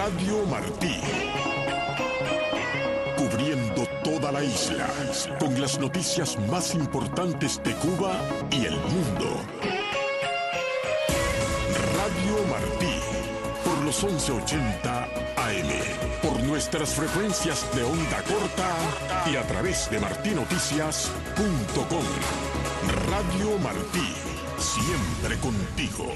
Radio Martí. Cubriendo toda la isla, con las noticias más importantes de Cuba y el mundo. Radio Martí, por los 1180 AM, por nuestras frecuencias de onda corta y a través de martinoticias.com. Radio Martí, siempre contigo.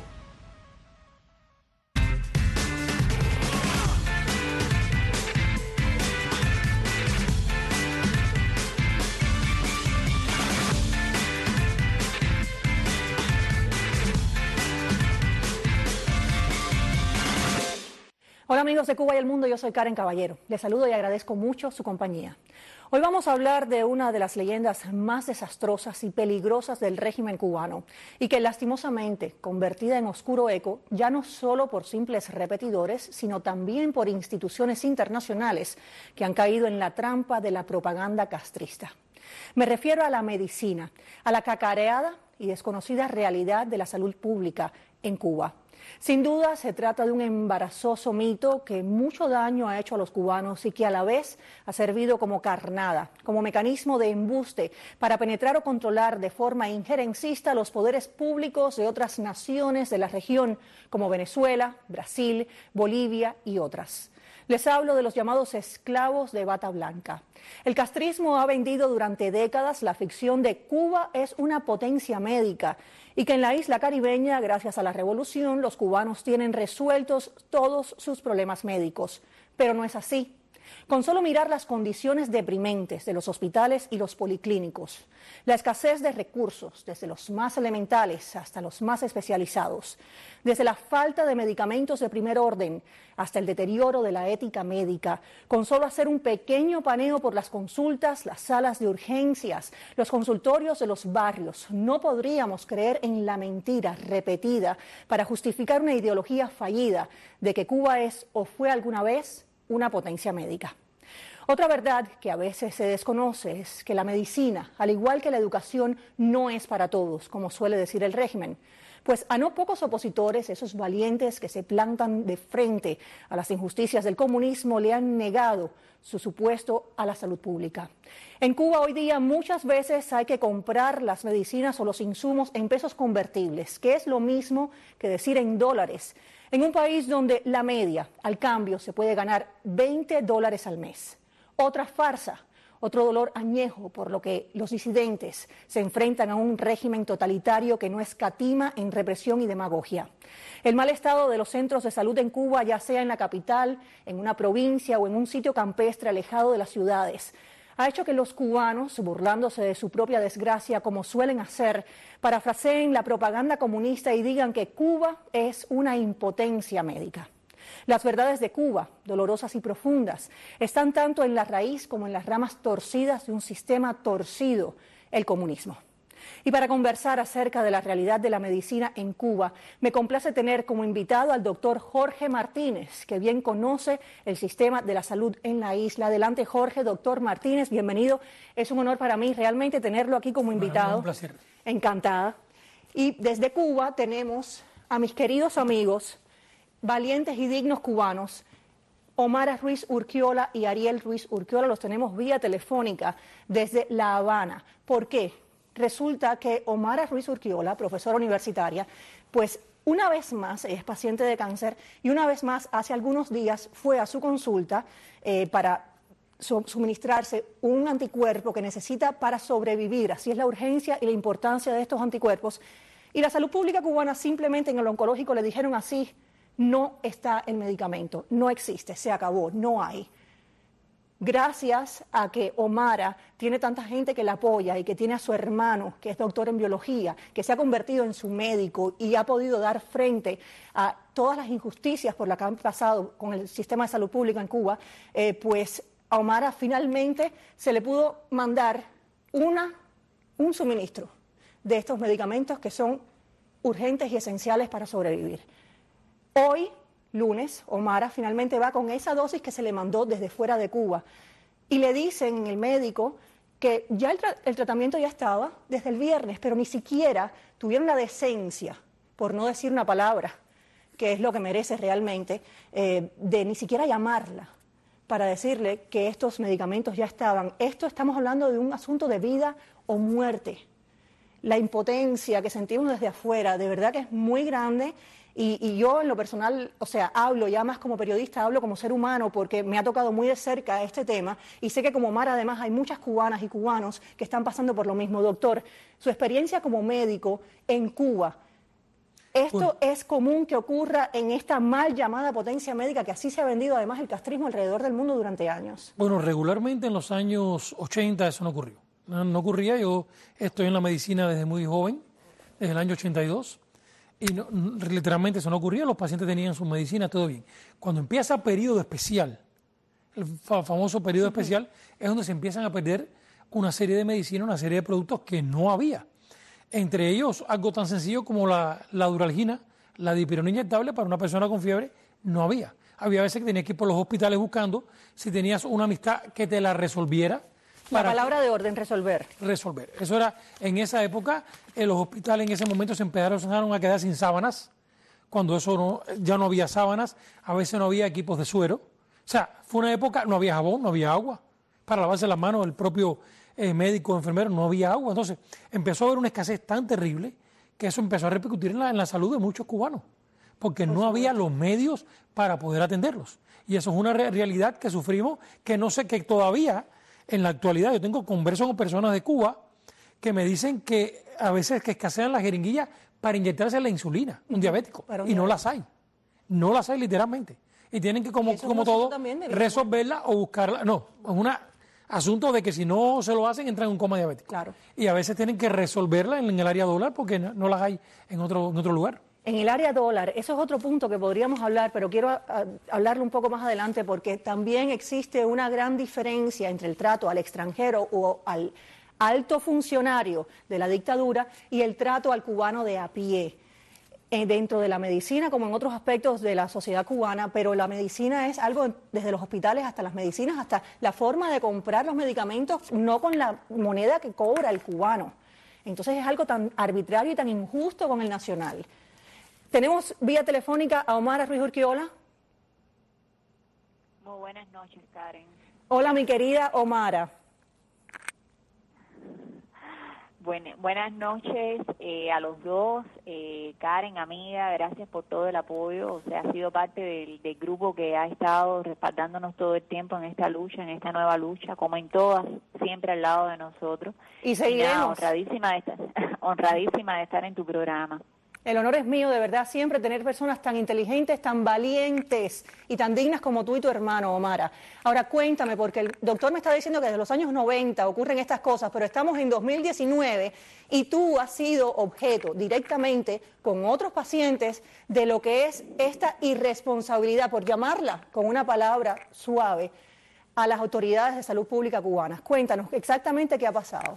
Hola amigos de Cuba y el mundo, yo soy Karen Caballero. Les saludo y agradezco mucho su compañía. Hoy vamos a hablar de una de las leyendas más desastrosas y peligrosas del régimen cubano y que lastimosamente, convertida en oscuro eco, ya no solo por simples repetidores, sino también por instituciones internacionales que han caído en la trampa de la propaganda castrista. Me refiero a la medicina, a la cacareada y desconocida realidad de la salud pública en Cuba. Sin duda se trata de un embarazoso mito que mucho daño ha hecho a los cubanos y que a la vez ha servido como carnada, como mecanismo de embuste para penetrar o controlar de forma injerencista los poderes públicos de otras naciones de la región como Venezuela, Brasil, Bolivia y otras. Les hablo de los llamados esclavos de bata blanca. El castrismo ha vendido durante décadas la ficción de Cuba es una potencia médica y que en la isla caribeña, gracias a la revolución, los cubanos tienen resueltos todos sus problemas médicos. Pero no es así. Con solo mirar las condiciones deprimentes de los hospitales y los policlínicos, la escasez de recursos, desde los más elementales hasta los más especializados, desde la falta de medicamentos de primer orden hasta el deterioro de la ética médica, con solo hacer un pequeño paneo por las consultas, las salas de urgencias, los consultorios de los barrios, no podríamos creer en la mentira repetida para justificar una ideología fallida de que Cuba es o fue alguna vez una potencia médica. Otra verdad que a veces se desconoce es que la medicina, al igual que la educación, no es para todos, como suele decir el régimen. Pues a no pocos opositores, esos valientes que se plantan de frente a las injusticias del comunismo, le han negado su supuesto a la salud pública. En Cuba hoy día muchas veces hay que comprar las medicinas o los insumos en pesos convertibles, que es lo mismo que decir en dólares, en un país donde la media, al cambio, se puede ganar $20 al mes. Otra farsa, otro dolor añejo por lo que los disidentes se enfrentan a un régimen totalitario que no escatima en represión y demagogia. El mal estado de los centros de salud en Cuba, ya sea en la capital, en una provincia o en un sitio campestre alejado de las ciudades, ha hecho que los cubanos, burlándose de su propia desgracia como suelen hacer, parafraseen la propaganda comunista y digan que Cuba es una impotencia médica. Las verdades de Cuba, dolorosas y profundas, están tanto en la raíz como en las ramas torcidas de un sistema torcido, el comunismo. Y para conversar acerca de la realidad de la medicina en Cuba, me complace tener como invitado al doctor Jorge Martínez, que bien conoce el sistema de la salud en la isla. Adelante, Jorge, doctor Martínez, bienvenido. Es un honor para mí realmente tenerlo aquí como invitado. Un placer. Encantada. Y desde Cuba tenemos a mis queridos amigos, valientes y dignos cubanos, Omara Ruiz Urquiola y Ariel Ruiz Urquiola. Los tenemos vía telefónica desde La Habana. ¿Por qué? Resulta que Omara Ruiz Urquiola, profesora universitaria, pues una vez más es paciente de cáncer y una vez más hace algunos días fue a su consulta para suministrarse un anticuerpo que necesita para sobrevivir. Así es la urgencia y la importancia de estos anticuerpos. Y la salud pública cubana simplemente en el oncológico le dijeron así: no está el medicamento, no existe, se acabó, no hay. Gracias a que Omara tiene tanta gente que la apoya y que tiene a su hermano, que es doctor en biología, que se ha convertido en su médico y ha podido dar frente a todas las injusticias por las que han pasado con el sistema de salud pública en Cuba, pues a Omara finalmente se le pudo mandar un suministro de estos medicamentos que son urgentes y esenciales para sobrevivir. Hoy, lunes, Omara finalmente va con esa dosis que se le mandó desde fuera de Cuba y le dicen en el médico que ya el tratamiento ya estaba desde el viernes, pero ni siquiera tuvieron la decencia, por no decir una palabra, que es lo que merece realmente, de ni siquiera llamarla para decirle que estos medicamentos ya estaban. Estamos hablando de un asunto de vida o muerte. La impotencia que sentimos desde afuera, de verdad que es muy grande. Y yo en lo personal, o sea, hablo ya más como periodista, hablo como ser humano porque me ha tocado muy de cerca este tema y sé que como Omar además hay muchas cubanas y cubanos que están pasando por lo mismo. Doctor, su experiencia como médico en Cuba, ¿esto es común que ocurra en esta mal llamada potencia médica que así se ha vendido además el castrismo alrededor del mundo durante años? Bueno, regularmente en los años 80 eso no ocurrió. No ocurría, yo estoy en la medicina desde muy joven, desde el año 82. Y literalmente eso no ocurría, los pacientes tenían su medicina, todo bien. Cuando empieza periodo especial, el famoso periodo especial, es donde se empiezan a perder una serie de medicinas, una serie de productos que no había. Entre ellos, algo tan sencillo como la duralgina, la dipirona inyectable para una persona con fiebre, no había. Había veces que tenías que ir por los hospitales buscando si tenías una amistad que te la resolviera. La palabra de orden, resolver. Resolver. Eso era, en esa época, en los hospitales en ese momento se empezaron a quedar sin sábanas. Cuando ya no había sábanas, a veces no había equipos de suero. O sea, fue una época, no había jabón, no había agua. Para lavarse las manos, el propio médico o enfermero, no había agua. Entonces, empezó a haber una escasez tan terrible que eso empezó a repercutir en la salud de muchos cubanos. Porque no había los medios para poder atenderlos. Y eso es una realidad que sufrimos, que no sé, que todavía... En la actualidad, converso con personas de Cuba que me dicen que a veces que escasean las jeringuillas para inyectarse la insulina, un diabético, y no las hay. No las hay literalmente. Y tienen que, como todo, resolverla o buscarla. No, es un asunto de que si no se lo hacen, entran en un coma diabético. Claro. Y a veces tienen que resolverla en el área dólar porque no las hay en otro lugar. En el área dólar, eso es otro punto que podríamos hablar, pero quiero hablarlo un poco más adelante porque también existe una gran diferencia entre el trato al extranjero o al alto funcionario de la dictadura y el trato al cubano de a pie, dentro de la medicina como en otros aspectos de la sociedad cubana, pero la medicina es algo desde los hospitales hasta las medicinas, hasta la forma de comprar los medicamentos, no con la moneda que cobra el cubano. Entonces es algo tan arbitrario y tan injusto con el nacional. Tenemos vía telefónica a Omar Ruiz Urquiola. Muy buenas noches, Karen. Hola, mi querida Omara. Buenas noches a los dos. Karen, amiga, gracias por todo el apoyo. O sea, ha sido parte del grupo que ha estado respaldándonos todo el tiempo en esta lucha, en esta nueva lucha, como en todas, siempre al lado de nosotros. Y seguiremos. Honradísima de estar en tu programa. El honor es mío, de verdad, siempre tener personas tan inteligentes, tan valientes y tan dignas como tú y tu hermano, Omara. Ahora cuéntame, porque el doctor me está diciendo que desde los años 90 ocurren estas cosas, pero estamos en 2019 y tú has sido objeto directamente con otros pacientes de lo que es esta irresponsabilidad, por llamarla con una palabra suave, a las autoridades de salud pública cubanas. Cuéntanos exactamente qué ha pasado.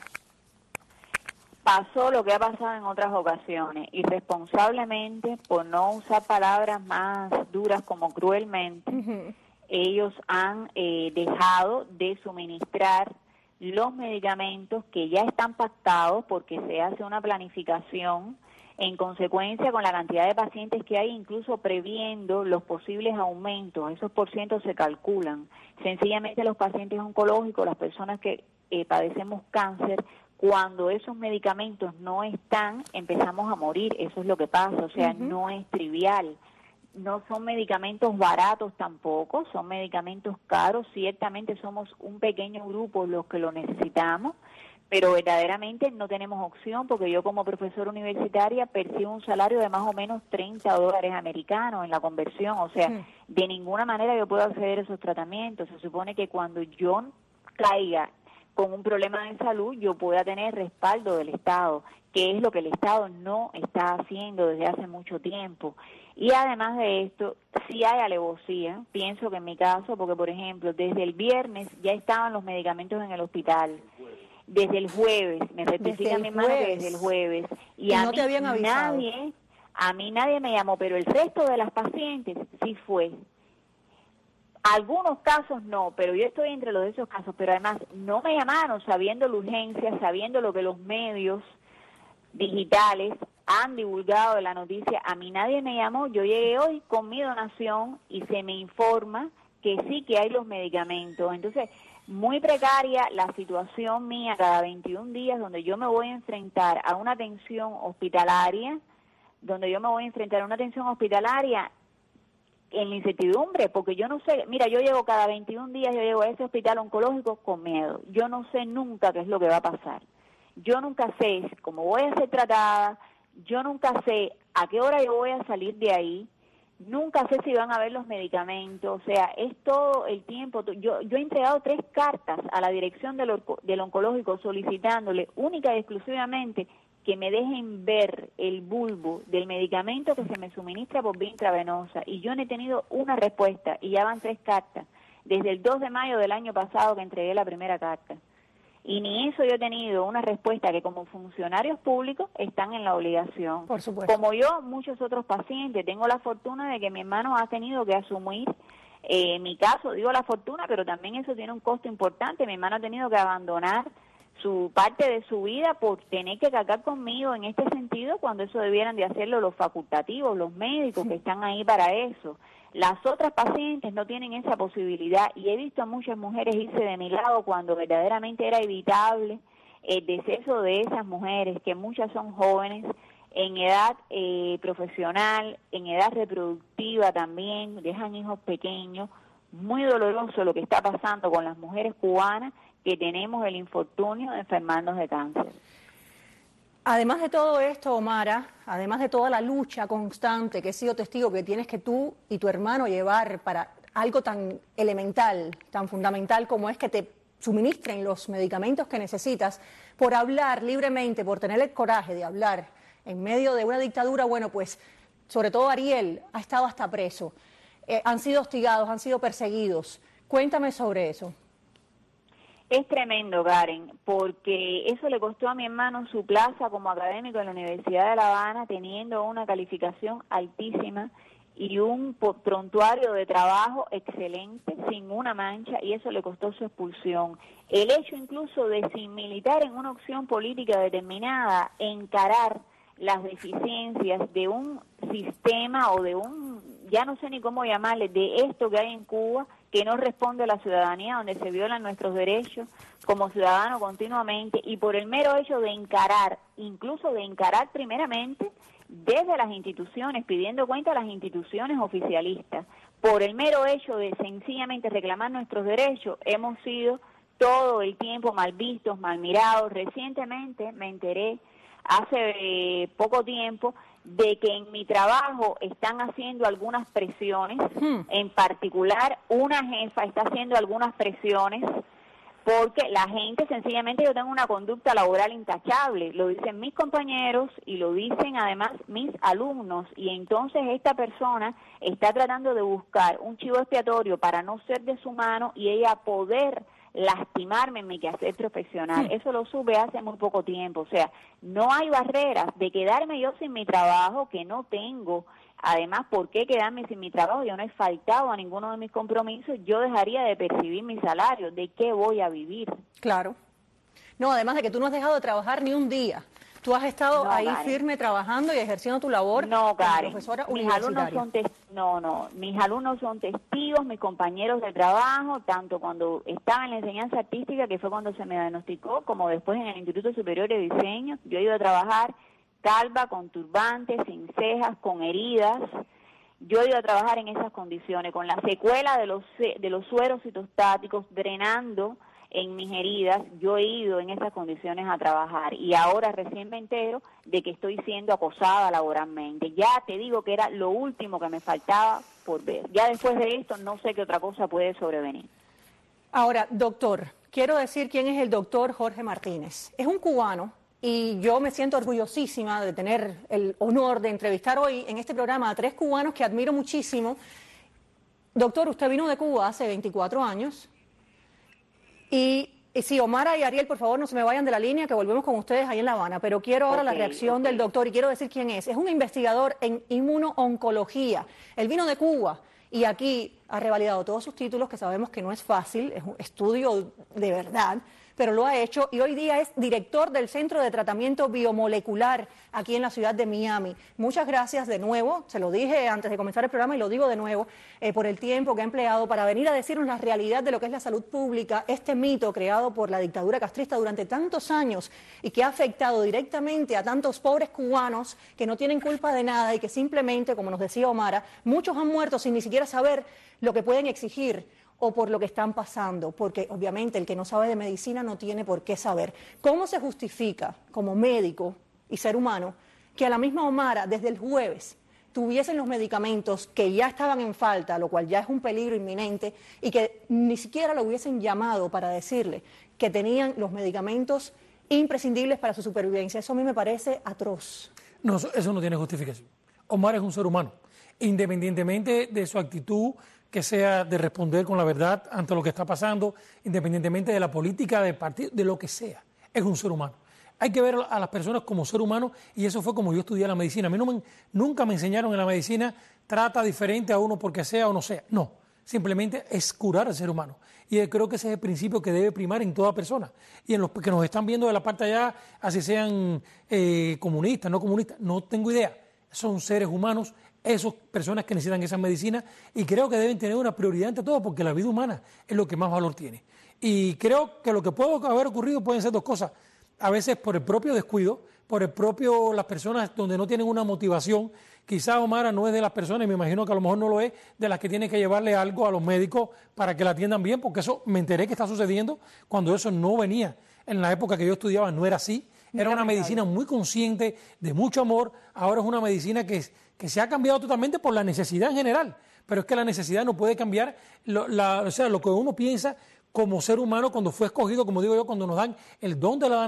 Pasó lo que ha pasado en otras ocasiones, irresponsablemente, por no usar palabras más duras como cruelmente, ellos han dejado de suministrar los medicamentos que ya están pactados porque se hace una planificación en consecuencia con la cantidad de pacientes que hay, incluso previendo los posibles aumentos. Esos porcientos se calculan. Sencillamente los pacientes oncológicos, las personas que padecemos cáncer, cuando esos medicamentos no están, empezamos a morir. Eso es lo que pasa, o sea, no es trivial. No son medicamentos baratos tampoco, son medicamentos caros. Ciertamente somos un pequeño grupo los que lo necesitamos, pero verdaderamente no tenemos opción porque yo como profesora universitaria percibo un salario de más o menos $30 americanos en la conversión. O sea, de ninguna manera yo puedo acceder a esos tratamientos. Se supone que cuando yo caiga con un problema de salud, yo pueda tener respaldo del Estado, que es lo que el Estado no está haciendo desde hace mucho tiempo. Y además de esto, sí hay alevosía, pienso que en mi caso, porque por ejemplo, desde el viernes ya estaban los medicamentos en el hospital, desde el jueves, me rectifica mi hermano que desde el jueves, y a no te habían avisado. A mí nadie me llamó, pero el resto de las pacientes sí fue. Algunos casos no, pero yo estoy entre los de esos casos, pero además no me llamaron sabiendo la urgencia, sabiendo lo que los medios digitales han divulgado la noticia. A mí nadie me llamó, yo llegué hoy con mi donación y se me informa que sí que hay los medicamentos. Entonces, muy precaria la situación mía cada 21 días, donde yo me voy a enfrentar a una atención hospitalaria, en la incertidumbre, porque yo no sé, mira, yo llego cada 21 días, yo llego a ese hospital oncológico con miedo. Yo no sé nunca qué es lo que va a pasar. Yo nunca sé cómo voy a ser tratada, yo nunca sé a qué hora yo voy a salir de ahí, nunca sé si van a ver los medicamentos, o sea, es todo el tiempo. Yo he entregado 3 cartas a la dirección del oncológico solicitándole única y exclusivamente que me dejen ver el bulbo del medicamento que se me suministra por vía intravenosa, y yo no he tenido una respuesta, y ya van 3 cartas, desde el 2 de mayo del año pasado que entregué la primera carta. Y ni eso yo he tenido una respuesta, que como funcionarios públicos están en la obligación. Por supuesto. Como yo, muchos otros pacientes, tengo la fortuna de que mi hermano ha tenido que asumir mi caso, digo la fortuna, pero también eso tiene un costo importante. Mi hermano ha tenido que abandonar su parte de su vida por tener que cargar conmigo en este sentido, cuando eso debieran de hacerlo los facultativos, los médicos que están ahí para eso. Las otras pacientes no tienen esa posibilidad, y he visto a muchas mujeres irse de mi lado cuando verdaderamente era evitable el deceso de esas mujeres, que muchas son jóvenes, en edad profesional, en edad reproductiva también, dejan hijos pequeños. Muy doloroso lo que está pasando con las mujeres cubanas, que tenemos el infortunio de enfermarnos de cáncer. Además de todo esto, Omara, además de toda la lucha constante que he sido testigo que tienes que tú y tu hermano llevar para algo tan elemental, tan fundamental como es que te suministren los medicamentos que necesitas, por hablar libremente, por tener el coraje de hablar en medio de una dictadura, bueno, pues sobre todo Ariel ha estado hasta preso, han sido hostigados, han sido perseguidos. Cuéntame sobre eso. Es tremendo, Karen, porque eso le costó a mi hermano su plaza como académico en la Universidad de La Habana, teniendo una calificación altísima y un prontuario de trabajo excelente, sin una mancha, y eso le costó su expulsión. El hecho incluso de, sin militar en una opción política determinada, encarar las deficiencias de un sistema o de un, ya no sé ni cómo llamarle, de esto que hay en Cuba, que no responde a la ciudadanía, donde se violan nuestros derechos como ciudadanos continuamente, y por el mero hecho de encarar, incluso de encarar primeramente desde las instituciones, pidiendo cuenta a las instituciones oficialistas, por el mero hecho de sencillamente reclamar nuestros derechos, hemos sido todo el tiempo mal vistos, mal mirados. Recientemente me enteré, hace poco tiempo, de que en mi trabajo están haciendo algunas presiones, en particular una jefa está haciendo algunas presiones, porque la gente, sencillamente, yo tengo una conducta laboral intachable, lo dicen mis compañeros y lo dicen además mis alumnos, y entonces esta persona está tratando de buscar un chivo expiatorio para no ser de su mano y ella poder lastimarme en mi quehacer profesional. Eso lo supe hace muy poco tiempo. O sea, no hay barreras de quedarme yo sin mi trabajo, que no tengo. Además, ¿por qué quedarme sin mi trabajo? Yo no he faltado a ninguno de mis compromisos. Yo dejaría de percibir mi salario. ¿De qué voy a vivir? Claro. No, además de que tú no has dejado de trabajar ni un día. Tú has estado ahí, Karen, firme, trabajando y ejerciendo tu labor como profesora universitaria. Mis alumnos son testigos, mis compañeros de trabajo, tanto cuando estaba en la enseñanza artística, que fue cuando se me diagnosticó, como después en el Instituto Superior de Diseño. Yo he ido a trabajar calva, con turbantes, sin cejas, con heridas. Yo he ido a trabajar en esas condiciones, con la secuela de los sueros citostáticos, drenando en mis heridas. Yo he ido en esas condiciones a trabajar, y ahora recién me entero de que estoy siendo acosada laboralmente. Ya te digo que era lo último que me faltaba por ver. Ya después de esto no sé qué otra cosa puede sobrevenir. Ahora, doctor, quiero decir quién es el doctor Jorge Martínez. Es un cubano, y yo me siento orgullosísima de tener el honor de entrevistar hoy en este programa a 3 cubanos que admiro muchísimo. Doctor, usted vino de Cuba hace 24 años. Y sí, Omara y Ariel, por favor, no se me vayan de la línea, que volvemos con ustedes ahí en La Habana, pero quiero ahora la reacción del doctor, y quiero decir quién es. Es un investigador en inmuno-oncología. Él vino de Cuba y aquí ha revalidado todos sus títulos, que sabemos que no es fácil, es un estudio de verdad, pero lo ha hecho y hoy día es director del Centro de Tratamiento Biomolecular aquí en la ciudad de Miami. Muchas gracias de nuevo, se lo dije antes de comenzar el programa y lo digo de nuevo, por el tiempo que ha empleado para venir a decirnos la realidad de lo que es la salud pública, este mito creado por la dictadura castrista durante tantos años y que ha afectado directamente a tantos pobres cubanos que no tienen culpa de nada y que simplemente, como nos decía Omara, muchos han muerto sin ni siquiera saber lo que pueden exigir o por lo que están pasando, porque obviamente el que no sabe de medicina no tiene por qué saber. ¿Cómo se justifica como médico y ser humano que a la misma Omara desde el jueves tuviesen los medicamentos que ya estaban en falta, lo cual ya es un peligro inminente, y que ni siquiera lo hubiesen llamado para decirle que tenían los medicamentos imprescindibles para su supervivencia? Eso a mí me parece atroz. No, eso no tiene justificación. Omar es un ser humano, independientemente de su actitud, que sea de responder con la verdad ante lo que está pasando, independientemente de la política del partido, de lo que sea, es un ser humano. Hay que ver a las personas como ser humano y eso fue como yo estudié la medicina. A mí nunca me enseñaron en la medicina, trata diferente a uno porque sea o no sea. No, simplemente es curar al ser humano. Y creo que ese es el principio que debe primar en toda persona. Y en los que nos están viendo de la parte allá, así sean comunistas, no comunistas, no tengo idea. Son seres humanos, esas personas que necesitan esa medicina y creo que deben tener una prioridad ante todo porque la vida humana es lo que más valor tiene. Y creo que lo que puede haber ocurrido pueden ser dos cosas. A veces por el propio descuido, por el propio las personas donde no tienen una motivación. Quizás Omara no es de las personas, y me imagino que a lo mejor no lo es, de las que tiene que llevarle algo a los médicos para que la atiendan bien, porque eso me enteré que está sucediendo cuando eso no venía. En la época que yo estudiaba no era así. Era una medicina muy consciente, de mucho amor. Ahora es una medicina que se ha cambiado totalmente por la necesidad en general. Pero es que la necesidad no puede cambiar lo que uno piensa como ser humano cuando fue escogido, como digo yo, cuando nos dan el don de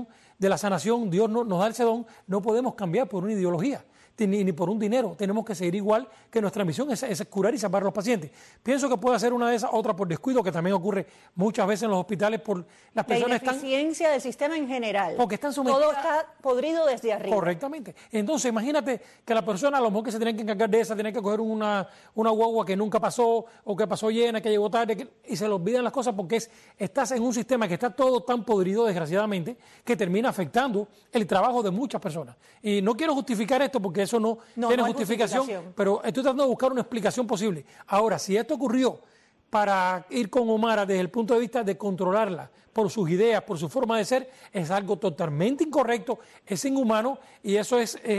la sanación, Dios nos da ese don, no podemos cambiar por una ideología. Ni por un dinero, tenemos que seguir igual, que nuestra misión es curar y salvar a los pacientes. Pienso que puede ser una de esas, otra por descuido, que también ocurre muchas veces en los hospitales por las personas. La ineficiencia del sistema en general. Porque están sometidas. Todo está podrido desde arriba. Correctamente. Entonces, imagínate que la persona, a lo mejor que se tiene que encargar de esa, tiene que coger una guagua que nunca pasó, o que pasó llena, que llegó tarde, y se le olvidan las cosas porque estás en un sistema que está todo tan podrido, desgraciadamente, que termina afectando el trabajo de muchas personas. Y no quiero justificar esto porque eso no tiene justificación, pero estoy tratando de buscar una explicación posible. Ahora, si esto ocurrió para ir con Omara desde el punto de vista de controlarla por sus ideas, por su forma de ser, es algo totalmente incorrecto, es inhumano y eso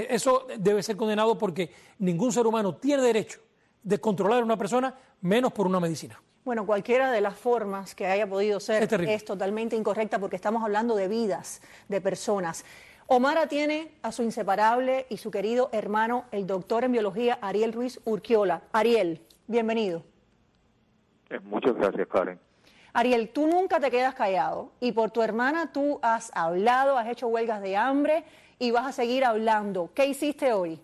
debe ser condenado porque ningún ser humano tiene derecho de controlar a una persona, menos por una medicina. Bueno, cualquiera de las formas que haya podido ser es totalmente incorrecta porque estamos hablando de vidas, de personas. Omara tiene a su inseparable y su querido hermano, el doctor en biología Ariel Ruiz Urquiola. Ariel, bienvenido. Muchas gracias, Karen. Ariel, tú nunca te quedas callado y por tu hermana tú has hablado, has hecho huelgas de hambre y vas a seguir hablando. ¿Qué hiciste hoy?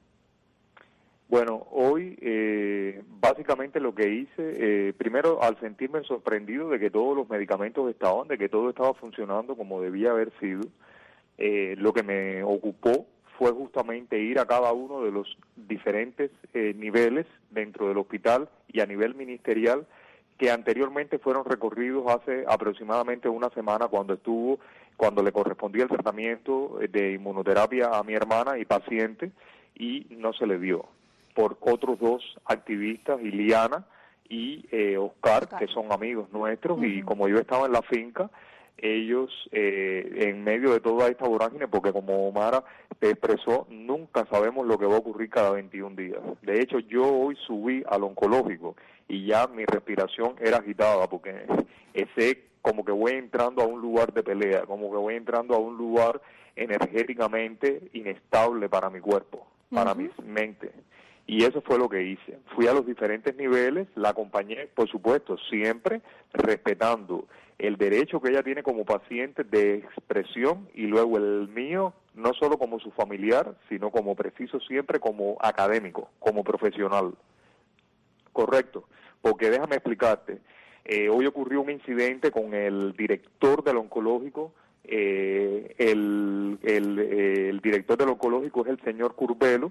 Bueno, hoy básicamente lo que hice, primero al sentirme sorprendido de que todos los medicamentos estaban, de que todo estaba funcionando como debía haber sido, lo que me ocupó fue justamente ir a cada uno de los diferentes niveles dentro del hospital y a nivel ministerial que anteriormente fueron recorridos hace aproximadamente una semana cuando le correspondía el tratamiento de inmunoterapia a mi hermana y paciente y no se le dio por otros dos activistas, Iliana y Oscar, que son amigos nuestros y como yo estaba en la finca, ellos en medio de toda esta vorágine, porque como Omara te expresó, nunca sabemos lo que va a ocurrir cada 21 días. De hecho, yo hoy subí al oncológico y ya mi respiración era agitada, porque sé como que voy entrando a un lugar de pelea, como que voy entrando a un lugar energéticamente inestable para mi cuerpo, para mi mente. Y eso fue lo que hice. Fui a los diferentes niveles, la acompañé, por supuesto, siempre respetando el derecho que ella tiene como paciente de expresión y luego el mío, no solo como su familiar, sino como preciso siempre como académico, como profesional. Correcto, porque déjame explicarte, hoy ocurrió un incidente con el director del oncológico, el director del oncológico es el señor Curbelo.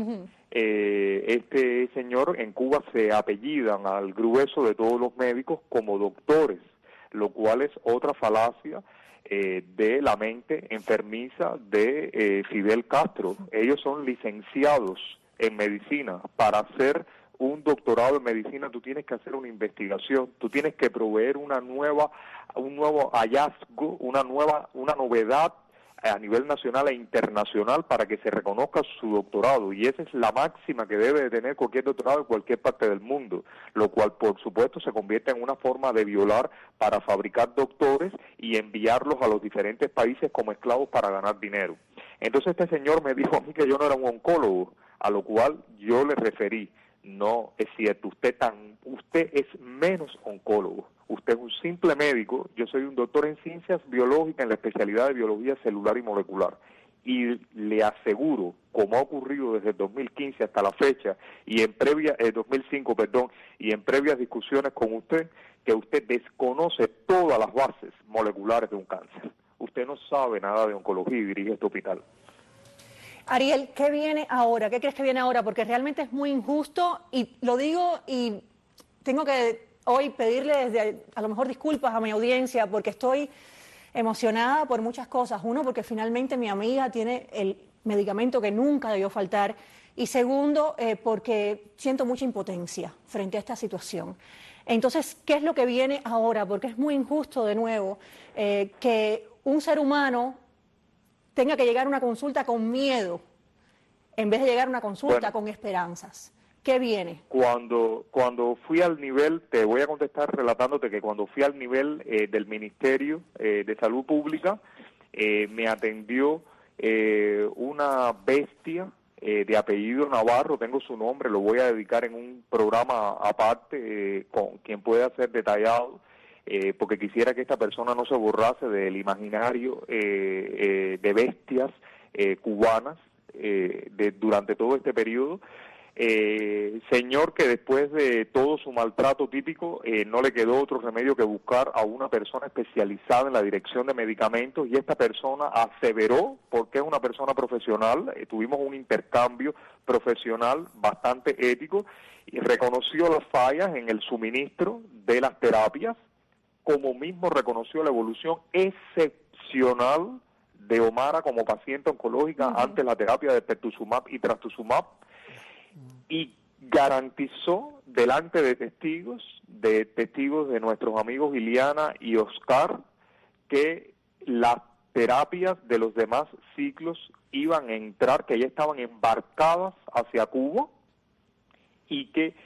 Este señor en Cuba se apellidan al grueso de todos los médicos como doctores, lo cual es otra falacia de la mente enfermiza de Fidel Castro. Ellos son licenciados en medicina. Para hacer un doctorado en medicina tú tienes que hacer una investigación, tú tienes que proveer un nuevo hallazgo, una novedad a nivel nacional e internacional para que se reconozca su doctorado, y esa es la máxima que debe de tener cualquier doctorado en cualquier parte del mundo, lo cual por supuesto se convierte en una forma de violar para fabricar doctores y enviarlos a los diferentes países como esclavos para ganar dinero. Entonces este señor me dijo a mí que yo no era un oncólogo, a lo cual yo le referí: no es cierto, usted es menos oncólogo, usted es un simple médico. Yo soy un doctor en ciencias biológicas en la especialidad de biología celular y molecular, y le aseguro, como ha ocurrido desde el 2015 hasta la fecha, y en 2005, y en previas discusiones con usted, que usted desconoce todas las bases moleculares de un cáncer. Usted no sabe nada de oncología y dirige este hospital. Ariel, ¿qué viene ahora? ¿Qué crees que viene ahora? Porque realmente es muy injusto, y lo digo y tengo que hoy pedirle a lo mejor disculpas a mi audiencia, porque estoy emocionada por muchas cosas. Uno, porque finalmente mi amiga tiene el medicamento que nunca debió faltar, y segundo, porque siento mucha impotencia frente a esta situación. Entonces, ¿qué es lo que viene ahora? Porque es muy injusto, de nuevo, que un ser humano tenga que llegar a una consulta con miedo en vez de llegar a una consulta con esperanzas. ¿Qué viene? Cuando fui al nivel, te voy a contestar relatándote que cuando fui al nivel del Ministerio de Salud Pública, me atendió una bestia de apellido Navarro, tengo su nombre, lo voy a dedicar en un programa aparte con quien pueda ser detallado, porque quisiera que esta persona no se borrase del imaginario de bestias cubanas durante todo este periodo. Señor que después de todo su maltrato típico no le quedó otro remedio que buscar a una persona especializada en la dirección de medicamentos, y esta persona aseveró, porque es una persona profesional, tuvimos un intercambio profesional bastante ético, y reconoció las fallas en el suministro de las terapias, como mismo reconoció la evolución excepcional de Omara como paciente oncológica ante la terapia de pertuzumab y trastuzumab, y garantizó delante de testigos de nuestros amigos Iliana y Oscar, que las terapias de los demás ciclos iban a entrar, que ya estaban embarcadas hacia Cuba, y que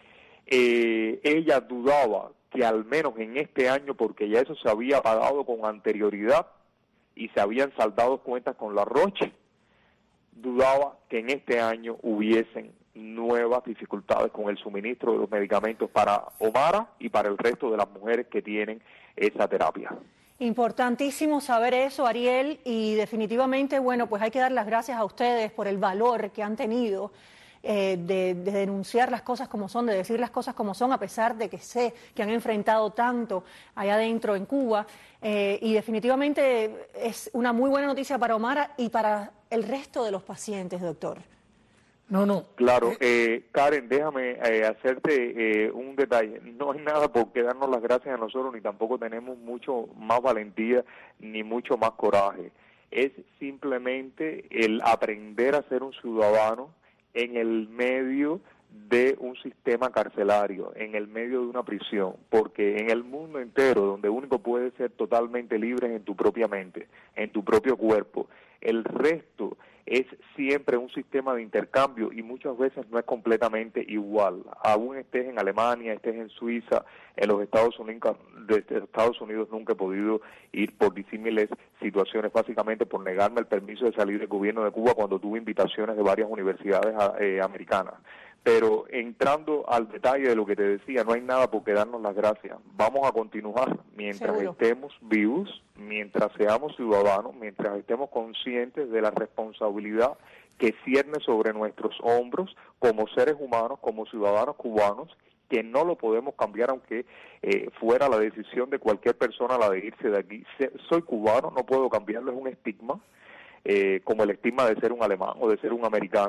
ella dudaba que al menos en este año, porque ya eso se había pagado con anterioridad y se habían saldado cuentas con la Roche, dudaba que en este año hubiesen nuevas dificultades con el suministro de los medicamentos para Omara y para el resto de las mujeres que tienen esa terapia. Importantísimo saber eso, Ariel, y definitivamente, bueno, pues hay que dar las gracias a ustedes por el valor que han tenido de denunciar las cosas como son, de decir las cosas como son, a pesar de que sé que han enfrentado tanto allá adentro en Cuba, y definitivamente es una muy buena noticia para Omara y para el resto de los pacientes, doctor. No. Claro, Karen, déjame hacerte un detalle. No hay nada por qué darnos las gracias a nosotros, ni tampoco tenemos mucho más valentía, ni mucho más coraje. Es simplemente el aprender a ser un ciudadano en el medio de un sistema carcelario, en el medio de una prisión, porque en el mundo entero, donde único puedes ser totalmente libre es en tu propia mente, en tu propio cuerpo. El resto es siempre un sistema de intercambio y muchas veces no es completamente igual. Aún estés en Alemania, estés en Suiza, en los Estados Unidos nunca he podido ir por disímiles situaciones, básicamente por negarme el permiso de salir del gobierno de Cuba cuando tuve invitaciones de varias universidades americanas. Pero entrando al detalle de lo que te decía, no hay nada por qué darnos las gracias. Vamos a continuar mientras Seguro. estemos vivos, mientras seamos ciudadanos, mientras estemos conscientes de la responsabilidad que cierne sobre nuestros hombros como seres humanos, como ciudadanos cubanos, que no lo podemos cambiar aunque fuera la decisión de cualquier persona la de irse de aquí. Soy cubano, no puedo cambiarlo, es un estigma, como el estigma de ser un alemán o de ser un americano,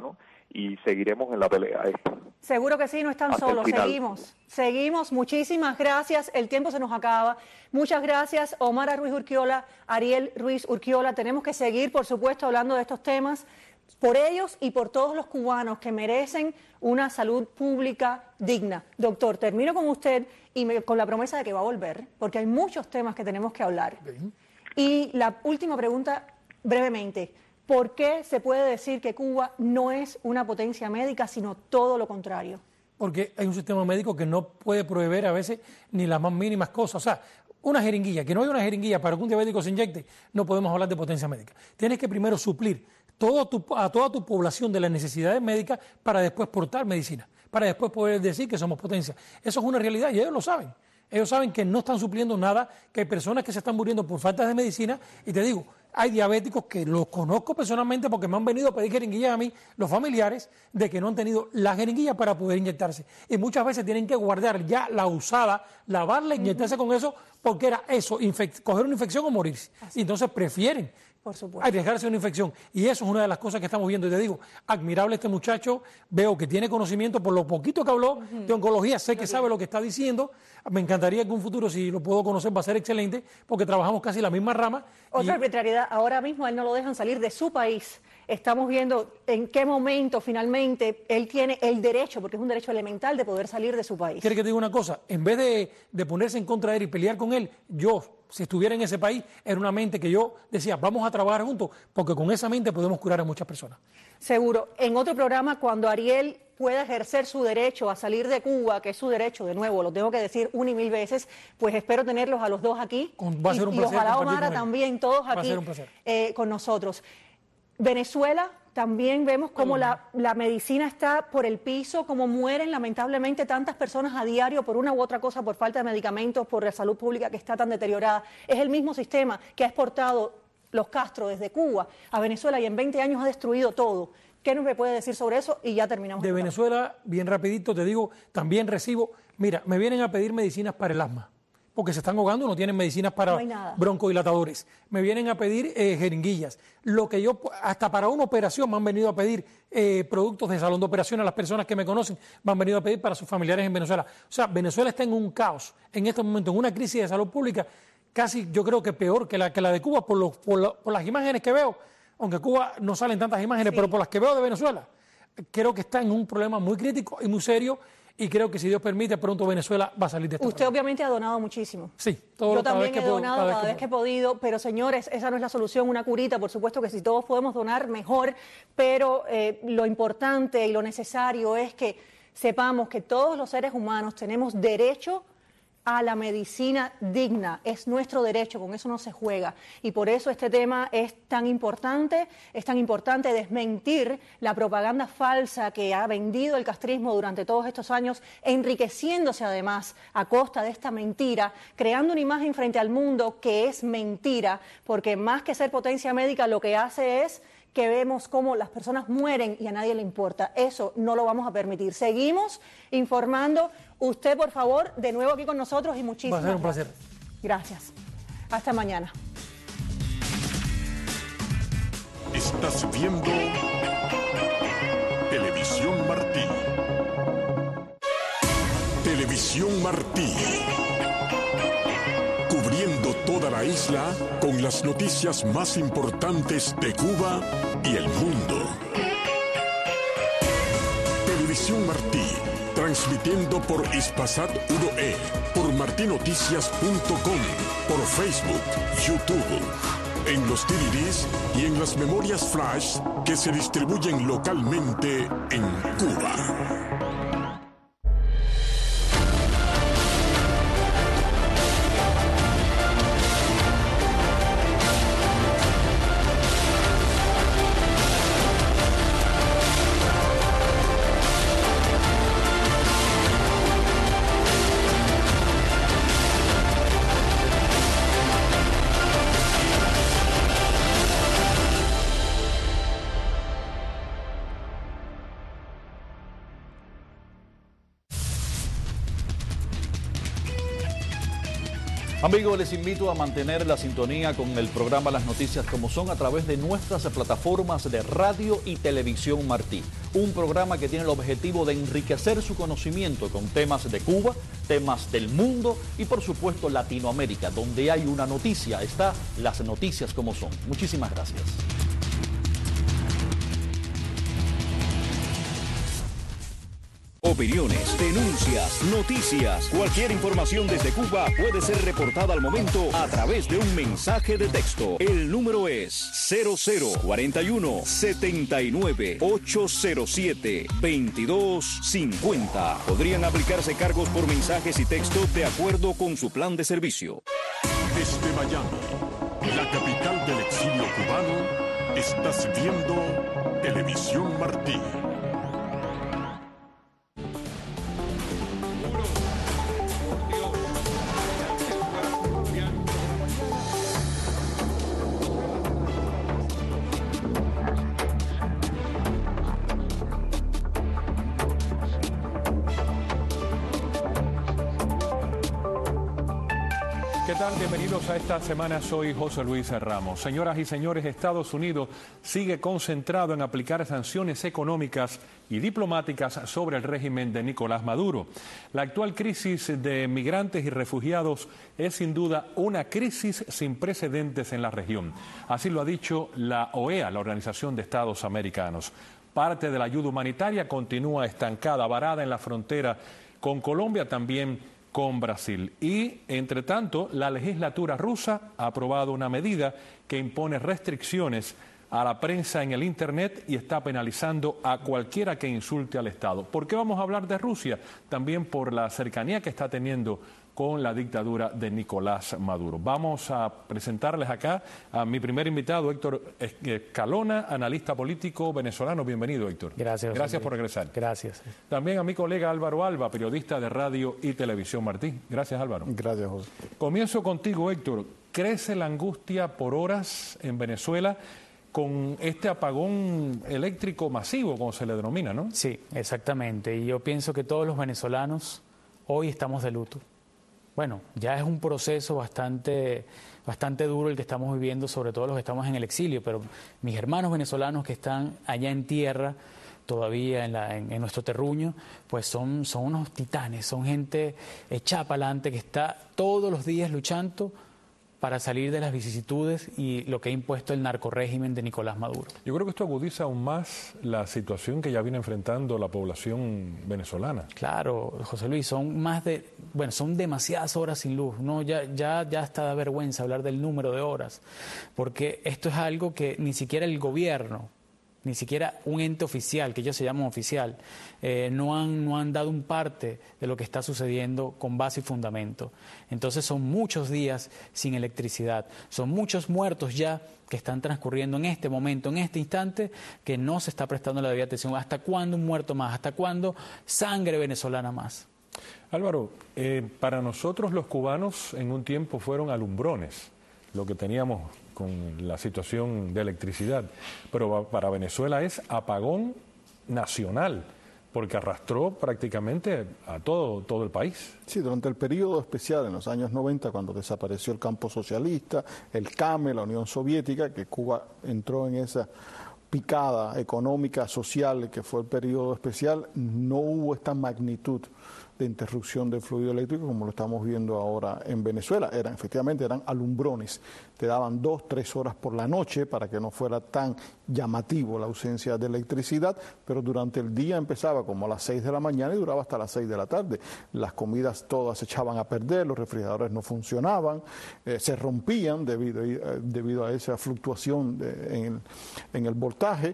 y seguiremos en la pelea esta. Seguro que sí, no están Hasta el solos, final. seguimos, muchísimas gracias, el tiempo se nos acaba, muchas gracias Omara Ruiz Urquiola, Ariel Ruiz Urquiola, tenemos que seguir por supuesto hablando de estos temas, por ellos y por todos los cubanos que merecen una salud pública digna. Doctor, termino con usted y con la promesa de que va a volver, porque hay muchos temas que tenemos que hablar. Y la última pregunta, brevemente, ¿por qué se puede decir que Cuba no es una potencia médica, sino todo lo contrario? Porque hay un sistema médico que no puede proveer a veces ni las más mínimas cosas. O sea, una jeringuilla, que no hay una jeringuilla para que un diabético se inyecte, no podemos hablar de potencia médica. Tienes que primero suplir a toda tu población de las necesidades médicas para después portar medicina, para después poder decir que somos potencia. Eso es una realidad y ellos lo saben. Ellos saben que no están supliendo nada, que hay personas que se están muriendo por falta de medicina y te digo, hay diabéticos que los conozco personalmente porque me han venido a pedir jeringuillas a mí, los familiares, de que no han tenido la jeringuilla para poder inyectarse. Y muchas veces tienen que guardar ya la usada, lavarla, inyectarse con eso, porque era eso, coger una infección o morirse. Y entonces prefieren por supuesto, arriesgarse a una infección. Y eso es una de las cosas que estamos viendo. Y te digo, admirable este muchacho, veo que tiene conocimiento, por lo poquito que habló de oncología, sé que sabe lo que está diciendo. Me encantaría que en un futuro, si lo puedo conocer, va a ser excelente, porque trabajamos casi la misma rama. Otra arbitrariedad, ahora mismo a él no lo dejan salir de su país. Estamos viendo en qué momento finalmente él tiene el derecho, porque es un derecho elemental, de poder salir de su país. ¿Quiere que te diga una cosa? En vez de ponerse en contra de él y pelear con él, yo, si estuviera en ese país, era una mente que yo decía, vamos a trabajar juntos, porque con esa mente podemos curar a muchas personas. Seguro. En otro programa, cuando Ariel pueda ejercer su derecho a salir de Cuba, que es su derecho, de nuevo, lo tengo que decir una y mil veces, pues espero tenerlos a los dos aquí. Va a ser un placer. Y ojalá Omara también, todos aquí va a ser un placer. Con nosotros. Venezuela, también vemos cómo la medicina está por el piso, cómo mueren lamentablemente tantas personas a diario por una u otra cosa, por falta de medicamentos, por la salud pública que está tan deteriorada. Es el mismo sistema que ha exportado los Castro desde Cuba a Venezuela y en 20 años ha destruido todo. ¿Qué nos me puede decir sobre eso? Y ya terminamos. De Venezuela, bien rapidito, te digo, también recibo, mira, me vienen a pedir medicinas para el asma, porque se están ahogando, no tienen medicinas para broncodilatadores. Me vienen a pedir jeringuillas. Lo que yo, hasta para una operación me han venido a pedir productos de salón de operación a las personas que me conocen, me han venido a pedir para sus familiares en Venezuela. O sea, Venezuela está en un caos, en este momento, en una crisis de salud pública, casi yo creo que peor que la de Cuba, por las imágenes que veo, aunque Cuba no salen tantas imágenes, pero por las que veo de Venezuela, creo que está en un problema muy crítico y muy serio. Y creo que si Dios permite, pronto Venezuela va a salir de esto. Usted obviamente ha donado muchísimo. Sí, yo también he donado cada vez que he podido, pero señores, esa no es la solución, una curita, por supuesto que si todos podemos donar, mejor, pero lo importante y lo necesario es que sepamos que todos los seres humanos tenemos derecho a la medicina digna, es nuestro derecho, con eso no se juega y por eso este tema es tan importante desmentir la propaganda falsa que ha vendido el castrismo durante todos estos años, enriqueciéndose además a costa de esta mentira, creando una imagen frente al mundo que es mentira, porque más que ser potencia médica lo que hace es que vemos cómo las personas mueren y a nadie le importa. Eso no lo vamos a permitir. Seguimos informando. Usted, por favor, de nuevo aquí con nosotros y muchísimas gracias. Va a ser un placer. Gracias. Hasta mañana. Estás viendo Televisión Martí. Televisión Martí. Cubriendo toda la isla con las noticias más importantes de Cuba y el mundo. Televisión Martí, transmitiendo por Hispasat 1E, por martinoticias.com, por Facebook, YouTube, en los DVDs y en las memorias flash que se distribuyen localmente en Cuba. Amigos, les invito a mantener la sintonía con el programa Las Noticias como son a través de nuestras plataformas de radio y televisión Martí. un programa que tiene el objetivo de enriquecer su conocimiento con temas de Cuba, temas del mundo y por supuesto Latinoamérica. Donde hay una noticia, está las noticias como son. Muchísimas gracias. Opiniones, denuncias, noticias, cualquier información desde Cuba puede ser reportada al momento a través de un mensaje de texto. El número es 0041 79 807 2250. Podrían aplicarse cargos por mensajes y textos de acuerdo con su plan de servicio. Desde Miami, la capital del exilio cubano, estás viendo Televisión Martí. ¿Qué tal? Bienvenidos a esta semana. Soy José Luis Ramos. Señoras y señores, Estados Unidos sigue concentrado en aplicar sanciones económicas y diplomáticas sobre el régimen de Nicolás Maduro. La actual crisis de migrantes y refugiados es sin duda una crisis sin precedentes en la región. Así lo ha dicho la OEA, la Organización de Estados Americanos. Parte de la ayuda humanitaria continúa estancada, varada en la frontera con Colombia, también con Brasil. Y, entre tanto, la legislatura rusa ha aprobado una medida que impone restricciones a la prensa en el Internet y está penalizando a cualquiera que insulte al Estado. ¿Por qué vamos a hablar de Rusia? También por la cercanía que está teniendo con la dictadura de Nicolás Maduro. Vamos a presentarles acá a mi primer invitado, Héctor Escalona, analista político venezolano. Bienvenido, Héctor. Gracias. Gracias por regresar. Gracias. También a mi colega Álvaro Alba, periodista de Radio y Televisión Martí. Gracias, Álvaro. Gracias, José. Comienzo contigo, Héctor. ¿Crece la angustia por horas en Venezuela con este apagón eléctrico masivo, como se le denomina, no? Sí, exactamente. Y yo pienso que todos los venezolanos hoy estamos de luto. Bueno, ya es un proceso bastante duro el que estamos viviendo, sobre todo los que estamos en el exilio, pero mis hermanos venezolanos que están allá en tierra, todavía en nuestro terruño, pues son unos titanes, son gente echada para adelante que está todos los días luchando para salir de las vicisitudes y lo que ha impuesto el narcorrégimen de Nicolás Maduro. Yo creo que esto agudiza aún más la situación que ya viene enfrentando la población venezolana. Claro, José Luis, son demasiadas horas sin luz. No, ya está da vergüenza hablar del número de horas, porque esto es algo que ni siquiera el gobierno, ni siquiera un ente oficial, que ellos se llaman oficial, no han dado un parte de lo que está sucediendo con base y fundamento. Entonces son muchos días sin electricidad, son muchos muertos ya que están transcurriendo en este momento, en este instante, que no se está prestando la debida atención. ¿Hasta cuándo un muerto más? ¿Hasta cuándo sangre venezolana más? Álvaro, para nosotros los cubanos en un tiempo fueron alumbrones, lo que teníamos con la situación de electricidad, pero para Venezuela es apagón nacional, porque arrastró prácticamente a todo el país. Sí, durante el periodo especial en los años 90, cuando desapareció el campo socialista, el CAME, la Unión Soviética, que Cuba entró en esa picada económica, social, que fue el periodo especial, no hubo esta magnitud de interrupción del fluido eléctrico como lo estamos viendo ahora en Venezuela. Efectivamente eran alumbrones, te daban 2, 3 horas por la noche para que no fuera tan llamativo la ausencia de electricidad, pero durante el día empezaba como a las 6 de la mañana y duraba hasta las 6 de la tarde. Las comidas todas se echaban a perder, los refrigeradores no funcionaban, se rompían debido a esa fluctuación en el voltaje,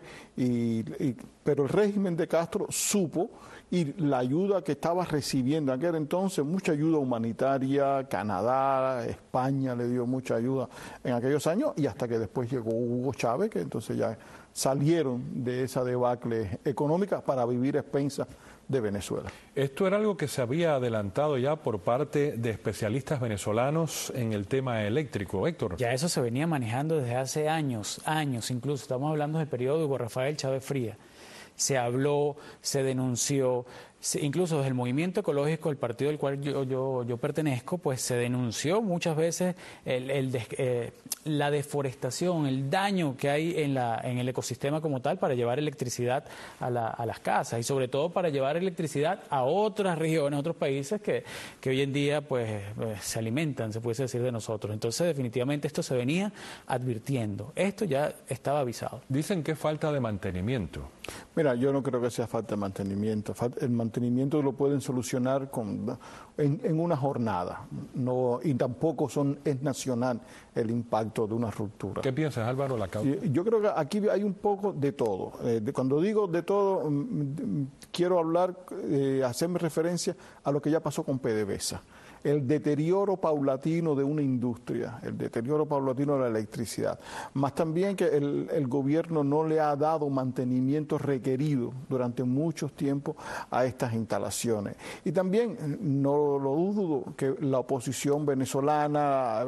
pero el régimen de Castro supo, y la ayuda que estaba recibiendo en aquel entonces, mucha ayuda humanitaria, Canadá, España le dio mucha ayuda en aquellos años, y hasta que después llegó Hugo Chávez, que entonces ya salieron de esa debacle económica para vivir a expensas de Venezuela. Esto era algo que se había adelantado ya por parte de especialistas venezolanos en el tema eléctrico, Héctor. Ya eso se venía manejando desde hace años, incluso estamos hablando del periodo de Hugo Rafael Chávez Frías. Se habló, se denunció, incluso desde el movimiento ecológico, el partido al cual yo pertenezco, pues se denunció muchas veces la deforestación, el daño que hay en el ecosistema como tal para llevar electricidad a las casas y sobre todo para llevar electricidad a otras regiones, a otros países que hoy en día pues se alimentan, se puede decir, de nosotros. Entonces definitivamente esto se venía advirtiendo, esto ya estaba avisado. Dicen que es falta de mantenimiento. Mira, yo no creo que sea falta de mantenimiento. El mantenimiento lo pueden solucionar en una jornada, y tampoco es nacional el impacto de una ruptura. ¿Qué piensas, Álvaro, la causa? Yo creo que aquí hay un poco de todo. Cuando digo de todo, quiero hacerme referencia a lo que ya pasó con PDVSA. El deterioro paulatino de una industria, el deterioro paulatino de la electricidad, más también que el gobierno no le ha dado mantenimiento requerido durante mucho tiempo a estas instalaciones. Y también, no lo dudo, que la oposición venezolana,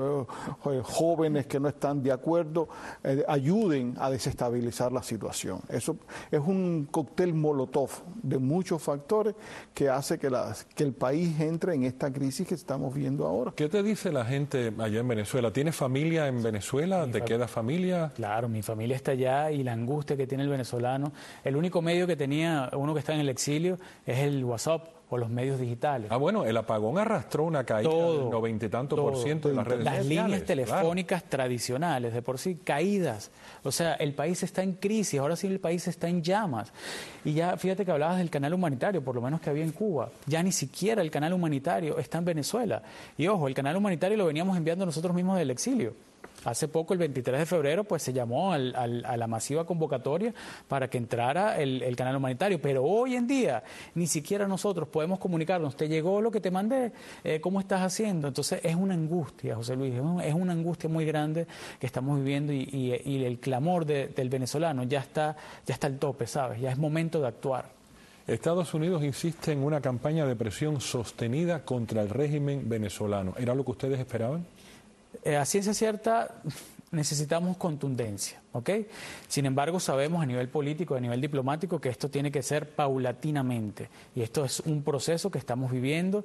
jóvenes que no están de acuerdo, ayuden a desestabilizar la situación. Eso es un cóctel molotov de muchos factores que hace que el país entre en esta crisis que estamos viendo ahora. ¿Qué te dice la gente allá en Venezuela? ¿Tienes familia en Venezuela? ¿Te queda familia? Claro, mi familia está allá y la angustia que tiene el venezolano. El único medio que tenía uno que está en el exilio es el WhatsApp o los medios digitales. Bueno, el apagón arrastró una caída del 90 y tanto por ciento de las redes sociales. Las líneas telefónicas tradicionales, de por sí, caídas. O sea, el país está en crisis, ahora sí el país está en llamas. Y ya, fíjate que hablabas del canal humanitario, por lo menos que había en Cuba. Ya ni siquiera el canal humanitario está en Venezuela. Y ojo, el canal humanitario lo veníamos enviando nosotros mismos del exilio. Hace poco, el 23 de febrero, pues se llamó a la masiva convocatoria para que entrara el canal humanitario. Pero hoy en día, ni siquiera nosotros podemos comunicarnos. ¿Te llegó lo que te mandé? ¿Cómo estás haciendo? Entonces, es una angustia, José Luis, es una angustia muy grande que estamos viviendo y el clamor del venezolano ya está al tope, ¿sabes? Ya es momento de actuar. Estados Unidos insiste en una campaña de presión sostenida contra el régimen venezolano. ¿Era lo que ustedes esperaban? A ciencia cierta necesitamos contundencia, ¿ok? Sin embargo, sabemos a nivel político, a nivel diplomático, que esto tiene que ser paulatinamente. Y esto es un proceso que estamos viviendo,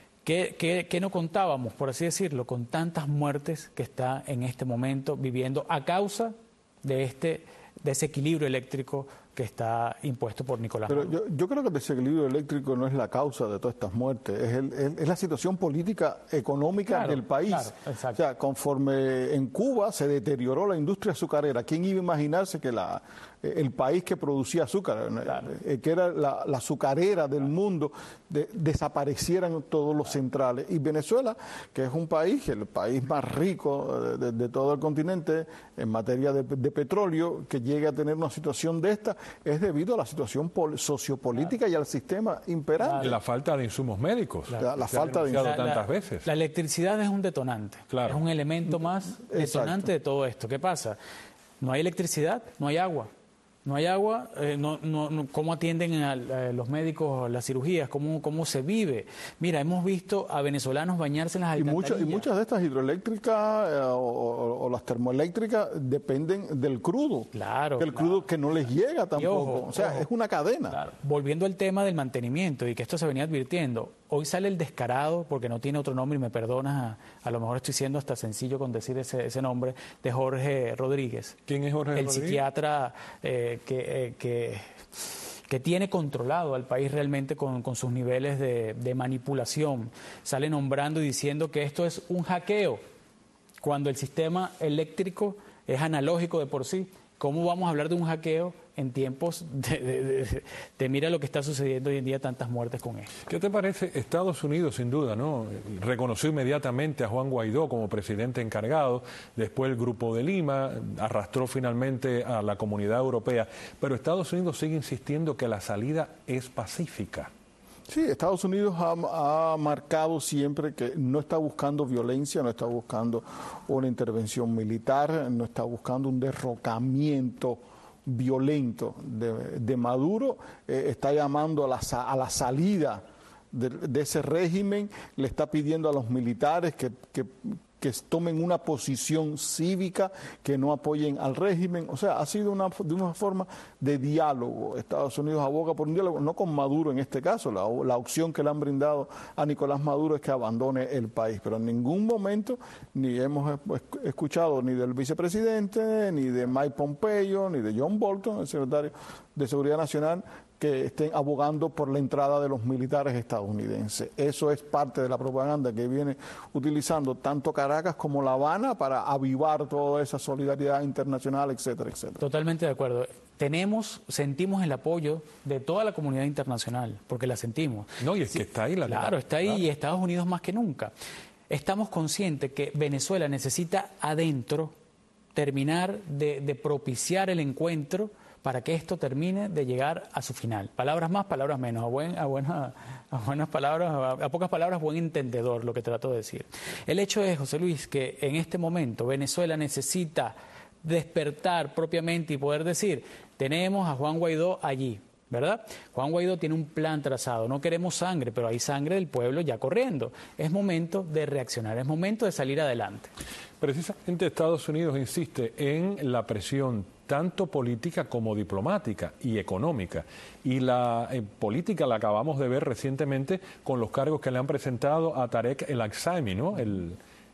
que no contábamos, por así decirlo, con tantas muertes que está en este momento viviendo a causa de este desequilibrio eléctrico que está impuesto por Nicolás Maduro. Pero yo creo que el desequilibrio eléctrico no es la causa de todas estas muertes, es la situación política económica del país. Claro, o sea, conforme en Cuba se deterioró la industria azucarera, ¿quién iba a imaginarse que el país que producía azúcar, que era la azucarera del mundo, desaparecieran todos los centrales? Y Venezuela, que es un país, el país más rico de todo el continente en materia de petróleo, que llegue a tener una situación de esta, es debido a la situación sociopolítica y al sistema imperante. La falta de insumos médicos. La falta de insumos. Tantas veces. La electricidad es un detonante, es un elemento más detonante de todo esto. ¿Qué pasa? No hay electricidad, no hay agua. No hay agua, ¿cómo atienden a los médicos las cirugías? ¿Cómo se vive? Mira, hemos visto a venezolanos bañarse en las alcantarillas. Y muchas de estas hidroeléctricas o las termoeléctricas dependen del crudo. Claro. Del crudo que no les llega tampoco. Ojo, o sea, es una cadena. Claro. Volviendo al tema del mantenimiento y que esto se venía advirtiendo, hoy sale el descarado, porque no tiene otro nombre y me perdonas, a lo mejor estoy siendo hasta sencillo con decir ese nombre, de Jorge Rodríguez. ¿Quién es Jorge Rodríguez? El psiquiatra que tiene controlado al país realmente con sus niveles de manipulación. Sale nombrando y diciendo que esto es un hackeo, cuando el sistema eléctrico es analógico de por sí. ¿Cómo vamos a hablar de un hackeo en tiempos de mira lo que está sucediendo hoy en día, tantas muertes con esto? ¿Qué te parece? Estados Unidos, sin duda, ¿no? Reconoció inmediatamente a Juan Guaidó como presidente encargado, después el Grupo de Lima, arrastró finalmente a la Comunidad Europea, pero Estados Unidos sigue insistiendo que la salida es pacífica. Sí, Estados Unidos ha marcado siempre que no está buscando violencia, no está buscando una intervención militar, no está buscando un derrocamiento violento de Maduro, está llamando a la salida de ese régimen, le está pidiendo a los militares que que tomen una posición cívica, que no apoyen al régimen. O sea, ha sido de una forma de diálogo. Estados Unidos aboga por un diálogo, no con Maduro en este caso. La opción que le han brindado a Nicolás Maduro es que abandone el país. Pero en ningún momento ni hemos escuchado ni del vicepresidente, ni de Mike Pompeo, ni de John Bolton, el secretario de Seguridad Nacional, que estén abogando por la entrada de los militares estadounidenses. Eso es parte de la propaganda que viene utilizando tanto Caracas como La Habana para avivar toda esa solidaridad internacional, etcétera, etcétera. Totalmente de acuerdo. Sentimos el apoyo de toda la comunidad internacional, porque la sentimos. No, y es que está ahí la Claro, está ahí, claro. Y Estados Unidos más que nunca. Estamos conscientes que Venezuela necesita adentro terminar de propiciar el encuentro para que esto termine de llegar a su final. Palabras más, palabras menos, a buenas palabras, a pocas palabras, buen entendedor, lo que trato de decir. El hecho es, José Luis, que en este momento Venezuela necesita despertar propiamente y poder decir, tenemos a Juan Guaidó allí, ¿verdad? Juan Guaidó tiene un plan trazado, no queremos sangre, pero hay sangre del pueblo ya corriendo. Es momento de reaccionar, es momento de salir adelante. Precisamente Estados Unidos insiste en la presión tanto política como diplomática y económica. Y la política la acabamos de ver recientemente con los cargos que le han presentado a Tarek El Aissami, ¿no? El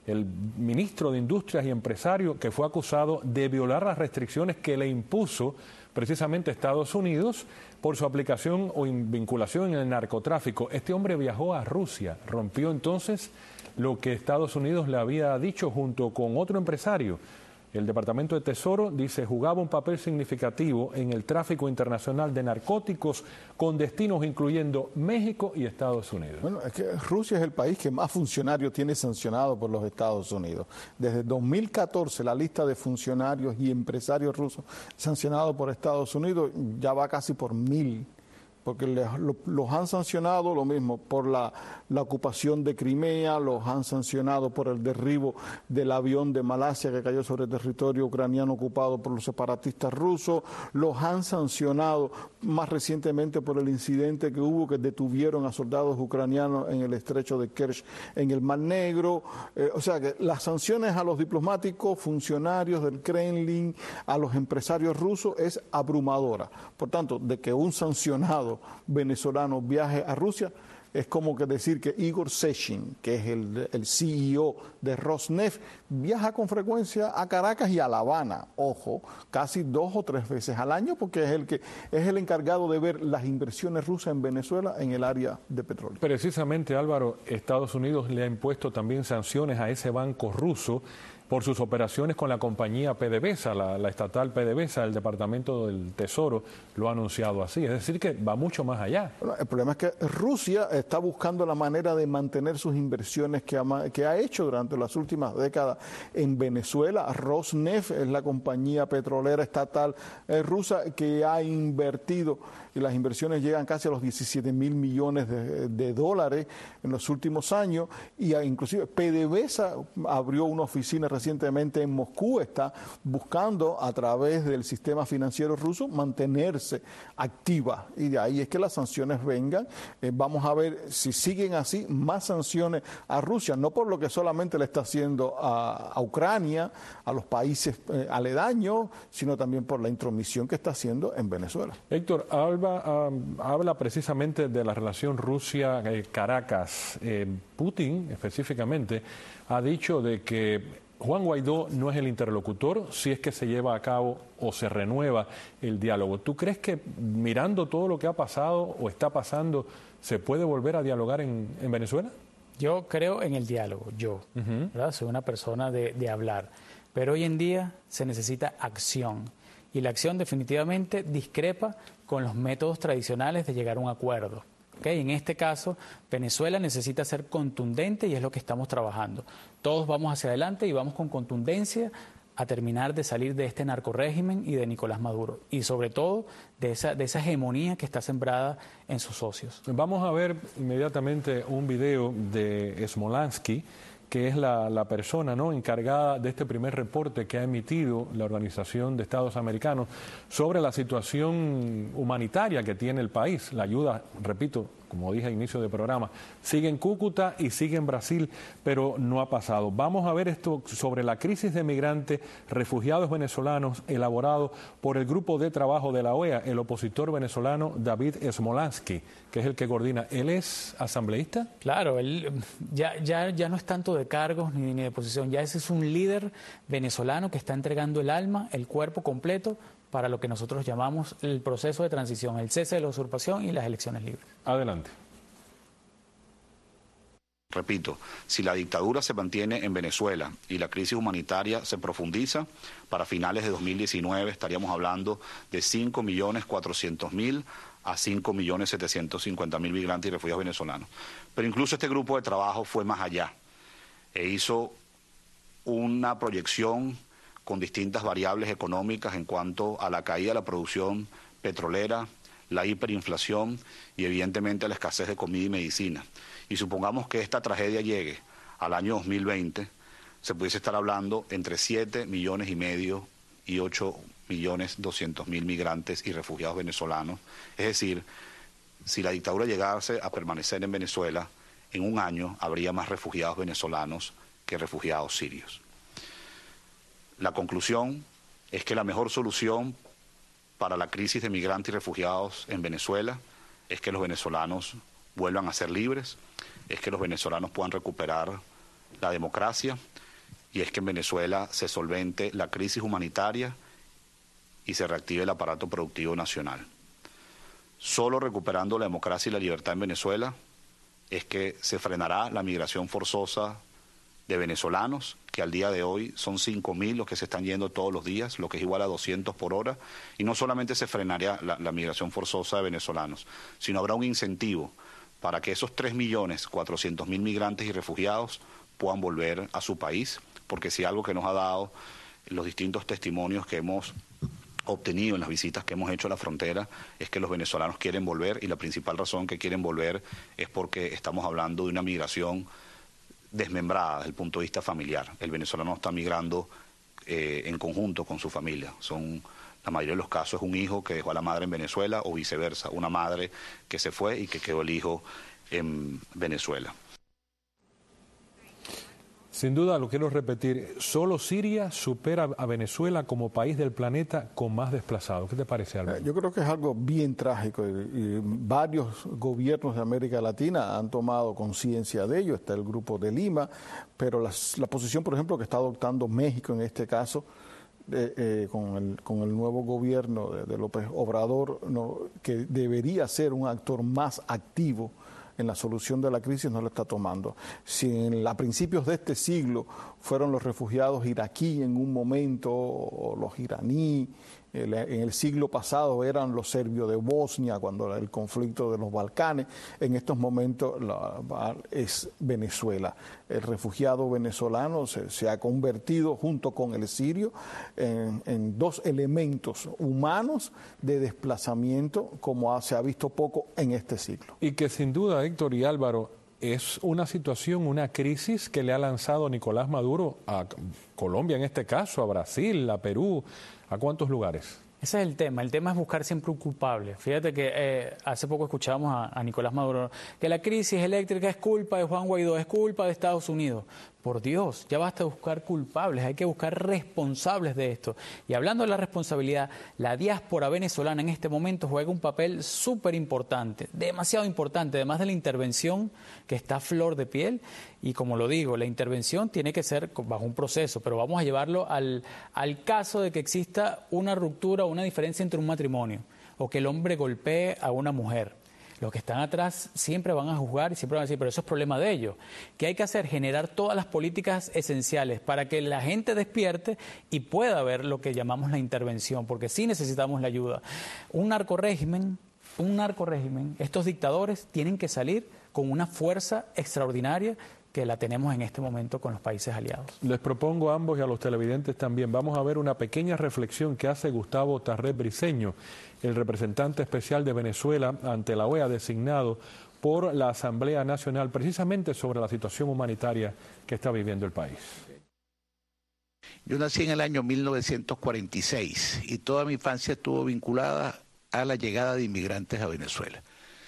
ministro de Industrias y Empresario que fue acusado de violar las restricciones que le impuso precisamente Estados Unidos por su aplicación o vinculación en el narcotráfico. Este hombre viajó a Rusia, rompió entonces lo que Estados Unidos le había dicho junto con otro empresario. El Departamento de Tesoro dice jugaba un papel significativo en el tráfico internacional de narcóticos con destinos incluyendo México y Estados Unidos. Bueno, es que Rusia es el país que más funcionarios tiene sancionado por los Estados Unidos. Desde 2014 la lista de funcionarios y empresarios rusos sancionados por Estados Unidos ya va casi por 1000. Porque los han sancionado lo mismo por la ocupación de Crimea, los han sancionado por el derribo del avión de Malasia que cayó sobre el territorio ucraniano ocupado por los separatistas rusos, los han sancionado más recientemente por el incidente que hubo que detuvieron a soldados ucranianos en el estrecho de Kerch en el Mar Negro. O sea que las sanciones a los diplomáticos, funcionarios del Kremlin, a los empresarios rusos es abrumadora. Por tanto, de que un sancionado venezolano viaje a Rusia es como que decir que Igor Sechin, que es el CEO de Rosneft, viaja con frecuencia a Caracas y a La Habana, ojo, casi 2 o 3 veces al año, porque es el encargado de ver las inversiones rusas en Venezuela en el área de petróleo. Precisamente, Álvaro, Estados Unidos le ha impuesto también sanciones a ese banco ruso por sus operaciones con la compañía PDVSA, la estatal PDVSA. El Departamento del Tesoro lo ha anunciado así. Es decir, que va mucho más allá. Bueno, el problema es que Rusia está buscando la manera de mantener sus inversiones que ha hecho durante las últimas décadas en Venezuela. Rosneft es la compañía petrolera estatal rusa que ha invertido, y las inversiones llegan casi a los 17.000 millones de dólares en los últimos años, y inclusive PDVSA abrió una oficina recientemente en Moscú, está buscando a través del sistema financiero ruso mantenerse activa, y de ahí es que las sanciones vengan. Vamos a ver si siguen así, más sanciones a Rusia, no por lo que solamente le está haciendo a Ucrania, a los países aledaños, sino también por la intromisión que está haciendo en Venezuela. Héctor, habla precisamente de la relación Rusia-Caracas. Putin específicamente ha dicho de que Juan Guaidó no es el interlocutor si es que se lleva a cabo o se renueva el diálogo. ¿Tú crees que mirando todo lo que ha pasado o está pasando, se puede volver a dialogar en Venezuela? Yo creo en el diálogo, ¿verdad? Soy una persona de hablar, pero hoy en día se necesita acción, y la acción definitivamente discrepa con los métodos tradicionales de llegar a un acuerdo. ¿Okay? En este caso, Venezuela necesita ser contundente y es lo que estamos trabajando. Todos vamos hacia adelante y vamos con contundencia a terminar de salir de este narcorrégimen y de Nicolás Maduro, y sobre todo de esa hegemonía que está sembrada en sus socios. Vamos a ver inmediatamente un video de Smolansky, que es la persona, ¿no?, encargada de este primer reporte que ha emitido la Organización de Estados Americanos sobre la situación humanitaria que tiene el país. La ayuda, repito, como dije al inicio del programa, sigue en Cúcuta y sigue en Brasil, pero no ha pasado. Vamos a ver esto sobre la crisis de migrantes, refugiados venezolanos, elaborado por el grupo de trabajo de la OEA, el opositor venezolano David Smolansky, que es el que coordina. ¿Él es asambleísta? Claro, él ya no es tanto de cargos ni de posición, ya ese es un líder venezolano que está entregando el alma, el cuerpo completo para lo que nosotros llamamos el proceso de transición, el cese de la usurpación y las elecciones libres. Adelante. Repito, si la dictadura se mantiene en Venezuela y la crisis humanitaria se profundiza, para finales de 2019 estaríamos hablando de 5.400.000 a 5.750.000 migrantes y refugiados venezolanos. Pero incluso este grupo de trabajo fue más allá e hizo una proyección con distintas variables económicas en cuanto a la caída de la producción petrolera, la hiperinflación y evidentemente la escasez de comida y medicina. Y supongamos que esta tragedia llegue al año 2020, se pudiese estar hablando entre 7,5 millones y 8,200,000 migrantes y refugiados venezolanos. Es decir, si la dictadura llegase a permanecer en Venezuela, en un año habría más refugiados venezolanos que refugiados sirios. La conclusión es que la mejor solución para la crisis de migrantes y refugiados en Venezuela es que los venezolanos vuelvan a ser libres, es que los venezolanos puedan recuperar la democracia y es que en Venezuela se solvente la crisis humanitaria y se reactive el aparato productivo nacional. Solo recuperando la democracia y la libertad en Venezuela es que se frenará la migración forzosa de venezolanos, que al día de hoy son 5.000 los que se están yendo todos los días, lo que es igual a 200 por hora, y no solamente se frenaría la migración forzosa de venezolanos, sino habrá un incentivo para que esos 3.400.000 migrantes y refugiados puedan volver a su país, porque si algo que nos ha dado los distintos testimonios que hemos obtenido en las visitas que hemos hecho a la frontera es que los venezolanos quieren volver, y la principal razón que quieren volver es porque estamos hablando de una migración desmembrada desde el punto de vista familiar. El venezolano está migrando en conjunto con su familia. La mayoría de los casos es un hijo que dejó a la madre en Venezuela o viceversa, una madre que se fue y que quedó el hijo en Venezuela. Sin duda, lo quiero repetir, solo Siria supera a Venezuela como país del planeta con más desplazados. ¿Qué te parece, Álvaro? Yo creo que es algo bien trágico y varios gobiernos de América Latina han tomado conciencia de ello. Está el Grupo de Lima, pero la posición, por ejemplo, que está adoptando México en este caso, con el nuevo gobierno de López Obrador, que debería ser un actor más activo en la solución de la crisis, no lo está tomando. Si a principios de este siglo fueron los refugiados iraquíes en un momento, o los iraníes, en el siglo pasado eran los serbios de Bosnia, cuando el conflicto de los Balcanes, en estos momentos es Venezuela. El refugiado venezolano se ha convertido, junto con el sirio, en dos elementos humanos de desplazamiento, como se ha visto poco en este siglo. Y que sin duda, Héctor y Álvaro, es una situación, una crisis que le ha lanzado Nicolás Maduro a Colombia en este caso, a Brasil, a Perú, ¿a cuántos lugares? Ese es el tema es buscar siempre un culpable. Fíjate que hace poco escuchábamos a Nicolás Maduro que la crisis eléctrica es culpa de Juan Guaidó, es culpa de Estados Unidos. Por Dios, ya basta de buscar culpables, hay que buscar responsables de esto. Y hablando de la responsabilidad, la diáspora venezolana en este momento juega un papel súper importante, demasiado importante, además de la intervención que está a flor de piel. Y como lo digo, la intervención tiene que ser bajo un proceso, pero vamos a llevarlo al caso de que exista una ruptura o una diferencia entre un matrimonio, o que el hombre golpee a una mujer. Los que están atrás siempre van a juzgar y siempre van a decir, pero eso es problema de ellos. ¿Qué hay que hacer? Generar todas las políticas esenciales para que la gente despierte y pueda ver lo que llamamos la intervención, porque sí necesitamos la ayuda. Un narcorrégimen, estos dictadores tienen que salir con una fuerza extraordinaria que la tenemos en este momento con los países aliados. Les propongo a ambos y a los televidentes también, vamos a ver una pequeña reflexión que hace Gustavo Tarret Briceño, el representante especial de Venezuela ante la OEA designado por la Asamblea Nacional, precisamente sobre la situación humanitaria que está viviendo el país. Yo nací en el año 1946 y toda mi infancia estuvo vinculada a la llegada de inmigrantes a Venezuela.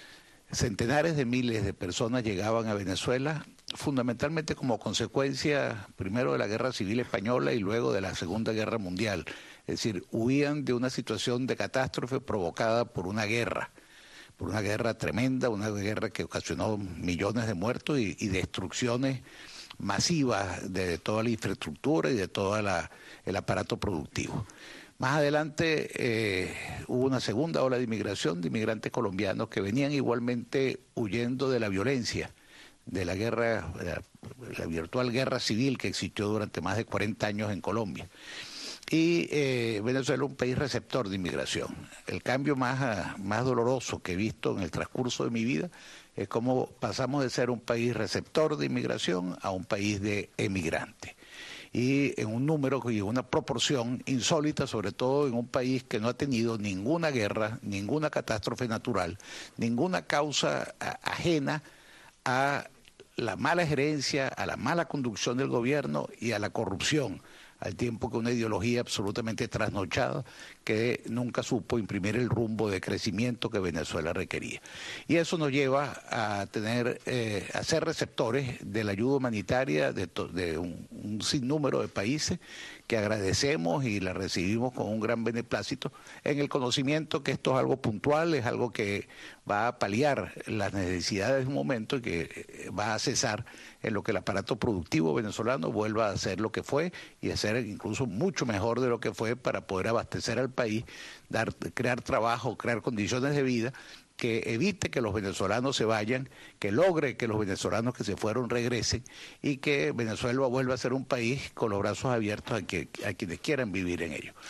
centenares de miles de personas llegaban a Venezuela fundamentalmente como consecuencia primero de la Guerra Civil Española y luego de la Segunda Guerra Mundial. Es decir, huían de una situación de catástrofe provocada por una guerra tremenda, una guerra que ocasionó millones de muertos y destrucciones masivas de toda la infraestructura y de todo el aparato productivo. Más adelante hubo una segunda ola de inmigración de inmigrantes colombianos que venían igualmente huyendo de la violencia, de la guerra, la virtual guerra civil que existió durante más de 40 años en Colombia. Y Venezuela es un país receptor de inmigración. El cambio más doloroso que he visto en el transcurso de mi vida es cómo pasamos de ser un país receptor de inmigración a un país de emigrantes. Y en un número y una proporción insólita, sobre todo en un país que no ha tenido ninguna guerra, ninguna catástrofe natural, ninguna causa ajena a la mala gerencia, a la mala conducción del gobierno y a la corrupción, al tiempo que una ideología absolutamente trasnochada que nunca supo imprimir el rumbo de crecimiento que Venezuela requería. Y eso nos lleva a tener, a ser receptores de la ayuda humanitaria de un sinnúmero de países que agradecemos y la recibimos con un gran beneplácito, en el conocimiento que esto es algo puntual, es algo que va a paliar las necesidades de un momento y que va a cesar en lo que el aparato productivo venezolano vuelva a ser lo que fue y a ser incluso mucho mejor de lo que fue para poder abastecer al país, crear trabajo, crear condiciones de vida que evite que los venezolanos se vayan, que logre que los venezolanos que se fueron regresen y que Venezuela vuelva a ser un país con los brazos abiertos a quienes quieran vivir en ello.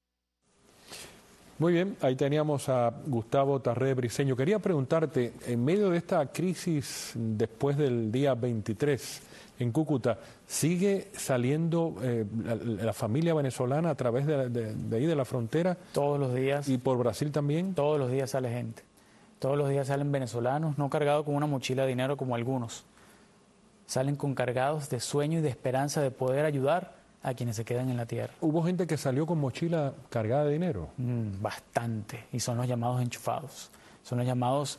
Muy bien, ahí teníamos a Gustavo Tarré Briceño. Quería preguntarte, en medio de esta crisis después del día 23 en Cúcuta, ¿sigue saliendo la familia venezolana a través de ahí de la frontera? Todos los días. ¿Y por Brasil también? Todos los días sale gente. Todos los días salen venezolanos, no cargados con una mochila de dinero como algunos. Salen con cargados de sueño y de esperanza de poder ayudar a quienes se quedan en la tierra. ¿Hubo gente que salió con mochila cargada de dinero? Bastante, y son los llamados enchufados, son los llamados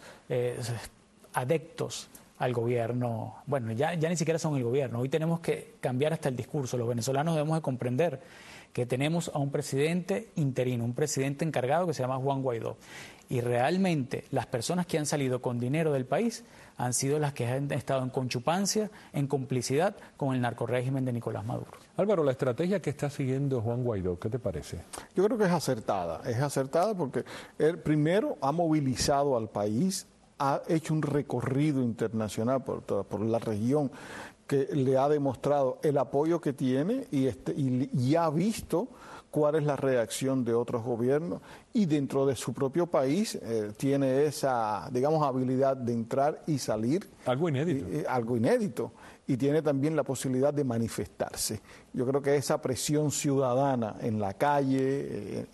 adeptos al gobierno. Bueno, ya ni siquiera son el gobierno, hoy tenemos que cambiar hasta el discurso. Los venezolanos debemos de comprender que tenemos a un presidente interino, un presidente encargado que se llama Juan Guaidó. Y realmente las personas que han salido con dinero del país han sido las que han estado en conchupancia, en complicidad con el narcorrégimen de Nicolás Maduro. Álvaro, la estrategia que está siguiendo Juan Guaidó, ¿qué te parece? Yo creo que es acertada porque él primero ha movilizado al país, ha hecho un recorrido internacional por la región que le ha demostrado el apoyo que tiene y ha visto cuál es la reacción de otros gobiernos y dentro de su propio país tiene esa, digamos, habilidad de entrar y salir. Algo inédito. Algo inédito. Y tiene también la posibilidad de manifestarse. Yo creo que esa presión ciudadana en la calle,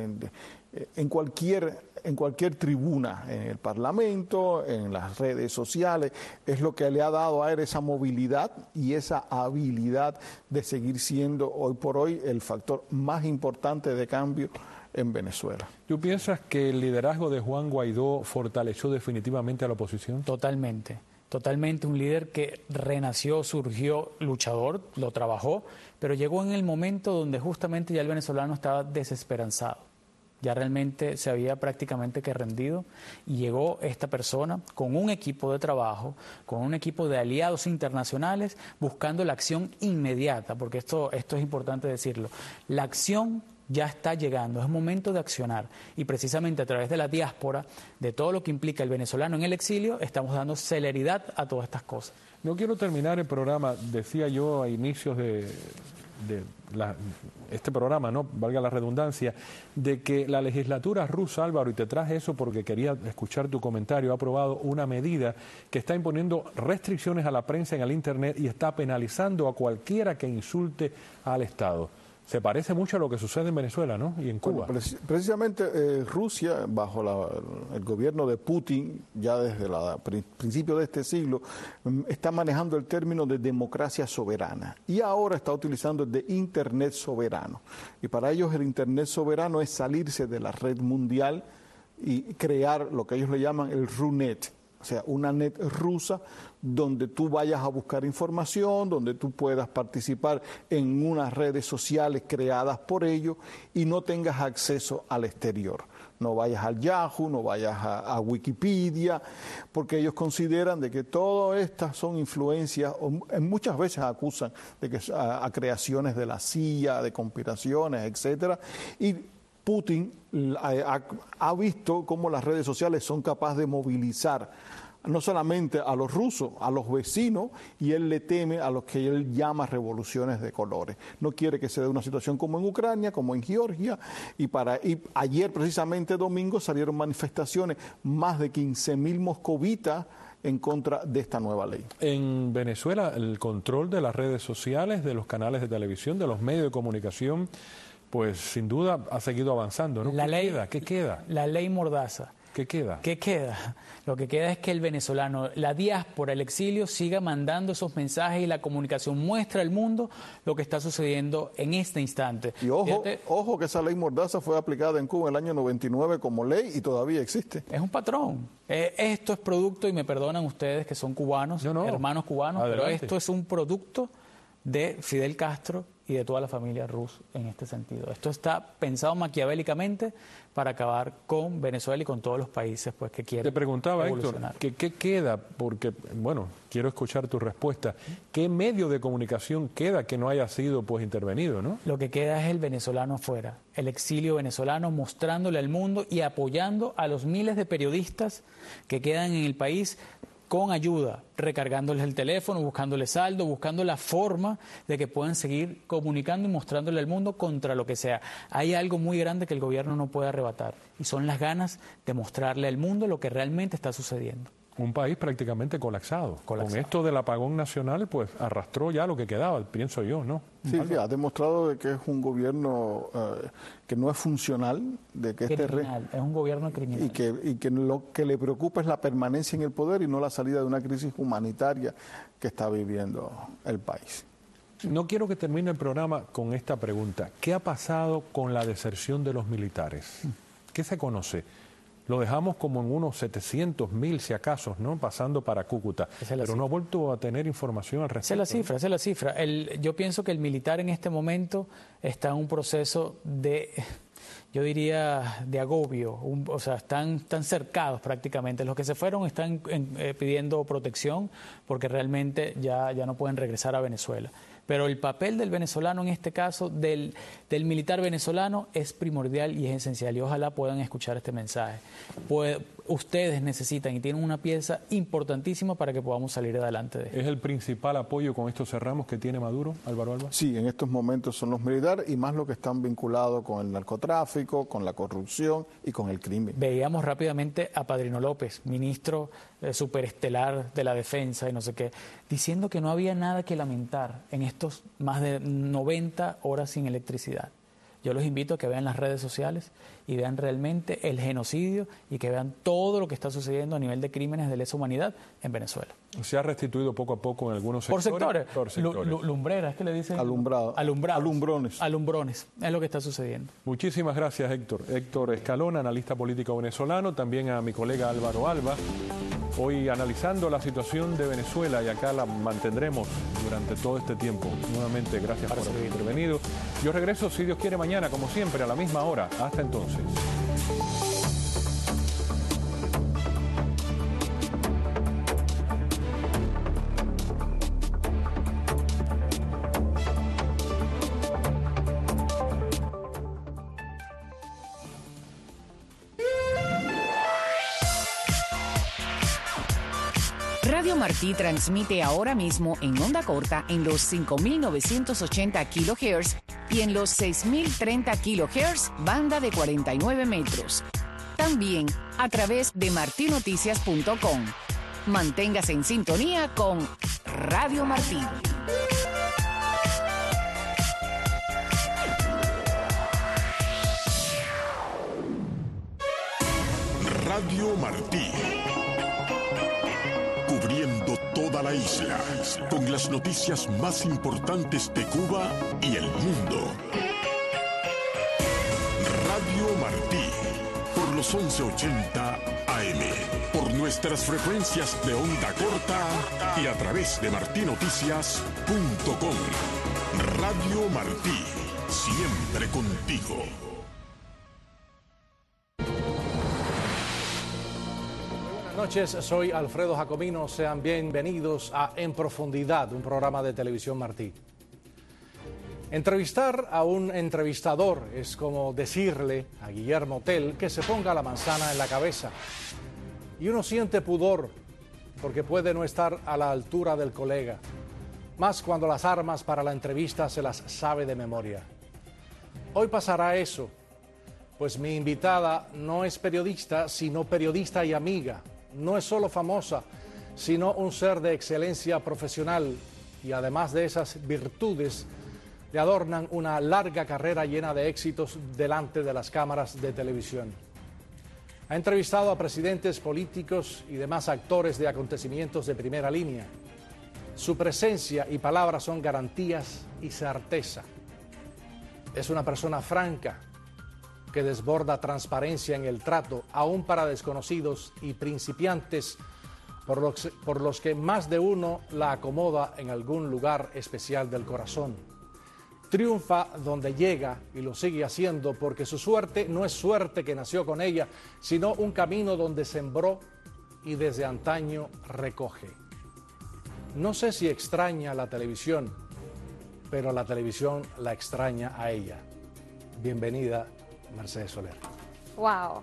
en cualquier tribuna, en el Parlamento, en las redes sociales, es lo que le ha dado a él esa movilidad y esa habilidad de seguir siendo hoy por hoy el factor más importante de cambio en Venezuela. ¿Tú piensas que el liderazgo de Juan Guaidó fortaleció definitivamente a la oposición? Totalmente. Totalmente, un líder que renació, surgió luchador, lo trabajó, pero llegó en el momento donde justamente ya el venezolano estaba desesperanzado. Ya realmente se había prácticamente que rendido y llegó esta persona con un equipo de trabajo, con un equipo de aliados internacionales buscando la acción inmediata, porque esto es importante decirlo. La acción ya está llegando, es momento de accionar y precisamente a través de la diáspora, de todo lo que implica el venezolano en el exilio, estamos dando celeridad a todas estas cosas. No quiero terminar el programa, decía yo a inicios de este programa, no valga la redundancia, de que la legislatura rusa, Álvaro, y te traje eso porque quería escuchar tu comentario, ha aprobado una medida que está imponiendo restricciones a la prensa en el Internet y está penalizando a cualquiera que insulte al Estado. Se parece mucho a lo que sucede en Venezuela, ¿no? Y en Cuba. Bueno, precisamente Rusia, bajo el gobierno de Putin, ya desde el principio de este siglo, está manejando el término de democracia soberana. Y ahora está utilizando el de Internet soberano. Y para ellos el Internet soberano es salirse de la red mundial y crear lo que ellos le llaman el RUNET, o sea, una net rusa donde tú vayas a buscar información, donde tú puedas participar en unas redes sociales creadas por ellos y no tengas acceso al exterior. No vayas al Yahoo, no vayas a Wikipedia, porque ellos consideran de que todas estas son influencias, o muchas veces acusan de que a creaciones de la CIA, de conspiraciones, etcétera, y Putin ha visto cómo las redes sociales son capaces de movilizar no solamente a los rusos, a los vecinos, y él le teme a lo que él llama revoluciones de colores. No quiere que se dé una situación como en Ucrania, como en Georgia, y ayer precisamente domingo salieron manifestaciones, más de 15.000 moscovitas en contra de esta nueva ley. En Venezuela, el control de las redes sociales, de los canales de televisión, de los medios de comunicación, pues sin duda ha seguido avanzando, ¿no? ¿Qué queda? La ley Mordaza. ¿Qué queda? ¿Qué queda? Lo que queda es que el venezolano, la diáspora, el exilio, siga mandando esos mensajes y la comunicación muestra al mundo lo que está sucediendo en este instante. Y ojo que esa ley Mordaza fue aplicada en Cuba en el año 99 como ley y todavía existe. Es un patrón. Esto es producto, y me perdonan ustedes que son cubanos, hermanos cubanos, adelante. Pero esto es un producto de Fidel Castro y de toda la familia Ruz en este sentido. Esto está pensado maquiavélicamente para acabar con Venezuela y con todos los países pues que quieren. Te preguntaba, Héctor, ¿qué queda? Porque, bueno, quiero escuchar tu respuesta. ¿Qué medio de comunicación queda que no haya sido pues intervenido, no? Lo que queda es el venezolano afuera, el exilio venezolano, mostrándole al mundo y apoyando a los miles de periodistas que quedan en el país con ayuda, recargándoles el teléfono, buscándoles saldo, buscando la forma de que puedan seguir comunicando y mostrándole al mundo contra lo que sea. Hay algo muy grande que el gobierno no puede arrebatar y son las ganas de mostrarle al mundo lo que realmente está sucediendo. Un país prácticamente colapsado. Con esto del apagón nacional, pues arrastró ya lo que quedaba, pienso yo, ¿no? Sí, ha demostrado de que es un gobierno que no es funcional, de que es un gobierno criminal. Y que lo que le preocupa es la permanencia en el poder y no la salida de una crisis humanitaria que está viviendo el país. No quiero que termine el programa con esta pregunta. ¿Qué ha pasado con la deserción de los militares? ¿Qué se conoce? Lo dejamos como en unos 700.000, si acaso, ¿no? Pasando para Cúcuta. Pero no ha vuelto a tener información al respecto. Esa es la cifra. Yo pienso que el militar en este momento está en un proceso de, yo diría, de agobio. O sea, están cercados prácticamente. Los que se fueron están pidiendo protección porque realmente ya no pueden regresar a Venezuela. Pero el papel del venezolano en este caso, del militar venezolano, es primordial y es esencial. Y ojalá puedan escuchar este mensaje. Ustedes necesitan y tienen una pieza importantísima para que podamos salir adelante de esto. ¿Es el principal apoyo, con esto cerramos, que tiene Maduro, Álvaro Alba? Sí, en estos momentos son los militares y más los que están vinculados con el narcotráfico, con la corrupción y con el crimen. Veíamos rápidamente a Padrino López, ministro superestelar de la defensa y no sé qué, diciendo que no había nada que lamentar en estos más de 90 horas sin electricidad. Yo los invito a que vean las redes sociales y vean realmente el genocidio y que vean todo lo que está sucediendo a nivel de crímenes de lesa humanidad en Venezuela. Se ha restituido poco a poco en algunos sectores. Por sectores. Lumbreras, ¿qué le dicen? Alumbrones. Alumbrones, es lo que está sucediendo. Muchísimas gracias, Héctor. Héctor Escalona, analista político venezolano, también a mi colega Álvaro Alba. Hoy analizando la situación de Venezuela y acá la mantendremos durante todo este tiempo. Nuevamente, gracias por haber intervenido. Yo regreso, si Dios quiere, mañana, como siempre, a la misma hora. Hasta entonces. Radio Martí transmite ahora mismo en onda corta en los 5.980 kHz y en los 6.030 kHz, banda de 49 metros. También a través de martinoticias.com. Manténgase en sintonía con Radio Martí. Radio Martí. Cubriendo toda la isla, con las noticias más importantes de Cuba y el mundo. Radio Martí, por los los 1180 AM. Por nuestras frecuencias de onda corta y a través de martinoticias.com. Radio Martí, siempre contigo. Buenas noches, soy Alfredo Jacomino. Sean bienvenidos a En Profundidad, un programa de Televisión Martí. Entrevistar a un entrevistador es como decirle a Guillermo Tell que se ponga la manzana en la cabeza. Y uno siente pudor porque puede no estar a la altura del colega, más cuando las armas para la entrevista se las sabe de memoria. Hoy pasará eso, pues mi invitada no es periodista, sino periodista y amiga. No es solo famosa, sino un ser de excelencia profesional, y además de esas virtudes, le adornan una larga carrera llena de éxitos delante de las cámaras de televisión. Ha entrevistado a presidentes, políticos y demás actores de acontecimientos de primera línea. Su presencia y palabras son garantías y certeza. Es una persona franca, que desborda transparencia en el trato, aún para desconocidos y principiantes, por los que más de uno la acomoda en algún lugar especial del corazón. Triunfa donde llega y lo sigue haciendo porque su suerte no es suerte que nació con ella, sino un camino donde sembró y desde antaño recoge. No sé si extraña la televisión, pero la televisión la extraña a ella. Bienvenida, Mercedes Soler. Wow.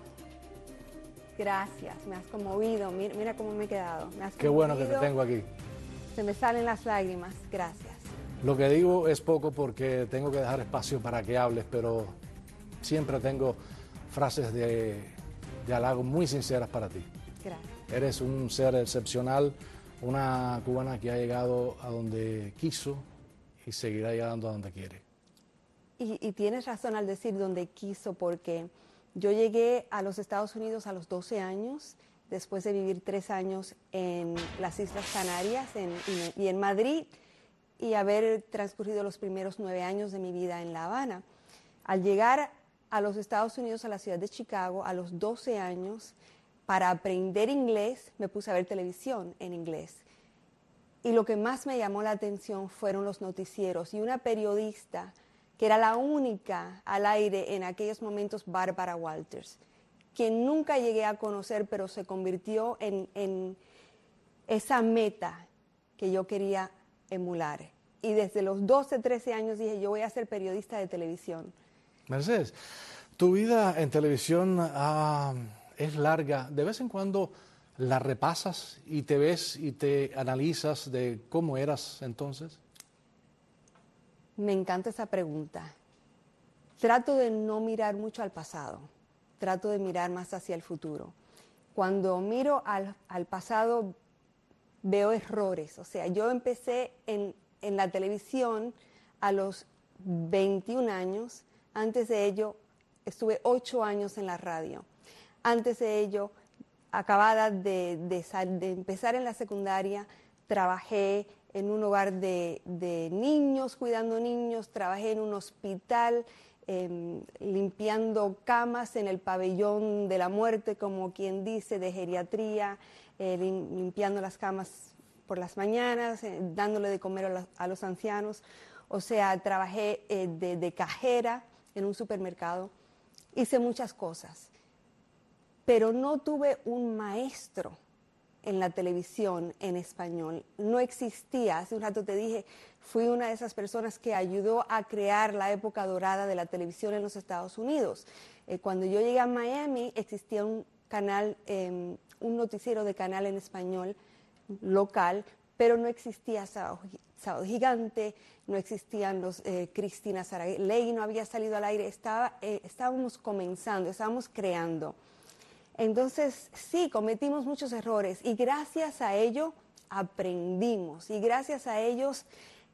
Gracias, me has conmovido. Mira cómo me he quedado. Qué bueno que te tengo aquí. Se me salen las lágrimas. Gracias. Lo que digo es poco porque tengo que dejar espacio para que hables, pero siempre tengo frases de halago muy sinceras para ti. Gracias. Eres un ser excepcional, una cubana que ha llegado a donde quiso y seguirá llegando a donde quiere. Y tienes razón al decir donde quiso, porque yo llegué a los Estados Unidos a los 12 años, después de vivir 3 años en las Islas Canarias y en Madrid, y haber transcurrido los primeros 9 años de mi vida en La Habana. Al llegar a los Estados Unidos, a la ciudad de Chicago, a los 12 años, para aprender inglés, me puse a ver televisión en inglés. Y lo que más me llamó la atención fueron los noticieros, y una periodista que era la única al aire en aquellos momentos, Bárbara Walters, quien nunca llegué a conocer, pero se convirtió en esa meta que yo quería emular. Y desde los 12, 13 años dije, yo voy a ser periodista de televisión. Mercedes, tu vida en televisión es larga. ¿De vez en cuando la repasas y te ves y te analizas de cómo eras entonces? Me encanta esa pregunta. Trato de no mirar mucho al pasado. Trato de mirar más hacia el futuro. Cuando miro al pasado, veo errores. O sea, yo empecé en la televisión a los 21 años. Antes de ello, estuve 8 años en la radio. Antes de ello, acabada de empezar en la secundaria, trabajé en un hogar de niños, cuidando niños. Trabajé en un hospital, limpiando camas en el pabellón de la muerte, como quien dice, de geriatría, limpiando las camas por las mañanas, dándole de comer a los ancianos. O sea, trabajé de cajera en un supermercado. Hice muchas cosas, pero no tuve un maestro en la televisión en español. No existía. Hace un rato te dije, fui una de esas personas que ayudó a crear la época dorada de la televisión en los Estados Unidos. Cuando yo llegué a Miami, existía un canal, un noticiero de canal en español local, pero no existía Sábado Gigante, no existían los Cristina Saralegui, no había salido al aire. Estábamos comenzando, estábamos creando. Entonces, sí, cometimos muchos errores y gracias a ello aprendimos y gracias a ellos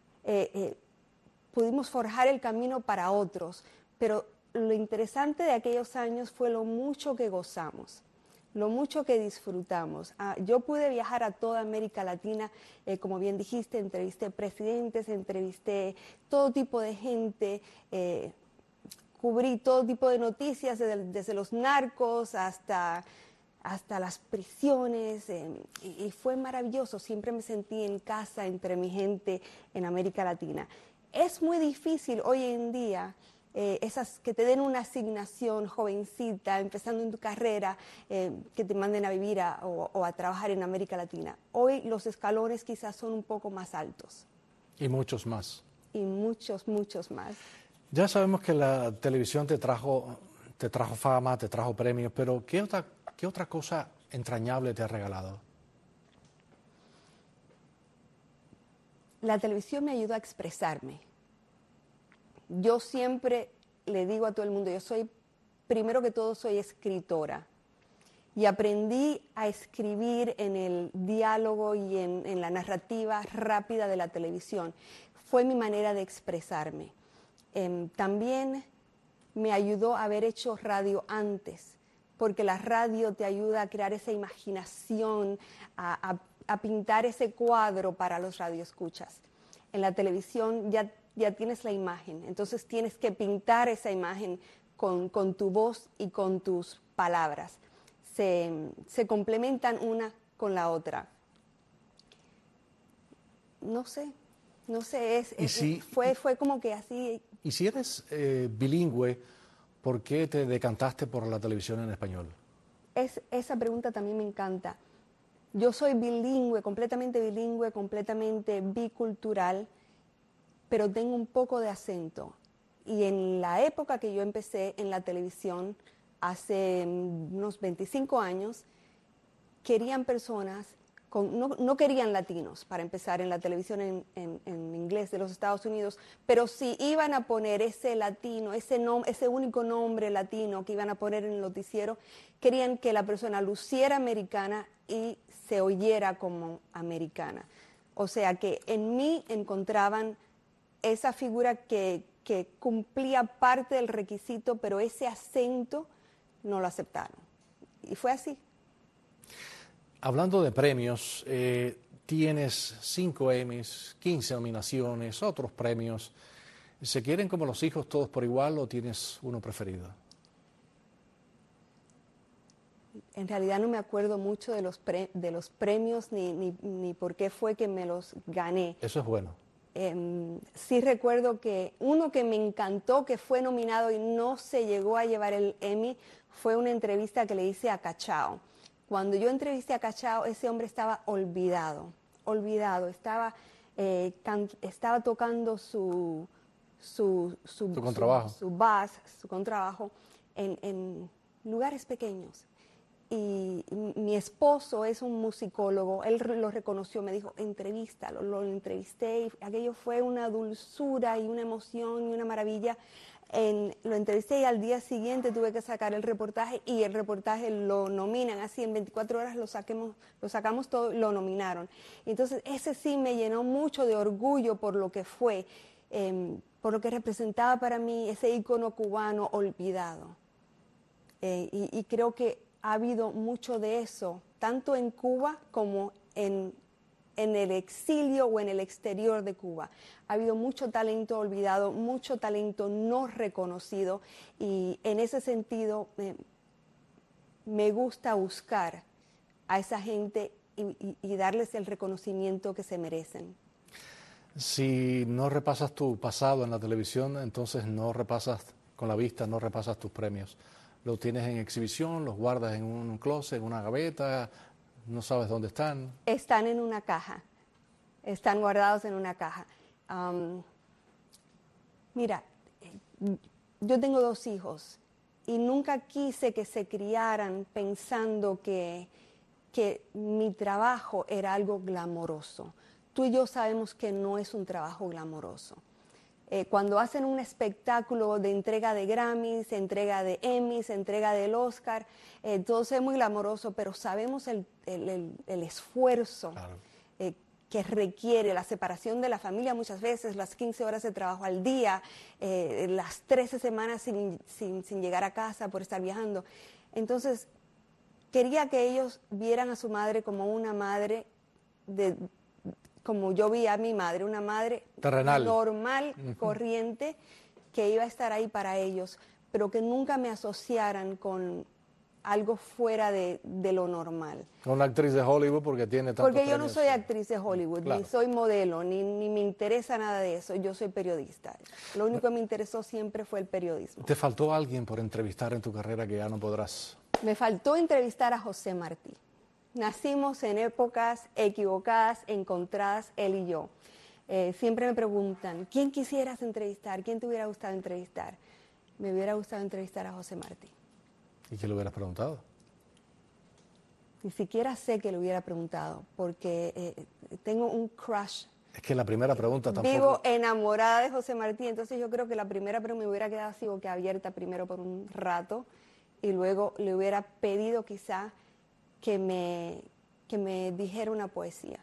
pudimos forjar el camino para otros. Pero lo interesante de aquellos años fue lo mucho que gozamos, lo mucho que disfrutamos. Yo pude viajar a toda América Latina, como bien dijiste, entrevisté presidentes, entrevisté todo tipo de gente, cubrí todo tipo de noticias, desde los narcos hasta las prisiones, y fue maravilloso. Siempre me sentí en casa entre mi gente en América Latina. Es muy difícil hoy en día que te den una asignación jovencita, empezando en tu carrera, que te manden a vivir o a trabajar en América Latina. Hoy los escalones quizás son un poco más altos. Y muchos más. Y muchos, muchos más. Ya sabemos que la televisión te trajo fama, te trajo premios, pero ¿qué otra cosa entrañable te ha regalado? La televisión me ayudó a expresarme. Yo siempre le digo a todo el mundo, primero que todo soy escritora, y aprendí a escribir en el diálogo y en la narrativa rápida de la televisión. Fue mi manera de expresarme. También me ayudó a haber hecho radio antes, porque la radio te ayuda a crear esa imaginación, a pintar ese cuadro para los radioescuchas. En la televisión ya tienes la imagen, entonces tienes que pintar esa imagen con tu voz y con tus palabras. Se complementan una con la otra. No sé, fue como que así. Y si eres bilingüe, ¿por qué te decantaste por la televisión en español? Esa pregunta también me encanta. Yo soy bilingüe, completamente bicultural, pero tengo un poco de acento. Y en la época que yo empecé en la televisión, hace unos 25 años, querían personas, no querían latinos para empezar en la televisión en inglés de los Estados Unidos, pero si iban a poner ese latino, ese único nombre latino que iban a poner en el noticiero, querían que la persona luciera americana y se oyera como americana. O sea que en mí encontraban esa figura que cumplía parte del requisito, pero ese acento no lo aceptaron. Y fue así. Hablando de premios, tienes 5 Emmys, 15 nominaciones, otros premios. ¿Se quieren como los hijos todos por igual o tienes uno preferido? En realidad no me acuerdo mucho de los premios ni por qué fue que me los gané. Eso es bueno. Sí recuerdo que uno que me encantó, que fue nominado y no se llegó a llevar el Emmy, fue una entrevista que le hice a Cachao. Cuando yo entrevisté a Cachao, ese hombre estaba olvidado, estaba tocando su contrabajo, su bass, su contrabajo en lugares pequeños. Y mi esposo es un musicólogo, él lo reconoció, me dijo, entrevístalo, lo entrevisté y aquello fue una dulzura y una emoción y una maravilla. Lo entrevisté y al día siguiente tuve que sacar el reportaje y el reportaje lo nominan, así en 24 horas lo sacamos todo, lo nominaron. Entonces ese sí me llenó mucho de orgullo por lo que fue, por lo que representaba para mí ese ícono cubano olvidado. Y creo que ha habido mucho de eso, tanto en Cuba como en el exilio o en el exterior de Cuba. Ha habido mucho talento olvidado, mucho talento no reconocido y en ese sentido me gusta buscar a esa gente y darles el reconocimiento que se merecen. Si no repasas tu pasado en la televisión, entonces no repasas con la vista, no repasas tus premios. Los tienes en exhibición, los guardas en un closet, en una gaveta, no sabes dónde están. Están en una caja, están guardados en una caja. Mira, yo tengo 2 hijos y nunca quise que se criaran pensando que mi trabajo era algo glamoroso. Tú y yo sabemos que no es un trabajo glamoroso. Cuando hacen un espectáculo de entrega de Grammys, entrega de Emmys, entrega del Oscar, todo es muy glamoroso, pero sabemos el esfuerzo que requiere la separación de la familia muchas veces, las 15 horas de trabajo al día, las 13 semanas sin llegar a casa por estar viajando. Entonces, quería que ellos vieran a su madre como una madre como yo vi a mi madre, una madre terrenal, normal, corriente, que iba a estar ahí para ellos. pero que nunca me asociaran con algo fuera de lo normal. Una actriz de Hollywood porque tiene tantos Porque yo no premios. soy actriz de Hollywood, Claro. ni soy modelo, ni me interesa nada de eso. Yo soy periodista. Lo único que me interesó siempre fue el periodismo. ¿Te faltó alguien por entrevistar en tu carrera que ya no podrás? Me faltó entrevistar a José Martí. Nacimos en épocas equivocadas, encontradas, él y yo. Siempre me preguntan, ¿quién quisieras entrevistar? ¿Quién te hubiera gustado entrevistar? Me hubiera gustado entrevistar a José Martí. ¿Y qué le hubieras preguntado? Ni siquiera sé que le hubiera preguntado, porque tengo un crush. Es que la primera pregunta tampoco... Vivo enamorada de José Martí, entonces yo creo que la primera pregunta me hubiera quedado así boquiabierta primero por un rato y luego le hubiera pedido quizá que me dijera una poesía.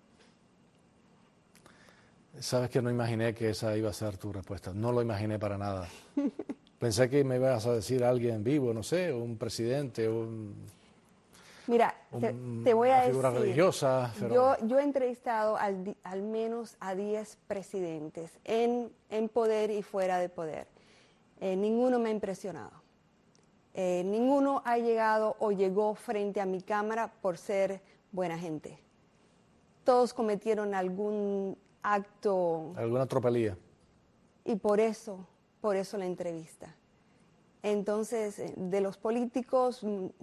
Sabes que no imaginé que esa iba a ser tu respuesta. No lo imaginé para nada. Pensé que me ibas a decir a alguien vivo, no sé, un presidente, Mira, te voy a una figura decir, religiosa. Pero... yo he entrevistado al menos a 10 presidentes en poder y fuera de poder. Ninguno me ha impresionado. Ninguno ha llegado o llegó frente a mi cámara por ser buena gente. Todos cometieron algún acto... alguna tropelía. Y por eso la entrevista. Entonces, de los políticos,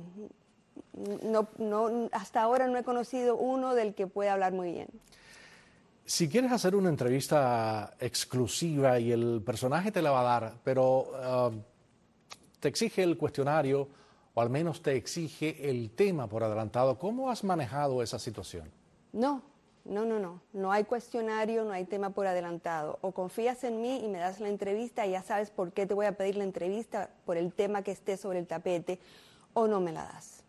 hasta ahora no he conocido uno del que pueda hablar muy bien. Si quieres hacer una entrevista exclusiva y el personaje te la va a dar, pero te exige el cuestionario o al menos te exige el tema por adelantado, ¿cómo has manejado esa situación? No hay cuestionario, no hay tema por adelantado. O confías en mí y me das la entrevista y ya sabes por qué te voy a pedir la entrevista, por el tema que esté sobre el tapete, o no me la das.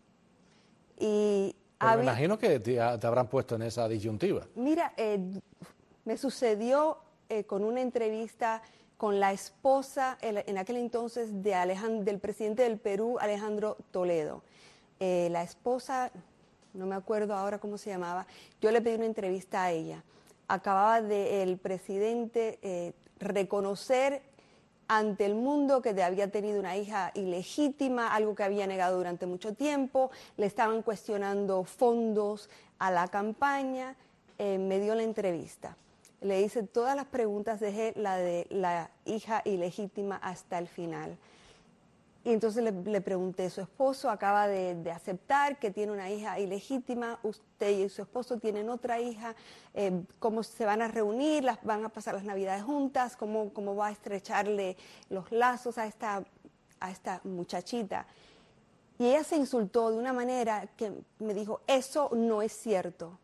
Y me imagino que te habrán puesto en esa disyuntiva. Mira, me sucedió con una entrevista con la esposa en aquel entonces del presidente del Perú, Alejandro Toledo. La esposa... no me acuerdo ahora cómo se llamaba, yo le pedí una entrevista a ella. Acababa el presidente reconocer ante el mundo que había tenido una hija ilegítima, algo que había negado durante mucho tiempo, le estaban cuestionando fondos a la campaña, me dio la entrevista. Le hice todas las preguntas, dejé la de la hija ilegítima hasta el final. Y entonces le pregunté, su esposo acaba de aceptar que tiene una hija ilegítima, usted y su esposo tienen otra hija, ¿cómo se van a reunir? ¿Van a pasar las Navidades juntas? ¿Cómo va a estrecharle los lazos a esta muchachita? Y ella se insultó de una manera que me dijo, eso no es cierto.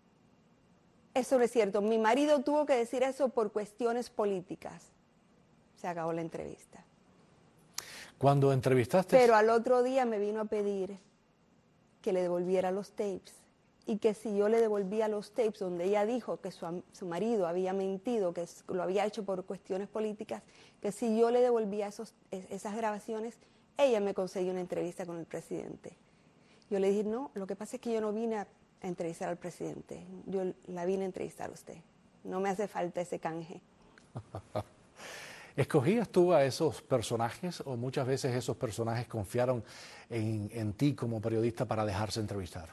Eso no es cierto. Mi marido tuvo que decir eso por cuestiones políticas. Se acabó la entrevista. Cuando entrevistaste... Pero al otro día me vino a pedir que le devolviera los tapes y que si yo le devolvía los tapes donde ella dijo que su marido había mentido, que lo había hecho por cuestiones políticas, que si yo le devolvía esas grabaciones, ella me conseguía una entrevista con el presidente. Yo le dije, no, lo que pasa es que yo no vine a entrevistar al presidente, yo la vine a entrevistar a usted. No me hace falta ese canje. ¿Escogías tú a esos personajes o muchas veces esos personajes confiaron en ti como periodista para dejarse entrevistar?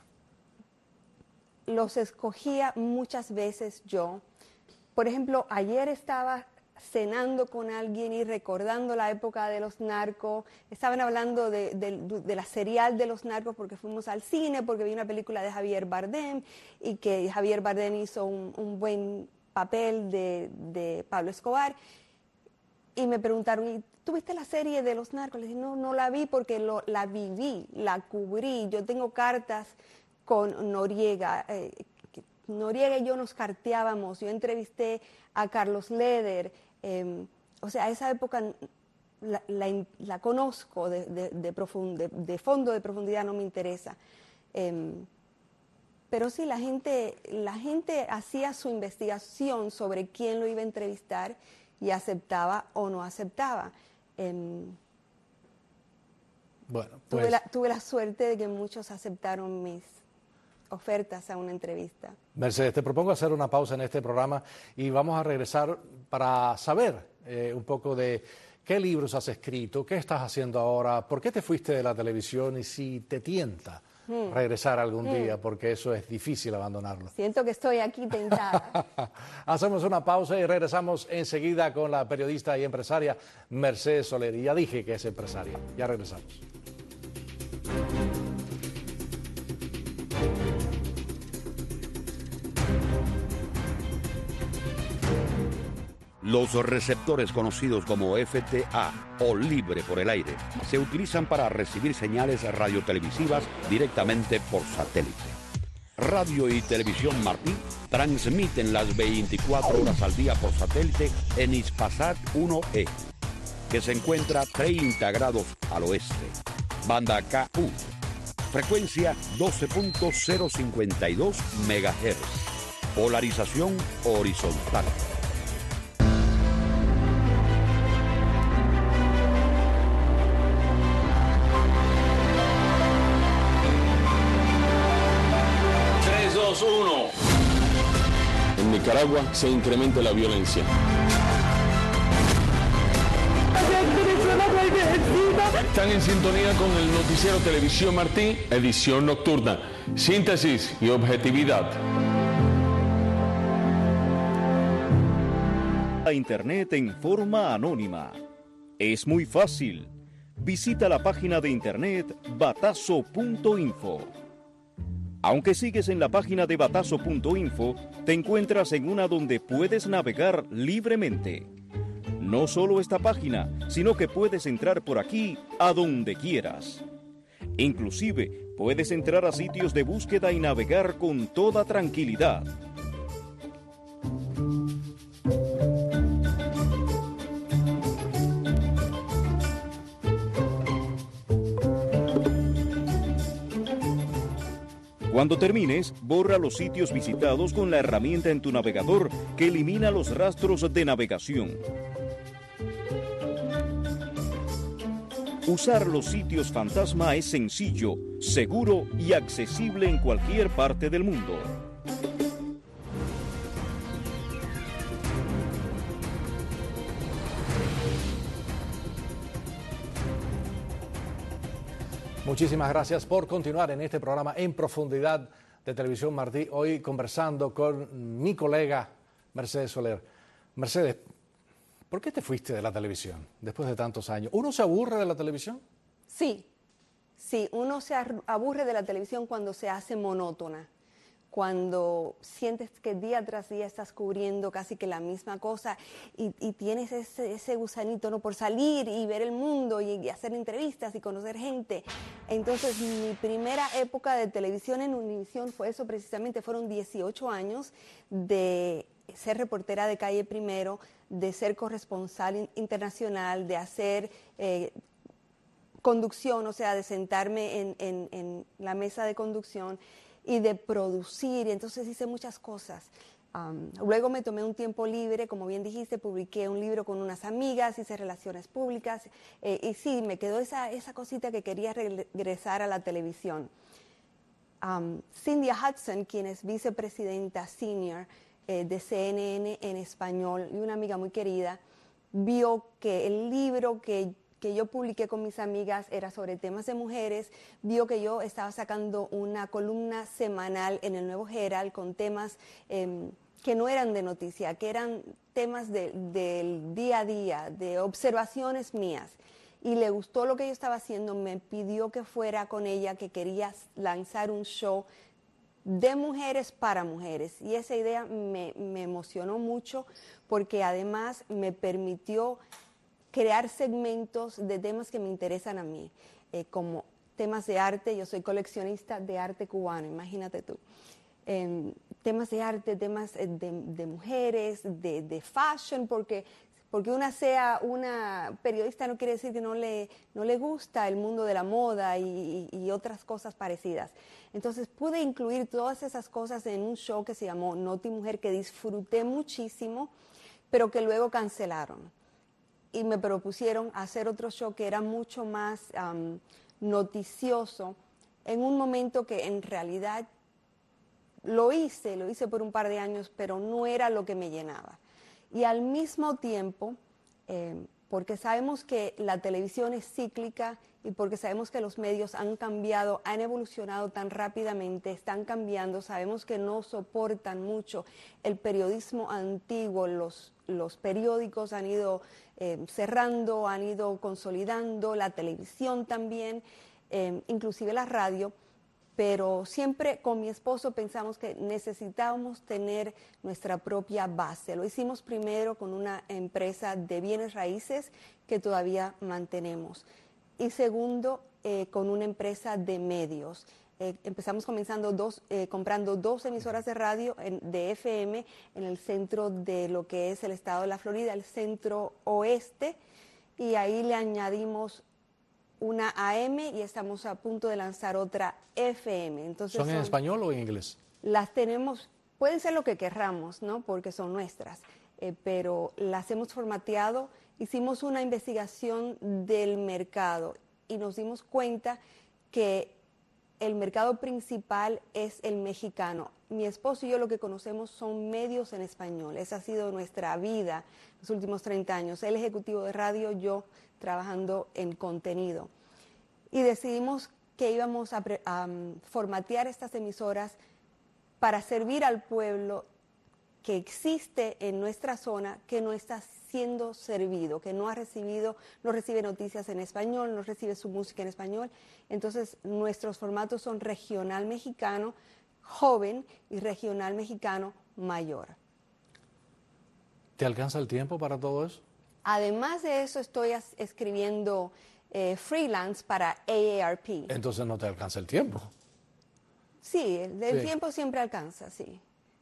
Los escogía muchas veces yo. Por ejemplo, ayer estaba cenando con alguien y recordando la época de los narcos. Estaban hablando de la serial de los narcos porque fuimos al cine, porque vi una película de Javier Bardem y que Javier Bardem hizo un buen papel de Pablo Escobar. Y me preguntaron, ¿y tú viste la serie de los narcos? Les dije, no la vi porque la viví, la cubrí. Yo tengo cartas con Noriega. Noriega y yo nos carteábamos. Yo entrevisté a Carlos Leder. O sea, esa época la conozco de fondo, de profundidad, no me interesa. Pero sí, la gente hacía su investigación sobre quién lo iba a entrevistar y aceptaba o no aceptaba. Bueno, pues, tuve la suerte de que muchos aceptaron mis ofertas a una entrevista. Mercedes, te propongo hacer una pausa en este programa y vamos a regresar para saber un poco de ¿Qué libros has escrito? ¿Qué estás haciendo ahora? ¿Por qué te fuiste de la televisión? Y si te tienta regresar algún día, porque eso es difícil abandonarlo. Siento que estoy aquí tentada. Hacemos una pausa y regresamos enseguida con la periodista y empresaria Mercedes Soler. Y ya dije que es empresaria. Ya regresamos. Los receptores conocidos como FTA o libre por el aire se utilizan para recibir señales radiotelevisivas directamente por satélite. Radio y Televisión Martí transmiten las 24 horas al día por satélite en Hispasat 1E, que se encuentra 30 grados al oeste. Banda KU, frecuencia 12.052 MHz, polarización horizontal. En Nicaragua se incrementa la violencia. Están en sintonía con el noticiero Televisión Martí, edición nocturna. Síntesis y objetividad. A Internet en forma anónima. Es muy fácil. Visita la página de Internet batazo.info. Aunque sigues en la página de batazo.info, te encuentras en una donde puedes navegar libremente. No solo esta página, sino que puedes entrar por aquí a donde quieras. Inclusive, puedes entrar a sitios de búsqueda y navegar con toda tranquilidad. Cuando termines, borra los sitios visitados con la herramienta en tu navegador que elimina los rastros de navegación. Usar los sitios fantasma es sencillo, seguro y accesible en cualquier parte del mundo. Muchísimas gracias por continuar en este programa En Profundidad de Televisión Martí. Hoy conversando con mi colega Mercedes Soler. Mercedes, ¿por qué te fuiste de la televisión después de tantos años? ¿Uno se aburre de la televisión? Sí, uno se aburre de la televisión cuando se hace monótona, cuando sientes que día tras día estás cubriendo casi que la misma cosa y tienes ese gusanito, ¿no?, por salir y ver el mundo y hacer entrevistas y conocer gente. Entonces, mi primera época de televisión en Univisión fue eso precisamente, fueron 18 años de ser reportera de Calle Primero, de ser corresponsal internacional, de hacer conducción, o sea, de sentarme en la mesa de conducción y de producir, y entonces hice muchas cosas. Luego me tomé un tiempo libre, como bien dijiste, publiqué un libro con unas amigas, hice relaciones públicas, y sí, me quedó esa cosita que quería regresar a la televisión. Cynthia Hudson, quien es vicepresidenta senior de CNN en español, y una amiga muy querida, vio que el libro que yo publiqué con mis amigas era sobre temas de mujeres, vio que yo estaba sacando una columna semanal en el Nuevo Herald con temas que no eran de noticia, que eran temas del día a día, de observaciones mías. Y le gustó lo que yo estaba haciendo, me pidió que fuera con ella, que quería lanzar un show de mujeres para mujeres. Y esa idea me emocionó mucho porque además me permitió crear segmentos de temas que me interesan a mí, como temas de arte. Yo soy coleccionista de arte cubano, imagínate tú. Temas de arte, temas de mujeres, de fashion, porque una sea una periodista no quiere decir que no le gusta el mundo de la moda y otras cosas parecidas. Entonces pude incluir todas esas cosas en un show que se llamó Noti Mujer, que disfruté muchísimo, pero que luego cancelaron. Y me propusieron hacer otro show que era mucho más noticioso, en un momento que en realidad lo hice por un par de años, pero no era lo que me llenaba. Y al mismo tiempo porque sabemos que la televisión es cíclica y porque sabemos que los medios han cambiado, han evolucionado tan rápidamente, están cambiando, sabemos que no soportan mucho el periodismo antiguo, los periódicos han ido cerrando, han ido consolidando, la televisión también, inclusive la radio, pero siempre con mi esposo pensamos que necesitábamos tener nuestra propia base. Lo hicimos primero con una empresa de bienes raíces que todavía mantenemos. Y segundo, con una empresa de medios. Empezamos comprando 2 emisoras de radio de FM en el centro de lo que es el estado de la Florida, el centro oeste, y ahí le añadimos una AM y estamos a punto de lanzar otra FM. Entonces, ¿Son en español o en inglés? Las tenemos, pueden ser lo que querramos, ¿no? Porque son nuestras, pero las hemos formateado. Hicimos una investigación del mercado y nos dimos cuenta que el mercado principal es el mexicano. Mi esposo y yo lo que conocemos son medios en español. Esa ha sido nuestra vida los últimos 30 años. Él ejecutivo de radio, yo trabajando en contenido. Y decidimos que íbamos a formatear estas emisoras para servir al pueblo que existe en nuestra zona, que no está siendo servido, que no recibe noticias en español, no recibe su música en español. Entonces, nuestros formatos son regional mexicano joven y regional mexicano mayor. ¿Te alcanza el tiempo para todo eso? Además de eso, estoy escribiendo freelance para AARP. Entonces no te alcanza el tiempo. Sí, el tiempo siempre alcanza, sí.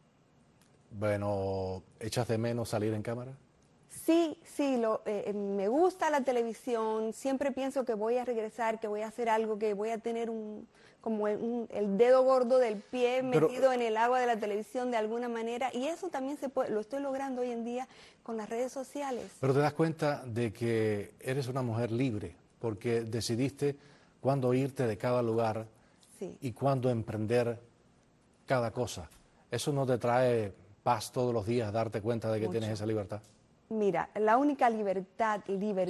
Bueno, ¿echas de menos salir en cámara? Sí, me gusta la televisión, siempre pienso que voy a regresar, que voy a hacer algo, que voy a tener el dedo gordo del pie metido en el agua de la televisión de alguna manera, y eso también lo estoy logrando hoy en día con las redes sociales. Pero te das cuenta de que eres una mujer libre, porque decidiste cuándo irte de cada lugar y cuándo emprender cada cosa. ¿Eso no te trae paz todos los días, darte cuenta de que tienes esa libertad? Mira, la única libertad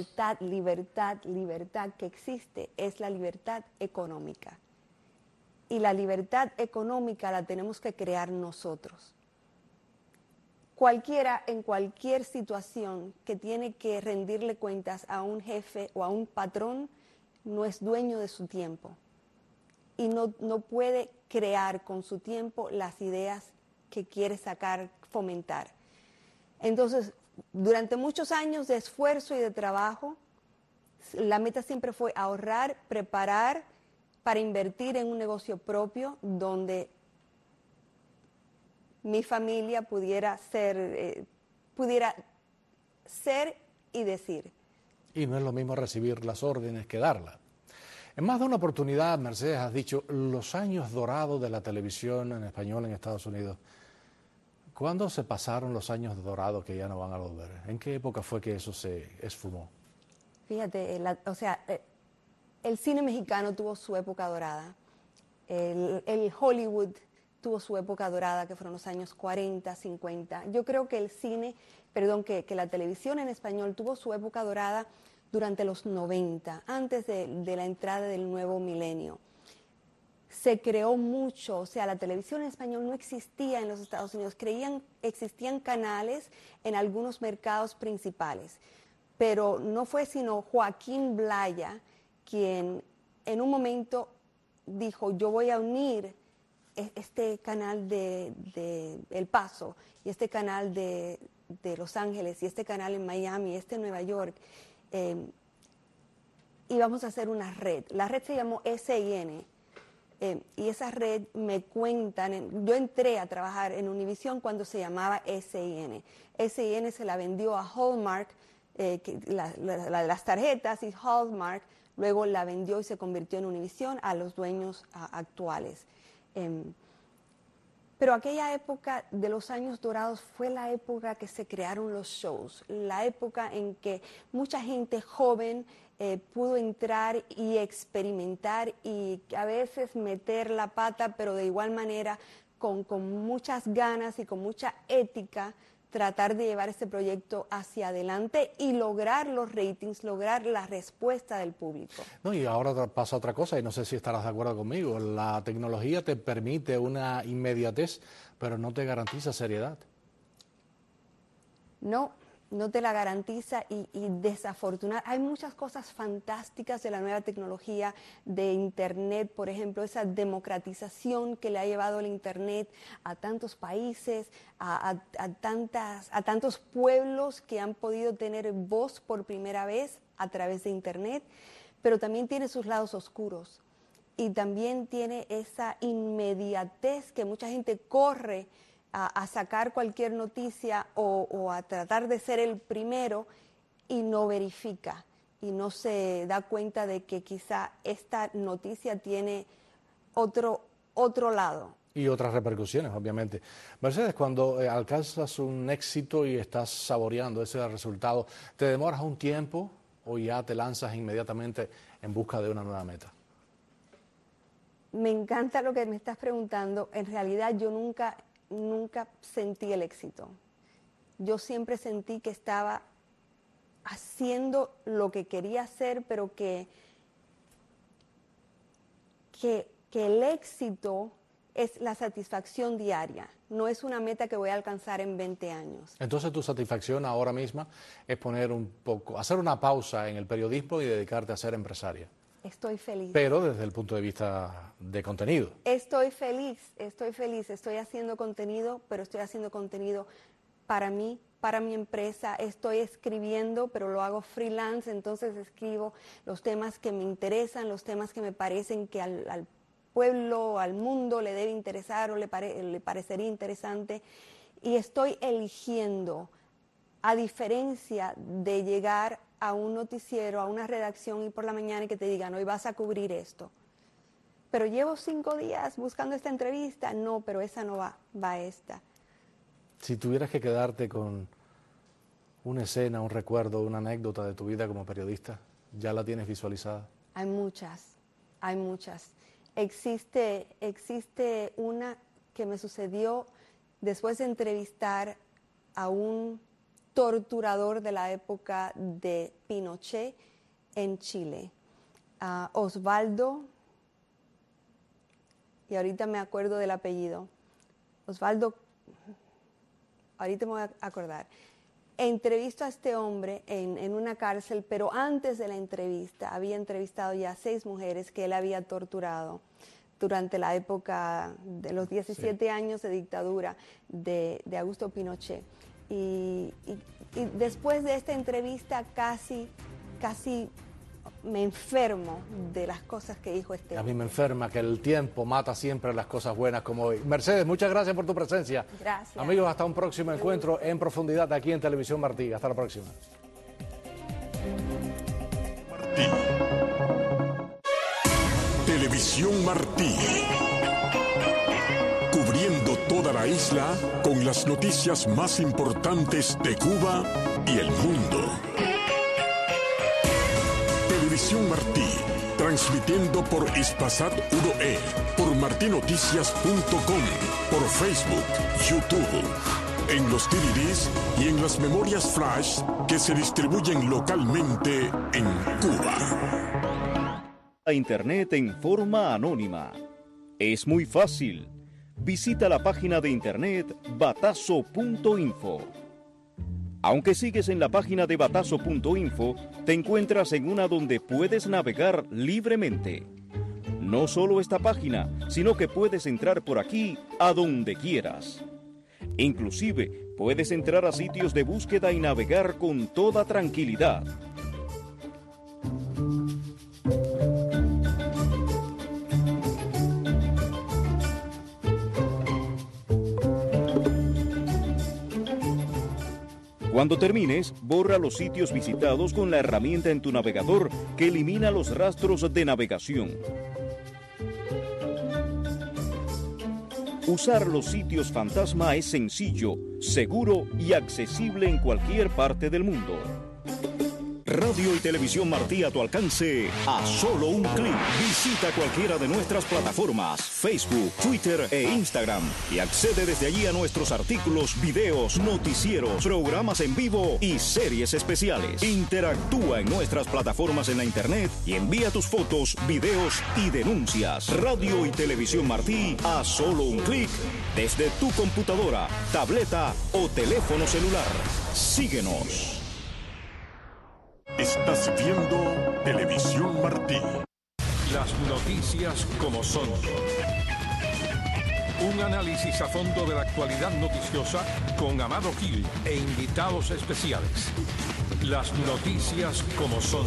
que existe es la libertad económica. Y la libertad económica la tenemos que crear nosotros. Cualquiera, en cualquier situación que tiene que rendirle cuentas a un jefe o a un patrón, no es dueño de su tiempo. Y no puede crear con su tiempo las ideas que quiere fomentar. Entonces, durante muchos años de esfuerzo y de trabajo, la meta siempre fue ahorrar, preparar para invertir en un negocio propio donde mi familia pudiera ser y decir. Y no es lo mismo recibir las órdenes que darlas. En más de una oportunidad, Mercedes, has dicho los años dorados de la televisión en español en Estados Unidos. ¿Cuándo se pasaron los años dorados que ya no van a volver? ¿En qué época fue que eso se esfumó? Fíjate, el cine mexicano tuvo su época dorada. El Hollywood tuvo su época dorada, que fueron los años 40, 50. Yo creo que que la televisión en español tuvo su época dorada durante los 90, antes de la entrada del nuevo milenio. Se creó mucho, la televisión en español no existía en los Estados Unidos. Existían canales en algunos mercados principales, pero no fue sino Joaquín Blaya quien en un momento dijo, yo voy a unir este canal de El Paso y este canal de Los Ángeles y este canal en Miami, en Nueva York, y vamos a hacer una red. La red se llamó SIN. Y esa red yo entré a trabajar en Univision cuando se llamaba SIN. SIN se la vendió a Hallmark, la de las tarjetas, y Hallmark luego la vendió y se convirtió en Univision a los dueños actuales. Pero aquella época de los años dorados fue la época que se crearon los shows, la época en que mucha gente joven pudo entrar y experimentar y a veces meter la pata, pero de igual manera con muchas ganas y con mucha ética tratar de llevar este proyecto hacia adelante y lograr los ratings, lograr la respuesta del público. No, y ahora pasa otra cosa, y no sé si estarás de acuerdo conmigo. La tecnología te permite una inmediatez, pero no te garantiza seriedad. No te la garantiza y desafortunadamente hay muchas cosas fantásticas de la nueva tecnología de Internet, por ejemplo, esa democratización que le ha llevado el Internet a tantos países, a tantos pueblos que han podido tener voz por primera vez a través de Internet, pero también tiene sus lados oscuros y también tiene esa inmediatez que mucha gente corre a sacar cualquier noticia o a tratar de ser el primero y no verifica y no se da cuenta de que quizá esta noticia tiene otro lado. Y otras repercusiones, obviamente. Mercedes, cuando alcanzas un éxito y estás saboreando ese resultado, ¿te demoras un tiempo o ya te lanzas inmediatamente en busca de una nueva meta? Me encanta lo que me estás preguntando. En realidad yo nunca sentí el éxito. Yo siempre sentí que estaba haciendo lo que quería hacer, pero que el éxito es la satisfacción diaria, no es una meta que voy a alcanzar en 20 años. Entonces tu satisfacción ahora misma es hacer una pausa en el periodismo y dedicarte a ser empresaria. Estoy feliz. Pero desde el punto de vista de contenido. Estoy feliz, estoy haciendo contenido, pero estoy haciendo contenido para mí, para mi empresa. Estoy escribiendo, pero lo hago freelance, entonces escribo los temas que me interesan, los temas que me parecen que al pueblo, al mundo le debe interesar o le parecería interesante. Y estoy eligiendo, a diferencia de llegar a un noticiero, a una redacción y por la mañana y que te digan, hoy vas a cubrir esto. Pero llevo 5 días buscando esta entrevista. No, pero esa no va esta. Si tuvieras que quedarte con una escena, un recuerdo, una anécdota de tu vida como periodista, ¿ya la tienes visualizada? Hay muchas. Existe una que me sucedió después de entrevistar a un torturador de la época de Pinochet en Chile, Osvaldo, y ahorita me acuerdo del apellido, Osvaldo, ahorita me voy a acordar. Entrevisto a este hombre en una cárcel, pero antes de la entrevista había entrevistado ya 6 mujeres que él había torturado durante la época de los 17 años de dictadura de Augusto Pinochet. Y después de esta entrevista casi me enfermo de las cosas que dijo este hombre. A mí me enferma que el tiempo mata siempre las cosas buenas como hoy. Mercedes, muchas gracias por tu presencia. Gracias. Amigos, hasta un próximo encuentro en profundidad aquí en Televisión Martí. Hasta la próxima. Televisión Martí. Cubriendo toda la isla con las noticias más importantes de Cuba y el mundo. Televisión Martí, transmitiendo por Ispasat 1E, por martinoticias.com, por Facebook, YouTube, en los DVDs y en las memorias flash que se distribuyen localmente en Cuba. A Internet en forma anónima. Es muy fácil. Visita la página de internet batazo.info. Aunque sigues en la página de batazo.info, te encuentras en una donde puedes navegar libremente. No solo esta página, sino que puedes entrar por aquí a donde quieras. Inclusive, puedes entrar a sitios de búsqueda y navegar con toda tranquilidad. Cuando termines, borra los sitios visitados con la herramienta en tu navegador que elimina los rastros de navegación. Usar los sitios fantasma es sencillo, seguro y accesible en cualquier parte del mundo. Radio y Televisión Martí a tu alcance a solo un clic. Visita cualquiera de nuestras plataformas, Facebook, Twitter e Instagram, y accede desde allí a nuestros artículos, videos, noticieros, programas en vivo y series especiales. Interactúa en nuestras plataformas en la internet y envía tus fotos, videos y denuncias. Radio y Televisión Martí a solo un clic desde tu computadora, tableta o teléfono celular. Síguenos. Estás viendo Televisión Martí. Las noticias como son. Un análisis a fondo de la actualidad noticiosa con Amado Gil e invitados especiales. Las noticias como son.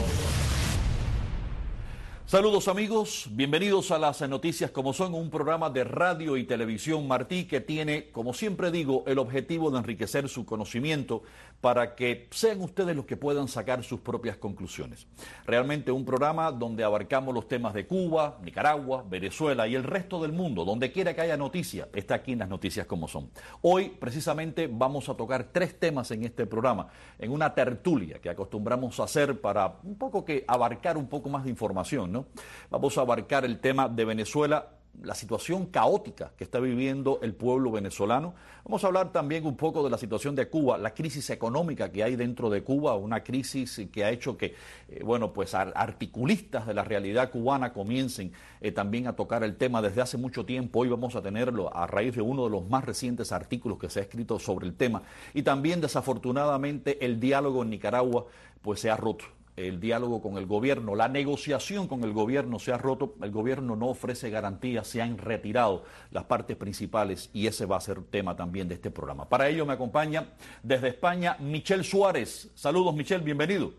Saludos amigos, bienvenidos a las noticias como son, un programa de radio y televisión Martí que tiene, como siempre digo, el objetivo de enriquecer su conocimiento para que sean ustedes los que puedan sacar sus propias conclusiones. Realmente un programa donde abarcamos los temas de Cuba, Nicaragua, Venezuela y el resto del mundo, donde quiera que haya noticia, está aquí en las noticias como son. Hoy precisamente vamos a tocar 3 temas en este programa, en una tertulia que acostumbramos a hacer para un poco que abarcar un poco más de información, ¿no? Vamos a abarcar el tema de Venezuela, la situación caótica que está viviendo el pueblo venezolano. Vamos a hablar también un poco de la situación de Cuba, la crisis económica que hay dentro de Cuba, una crisis que ha hecho que, articulistas de la realidad cubana comiencen también a tocar el tema desde hace mucho tiempo. Hoy vamos a tenerlo a raíz de uno de los más recientes artículos que se ha escrito sobre el tema. Y también, desafortunadamente, el diálogo en Nicaragua pues se ha roto. El diálogo con el gobierno, la negociación con el gobierno se ha roto, el gobierno no ofrece garantías, se han retirado las partes principales y ese va a ser tema también de este programa. Para ello me acompaña desde España Michel Suárez. Saludos Michel, bienvenido.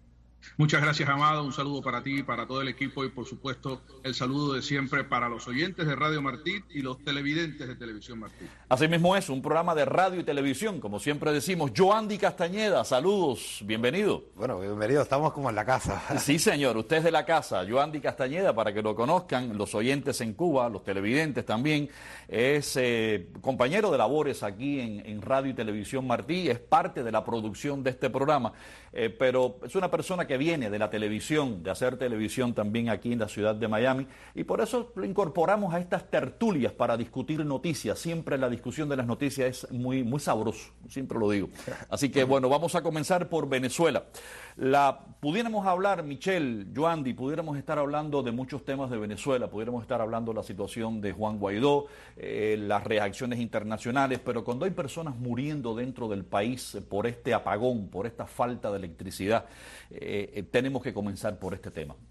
Muchas gracias, Amado. Un saludo para ti, para todo el equipo y, por supuesto, el saludo de siempre para los oyentes de Radio Martí y los televidentes de Televisión Martí. Así mismo es, un programa de radio y televisión, como siempre decimos. Yoandi Castañeda, saludos, bienvenido. Bueno, bienvenido, estamos como en la casa. Sí, señor, usted es de la casa. Yoandi Castañeda, para que lo conozcan, los oyentes en Cuba, los televidentes también, es compañero de labores aquí en Radio y Televisión Martí, es parte de la producción de este programa, pero es una persona que viene de la televisión, de hacer televisión también aquí en la ciudad de Miami, y por eso lo incorporamos a estas tertulias para discutir noticias. Siempre la discusión de las noticias es muy, muy sabroso, siempre lo digo. Así que bueno, vamos a comenzar por Venezuela. Pudiéramos hablar, Michel, Yoandi, pudiéramos estar hablando de muchos temas de Venezuela, pudiéramos estar hablando de la situación de Juan Guaidó, las reacciones internacionales, pero cuando hay personas muriendo dentro del país por este apagón, por esta falta de electricidad, tenemos que comenzar por este tema.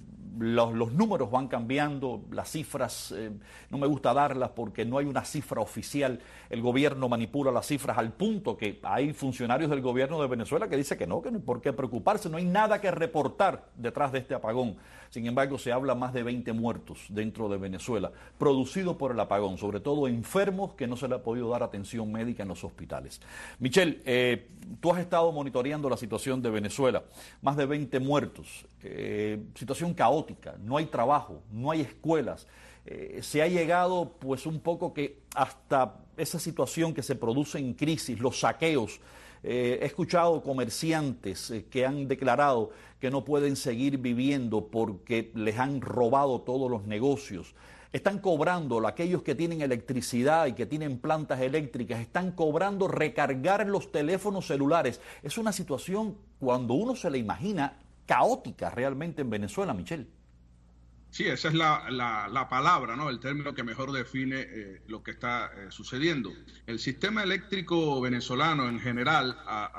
Los números van cambiando, las cifras no me gusta darlas porque no hay una cifra oficial, el gobierno manipula las cifras al punto que hay funcionarios del gobierno de Venezuela que dicen que no hay por qué preocuparse, no hay nada que reportar detrás de este apagón. Sin embargo, se habla más de 20 muertos dentro de Venezuela, producido por el apagón, sobre todo enfermos que no se le ha podido dar atención médica en los hospitales. Michel, tú has estado monitoreando la situación de Venezuela, más de 20 muertos, situación caótica, no hay trabajo, no hay escuelas, se ha llegado pues un poco que hasta esa situación que se produce en crisis, los saqueos. He escuchado comerciantes que han declarado que no pueden seguir viviendo porque les han robado todos los negocios. Están cobrando, aquellos que tienen electricidad y que tienen plantas eléctricas, están cobrando recargar los teléfonos celulares. Es una situación, cuando uno se la imagina, caótica realmente en Venezuela, Michel. Sí, esa es la palabra, ¿no? El término que mejor define lo que está sucediendo. El sistema eléctrico venezolano en general,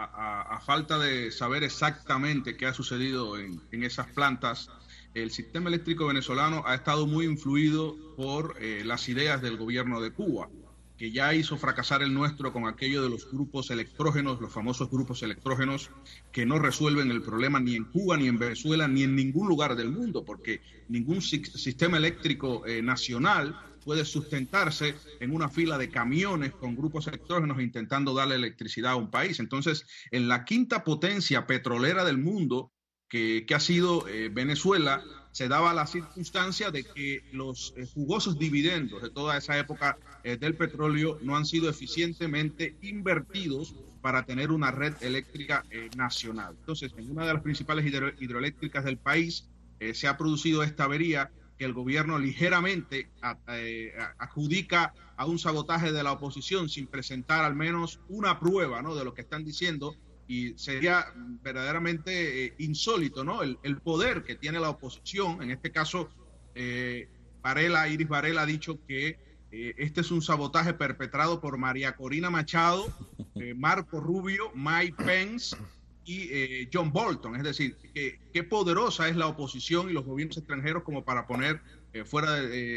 a falta de saber exactamente qué ha sucedido en esas plantas, el sistema eléctrico venezolano ha estado muy influido por las ideas del gobierno de Cuba, que ya hizo fracasar el nuestro con aquello de los grupos electrógenos, los famosos grupos electrógenos, que no resuelven el problema ni en Cuba, ni en Venezuela, ni en ningún lugar del mundo, porque ningún sistema eléctrico nacional puede sustentarse en una fila de camiones con grupos electrógenos intentando darle electricidad a un país. Entonces, en la quinta potencia petrolera del mundo, que ha sido Venezuela, se daba la circunstancia de que los jugosos dividendos de toda esa época del petróleo no han sido eficientemente invertidos para tener una red eléctrica nacional. Entonces, en una de las principales hidroeléctricas del país se ha producido esta avería que el gobierno ligeramente adjudica a un sabotaje de la oposición sin presentar al menos una prueba, ¿no?, de lo que están diciendo, y sería verdaderamente insólito, ¿no?, el poder que tiene la oposición. En este caso, Iris Varela ha dicho que este es un sabotaje perpetrado por María Corina Machado, Marco Rubio, Mike Pence y John Bolton. Es decir, qué poderosa es la oposición y los gobiernos extranjeros como para poner fuera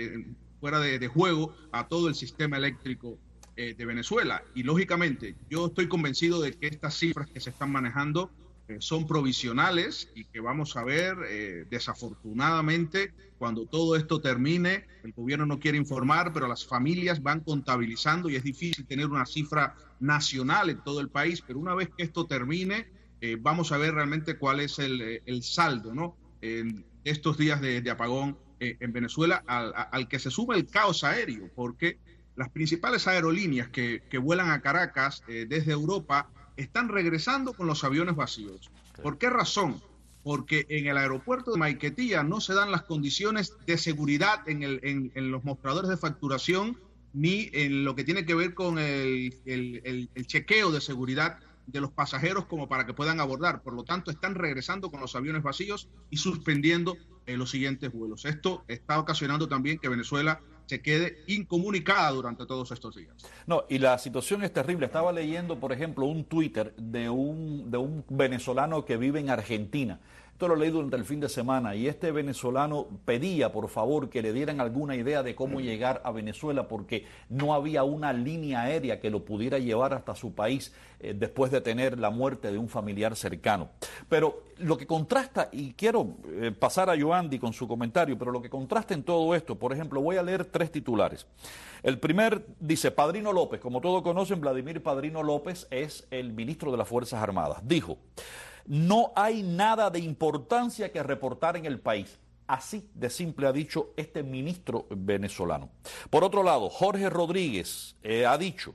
de juego a todo el sistema eléctrico de Venezuela. Y lógicamente yo estoy convencido de que estas cifras que se están manejando son provisionales y que vamos a ver, desafortunadamente, cuando todo esto termine. El gobierno no quiere informar, pero las familias van contabilizando y es difícil tener una cifra nacional en todo el país, pero una vez que esto termine, vamos a ver realmente cuál es el saldo, ¿no?, en estos días de apagón en Venezuela, al que se suma el caos aéreo, porque las principales aerolíneas que vuelan a Caracas desde Europa están regresando con los aviones vacíos. ¿Por qué razón? Porque en el aeropuerto de Maiquetía no se dan las condiciones de seguridad en los mostradores de facturación, ni en lo que tiene que ver con el chequeo de seguridad de los pasajeros como para que puedan abordar. Por lo tanto, están regresando con los aviones vacíos y suspendiendo los siguientes vuelos. Esto está ocasionando también que Venezuela se quede incomunicada durante todos estos días. No, y la situación es terrible. Estaba leyendo, por ejemplo, un Twitter de un venezolano que vive en Argentina. Esto lo leí durante el fin de semana, y este venezolano pedía, por favor, que le dieran alguna idea de cómo llegar a Venezuela, porque no había una línea aérea que lo pudiera llevar hasta su país después de tener la muerte de un familiar cercano. Pero lo que contrasta, y quiero pasar a Yoandi con su comentario, pero lo que contrasta en todo esto, por ejemplo, voy a leer 3 titulares. El primer dice: Padrino López, como todos conocen, Vladimir Padrino López es el ministro de las Fuerzas Armadas. Dijo: no hay nada de importancia que reportar en el país. Así de simple ha dicho este ministro venezolano. Por otro lado, Jorge Rodríguez ha dicho,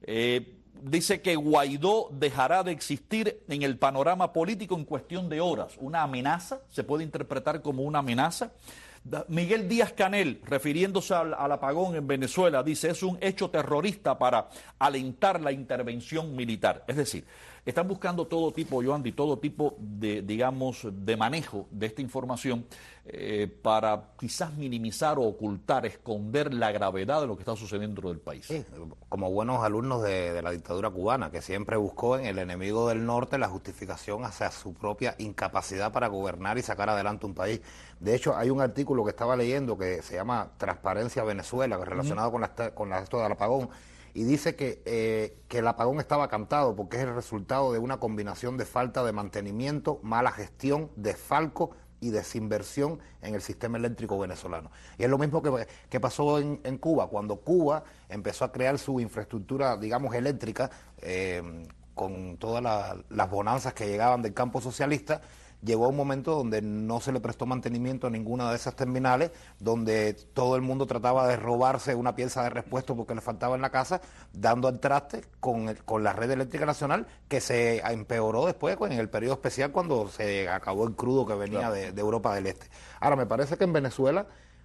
dice que Guaidó dejará de existir en el panorama político en cuestión de horas. Una amenaza, se puede interpretar como una amenaza. Miguel Díaz-Canel, refiriéndose al apagón en Venezuela, dice: es un hecho terrorista para alentar la intervención militar. Es decir, están buscando todo tipo, Yoandi, todo tipo de, digamos, de manejo de esta información para quizás minimizar o ocultar, esconder la gravedad de lo que está sucediendo dentro del país. Sí, como buenos alumnos de la dictadura cubana, que siempre buscó en el enemigo del norte la justificación hacia su propia incapacidad para gobernar y sacar adelante un país. De hecho, hay un artículo que estaba leyendo que se llama Transparencia Venezuela, relacionado con esto del apagón, y dice que el apagón estaba cantado porque es el resultado de una combinación de falta de mantenimiento, mala gestión, desfalco y desinversión en el sistema eléctrico venezolano. Y es lo mismo que pasó en Cuba, cuando Cuba empezó a crear su infraestructura, digamos, eléctrica, con todas las bonanzas que llegaban del campo socialista. Llegó un momento donde no se le prestó mantenimiento a ninguna de esas terminales, donde todo el mundo trataba de robarse una pieza de repuesto porque le faltaba en la casa, dando al traste con la red eléctrica nacional, que se empeoró después en el periodo especial cuando se acabó el crudo que venía de Europa del Este. Ahora, me parece que en Venezuela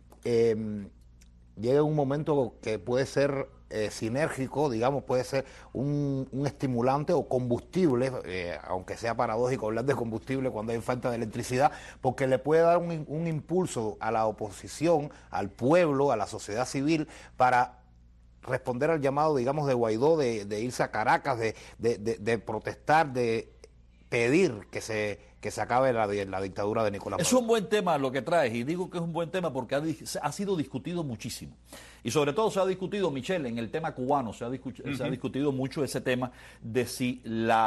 llega un momento que puede ser sinérgico, digamos, puede ser un estimulante o combustible, aunque sea paradójico hablar de combustible cuando hay falta de electricidad, porque le puede dar un impulso a la oposición, al pueblo, a la sociedad civil, para responder al llamado, digamos, de Guaidó de irse a Caracas, de protestar, de pedir que se acabe la dictadura de Nicolás Maduro. Es un buen tema lo que traes, y digo que es un buen tema porque ha sido discutido muchísimo. Y sobre todo se ha discutido, Michelle, en el tema cubano, se ha discutido mucho ese tema de si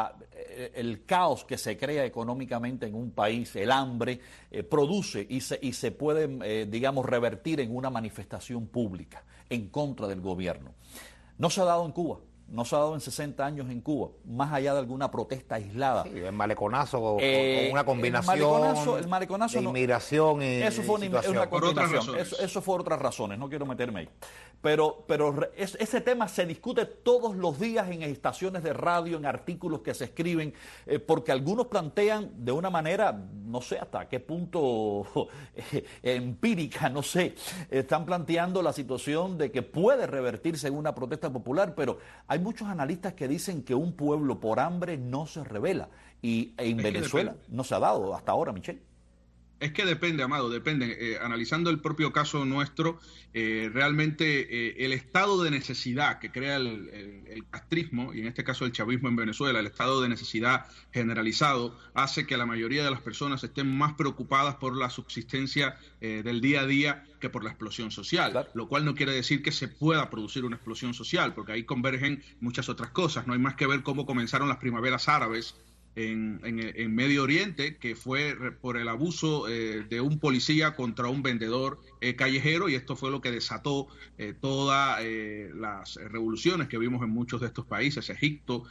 el caos que se crea económicamente en un país, el hambre, produce y se puede, digamos, revertir en una manifestación pública en contra del gobierno. No se ha dado en Cuba. no se ha dado en 60 años en Cuba, más allá de alguna protesta aislada. Sí, el maleconazo o una combinación el maleconazo de inmigración y eso fue una combinación. Eso fue otras razones, no quiero meterme ahí. Pero ese tema se discute todos los días en estaciones de radio, en artículos que se escriben, porque algunos plantean de una manera, no sé hasta qué punto empírica, no sé, están planteando la situación de que puede revertirse en una protesta popular, pero hay muchos analistas que dicen que un pueblo por hambre no se rebela, y en Venezuela no se ha dado hasta ahora, Michel. Es que depende, Amado, depende. Analizando el propio caso nuestro, realmente el estado de necesidad que crea el castrismo, y en este caso el chavismo en Venezuela, el estado de necesidad generalizado, hace que la mayoría de las personas estén más preocupadas por la subsistencia del día a día que por la explosión social, claro. Lo cual no quiere decir que se pueda producir una explosión social, porque ahí convergen muchas otras cosas. No hay más que ver cómo comenzaron las primaveras árabes en Medio Oriente, que fue por el abuso de un policía contra un vendedor callejero, y esto fue lo que desató todas las revoluciones que vimos en muchos de estos países, Egipto,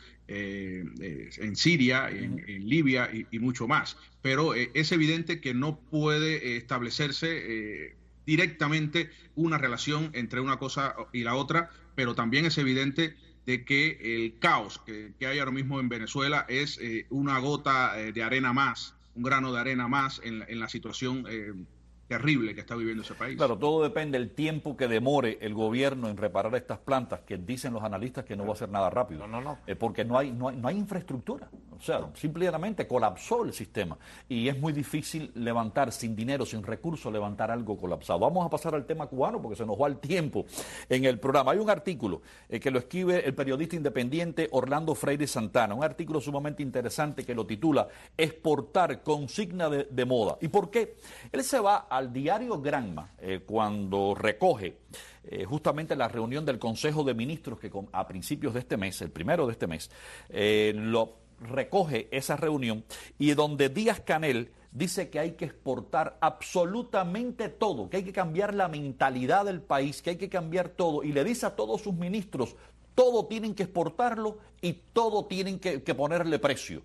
en Siria, en Libia y mucho más. Pero es evidente que no puede establecerse directamente una relación entre una cosa y la otra, pero también es evidente de que el caos que hay ahora mismo en Venezuela es una gota de arena más, un grano de arena más en la situación terrible que está viviendo ese país. Claro, todo depende del tiempo que demore el gobierno en reparar estas plantas, que dicen los analistas que no va a ser nada rápido. No. Porque no hay infraestructura. O sea, simplemente colapsó el sistema. Y es muy difícil levantar sin dinero, sin recursos, levantar algo colapsado. Vamos a pasar al tema cubano porque se nos va el tiempo en el programa. Hay un artículo que lo escribe el periodista independiente Orlando Freire Santana, un artículo sumamente interesante que lo titula Exportar consigna de moda. ¿Y por qué? Él se va al diario Granma cuando recoge justamente la reunión del Consejo de Ministros que a principios de este mes, el primero de este mes, lo recoge esa reunión, y donde Díaz-Canel dice que hay que exportar absolutamente todo, que hay que cambiar la mentalidad del país, que hay que cambiar todo, y le dice a todos sus ministros, todo tienen que exportarlo y todo tienen que ponerle precio.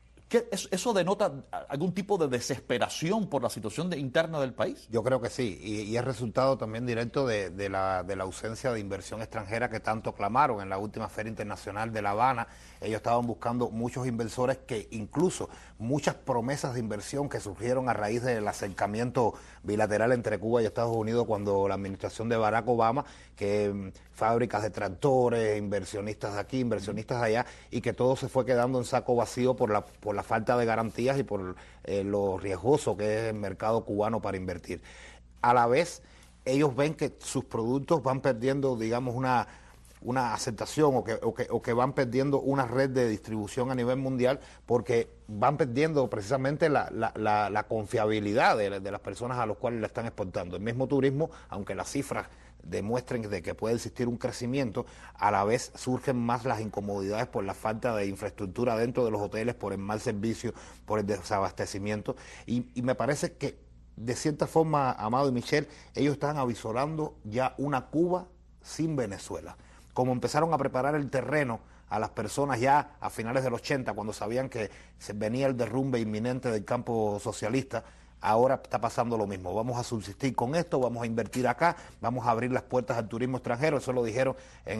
¿Eso denota algún tipo de desesperación por la situación interna del país? Yo creo que sí, y es resultado también directo de la ausencia de inversión extranjera que tanto clamaron en la última Feria Internacional de La Habana. Ellos estaban buscando muchos inversores, que incluso muchas promesas de inversión que surgieron a raíz del acercamiento bilateral entre Cuba y Estados Unidos cuando la administración de Barack Obama, que fábricas de tractores, inversionistas de aquí, inversionistas de allá, y que todo se fue quedando en saco vacío por la falta de garantías y por lo riesgoso que es el mercado cubano para invertir. A la vez, ellos ven que sus productos van perdiendo, digamos, una aceptación o que van perdiendo una red de distribución a nivel mundial, porque van perdiendo precisamente la confiabilidad de las personas a las cuales le están exportando. El mismo turismo, aunque las cifras demuestren de que puede existir un crecimiento, a la vez surgen más las incomodidades por la falta de infraestructura dentro de los hoteles, por el mal servicio, por el desabastecimiento, y me parece que de cierta forma, Amado y Michelle, ellos están avisorando ya una Cuba sin Venezuela. Como empezaron a preparar el terreno a las personas ya a finales del 80, cuando sabían que se venía el derrumbe inminente del campo socialista, ahora está pasando lo mismo. Vamos a subsistir con esto, vamos a invertir acá, vamos a abrir las puertas al turismo extranjero. Eso lo dijeron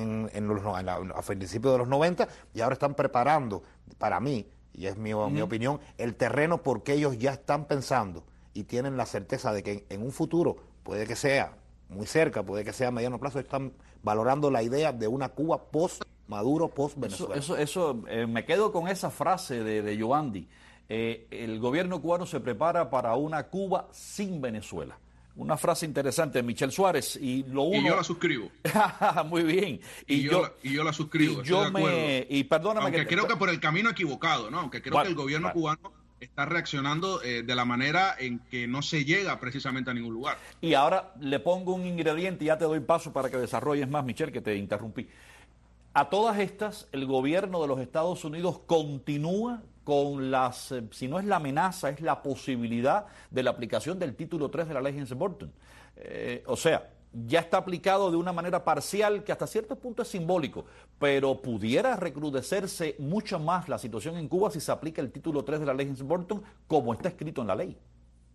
a principios de los 90, y ahora están preparando, para mí, y es mi opinión, el terreno, porque ellos ya están pensando y tienen la certeza de que en un futuro, puede que sea muy cerca, puede que sea a mediano plazo, están valorando la idea de una Cuba post-Maduro, post-Venezuela. Me quedo con esa frase de Yoandi. El gobierno cubano se prepara para una Cuba sin Venezuela. Una frase interesante, Michel Suárez. Y yo la suscribo. Muy bien. Y yo la suscribo. Y perdóname. Aunque creo que por el camino equivocado, ¿no? Aunque creo que el gobierno cubano está reaccionando de la manera en que no se llega precisamente a ningún lugar. Y ahora le pongo un ingrediente y ya te doy paso para que desarrolles más, Michel, que te interrumpí. A todas estas, el gobierno de los Estados Unidos continúa con si no es la amenaza, es la posibilidad de la aplicación del título 3 de la ley Helms-Burton. O sea, ya está aplicado de una manera parcial que hasta cierto punto es simbólico, pero pudiera recrudecerse mucho más la situación en Cuba si se aplica el título 3 de la ley Helms-Burton como está escrito en la ley.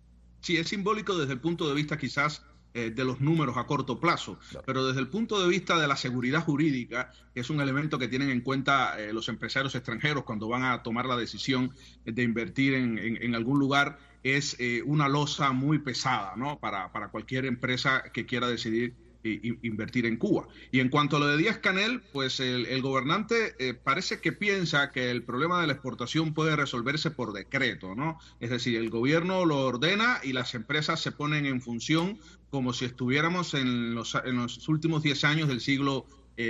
Sí, es simbólico desde el punto de vista quizás de los números a corto plazo, pero desde el punto de vista de la seguridad jurídica, que es un elemento que tienen en cuenta los empresarios extranjeros cuando van a tomar la decisión de invertir en algún lugar, es una losa muy pesada, ¿no? Para cualquier empresa que quiera decidir invertir en Cuba. Y en cuanto a lo de Díaz-Canel, pues el gobernante parece que piensa que el problema de la exportación puede resolverse por decreto, ¿no? Es decir, el gobierno lo ordena y las empresas se ponen en función como si estuviéramos en los últimos 10 años del siglo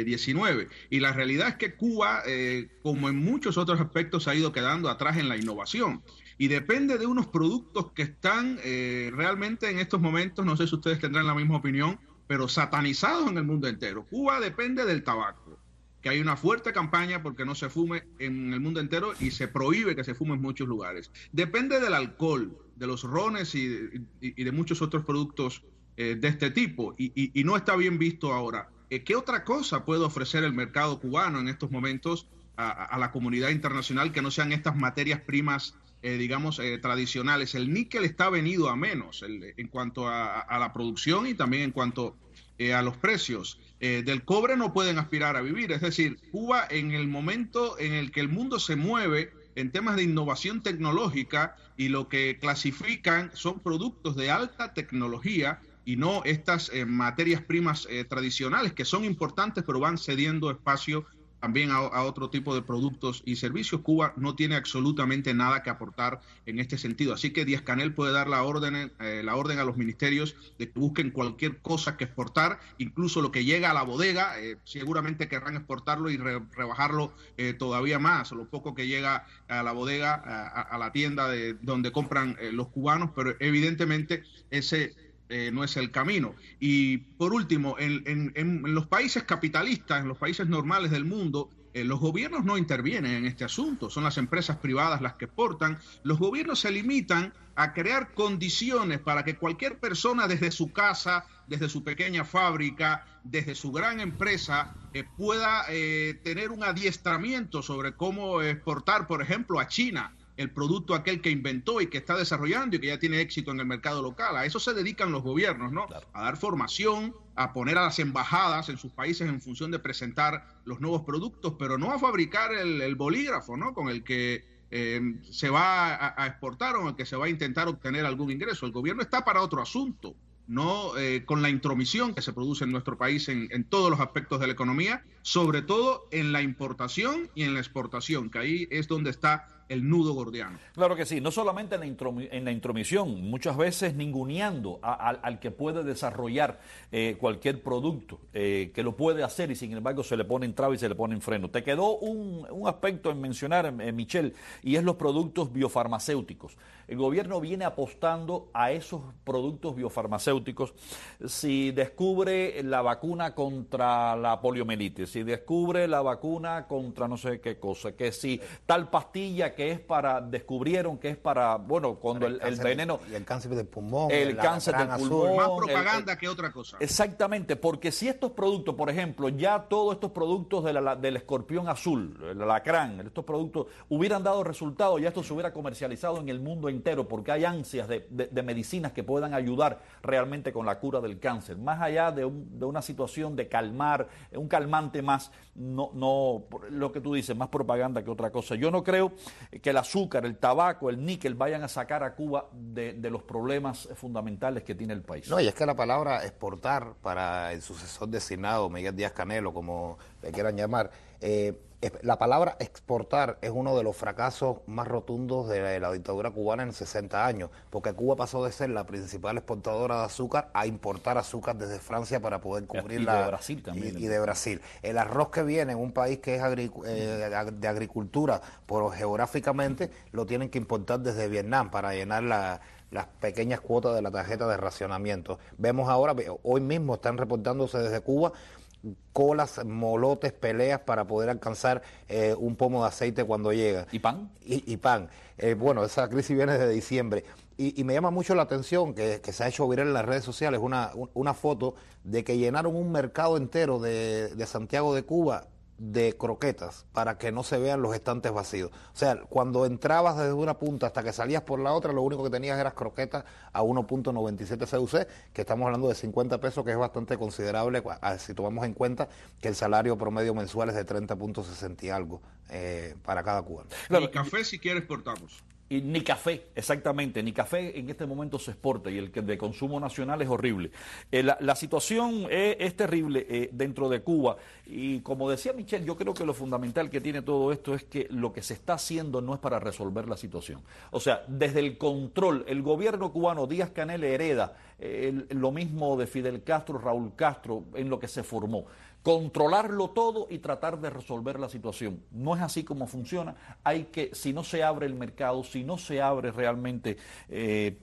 XIX. Y la realidad es que Cuba, como en muchos otros aspectos, ha ido quedando atrás en la innovación. Y depende de unos productos que están realmente en estos momentos, no sé si ustedes tendrán la misma opinión, pero satanizados en el mundo entero. Cuba depende del tabaco, que hay una fuerte campaña porque no se fume en el mundo entero y se prohíbe que se fume en muchos lugares. Depende del alcohol, de los rones y de muchos otros productos de este tipo, y no está bien visto ahora. ¿Qué otra cosa puede ofrecer el mercado cubano en estos momentos a la comunidad internacional que no sean estas materias primas tradicionales? El níquel está venido a menos en cuanto a la producción y también en cuanto a los precios. Del cobre no pueden aspirar a vivir. Es decir, Cuba, en el momento en el que el mundo se mueve en temas de innovación tecnológica y lo que clasifican son productos de alta tecnología y no estas materias primas tradicionales, que son importantes pero van cediendo espacio también a otro tipo de productos y servicios. Cuba no tiene absolutamente nada que aportar en este sentido. Así que Díaz-Canel puede dar la orden a los ministerios de que busquen cualquier cosa que exportar, incluso lo que llega a la bodega, seguramente querrán exportarlo y rebajarlo todavía más, lo poco que llega a la bodega, a la tienda donde compran los cubanos, pero evidentemente ese no es el camino. Y por último, en los países capitalistas, en los países normales del mundo, los gobiernos no intervienen en este asunto, son las empresas privadas las que exportan. Los gobiernos se limitan a crear condiciones para que cualquier persona desde su casa, desde su pequeña fábrica, desde su gran empresa, pueda tener un adiestramiento sobre cómo exportar, por ejemplo, a China el producto aquel que inventó y que está desarrollando y que ya tiene éxito en el mercado local. A eso se dedican los gobiernos, ¿no? Claro. A dar formación, a poner a las embajadas en sus países en función de presentar los nuevos productos, pero no a fabricar el bolígrafo, ¿no? Con el que se va a exportar o con el que se va a intentar obtener algún ingreso. El gobierno está para otro asunto, no con la intromisión que se produce en nuestro país en todos los aspectos de la economía, sobre todo en la importación y en la exportación, que ahí es donde está el nudo gordiano. Claro que sí, no solamente en la intromisión, muchas veces ninguneando al que puede desarrollar cualquier producto, que lo puede hacer y sin embargo se le pone en traba y se le pone en freno. Te quedó un aspecto en mencionar, Michelle, y es los productos biofarmacéuticos. El gobierno viene apostando a esos productos biofarmacéuticos. Si descubre la vacuna contra la poliomielitis, si descubre la vacuna contra no sé qué cosa, que si tal pastilla descubrieron que es para, bueno, cuando el veneno... Y el cáncer del pulmón. El cáncer del pulmón. Más propaganda que otra cosa. Exactamente, porque si estos productos, por ejemplo, ya todos estos productos del escorpión azul, el alacrán, estos productos hubieran dado resultados, ya esto se hubiera comercializado en el mundo entero, porque hay ansias de medicinas que puedan ayudar realmente con la cura del cáncer. Más allá de una situación de calmar, un calmante más, no lo que tú dices, más propaganda que otra cosa. Yo no creo que el azúcar, el tabaco, el níquel vayan a sacar a Cuba de los problemas fundamentales que tiene el país. No, y es que la palabra exportar para el sucesor designado, Miguel Díaz-Canel, o como le quieran llamar, la palabra exportar es uno de los fracasos más rotundos de la dictadura cubana en 60 años, porque Cuba pasó de ser la principal exportadora de azúcar a importar azúcar desde Francia para poder cubrir de Brasil también. Y de Brasil. El arroz que viene en un país que es de agricultura, pero geográficamente lo tienen que importar desde Vietnam para llenar las pequeñas cuotas de la tarjeta de racionamiento. Vemos ahora, hoy mismo están reportándose desde Cuba colas, molotes, peleas para poder alcanzar un pomo de aceite cuando llega. ¿Y pan? Y pan. Bueno, esa crisis viene desde diciembre. Y me llama mucho la atención que se ha hecho viral en las redes sociales una foto de que llenaron un mercado entero de Santiago de Cuba de croquetas para que no se vean los estantes vacíos. O sea, cuando entrabas desde una punta hasta que salías por la otra, lo único que tenías eran croquetas a 1.97 CUC, que estamos hablando de 50 pesos, que es bastante considerable si tomamos en cuenta que el salario promedio mensual es de 30.60 y algo para cada cubano. Y café si quieres exportamos. Y ni café, exactamente, ni café en este momento se exporta y el que de consumo nacional es horrible. La situación es terrible dentro de Cuba y como decía Michelle, yo creo que lo fundamental que tiene todo esto es que lo que se está haciendo no es para resolver la situación. O sea, desde el control, el gobierno cubano, Díaz-Canel hereda lo mismo de Fidel Castro, Raúl Castro, en lo que se formó. Controlarlo todo y tratar de resolver la situación. No es así como funciona. Hay que, si no se abre el mercado, si no se abre realmente de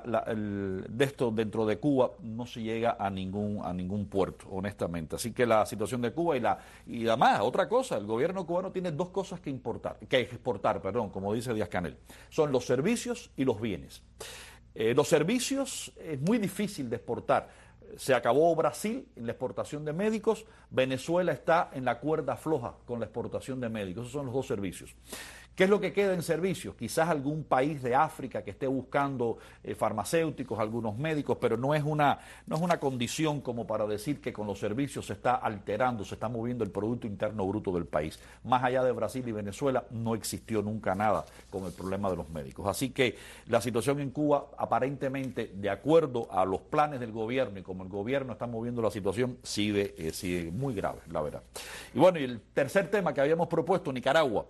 esto dentro de Cuba, no se llega a ningún puerto, honestamente. Así que la situación de Cuba y además, otra cosa, el gobierno cubano tiene dos cosas que exportar, como dice Díaz-Canel. Son los servicios y los bienes. Los servicios es muy difícil de exportar. Se acabó Brasil en la exportación de médicos, Venezuela está en la cuerda floja con la exportación de médicos. Esos son los dos servicios. ¿Qué es lo que queda en servicios? Quizás algún país de África que esté buscando farmacéuticos, algunos médicos, pero no es una condición como para decir que con los servicios se está alterando, se está moviendo el Producto Interno Bruto del país. Más allá de Brasil y Venezuela no existió nunca nada con el problema de los médicos. Así que la situación en Cuba, aparentemente, de acuerdo a los planes del gobierno y como el gobierno está moviendo la situación, sigue muy grave, la verdad. Y bueno, y el tercer tema que habíamos propuesto, Nicaragua.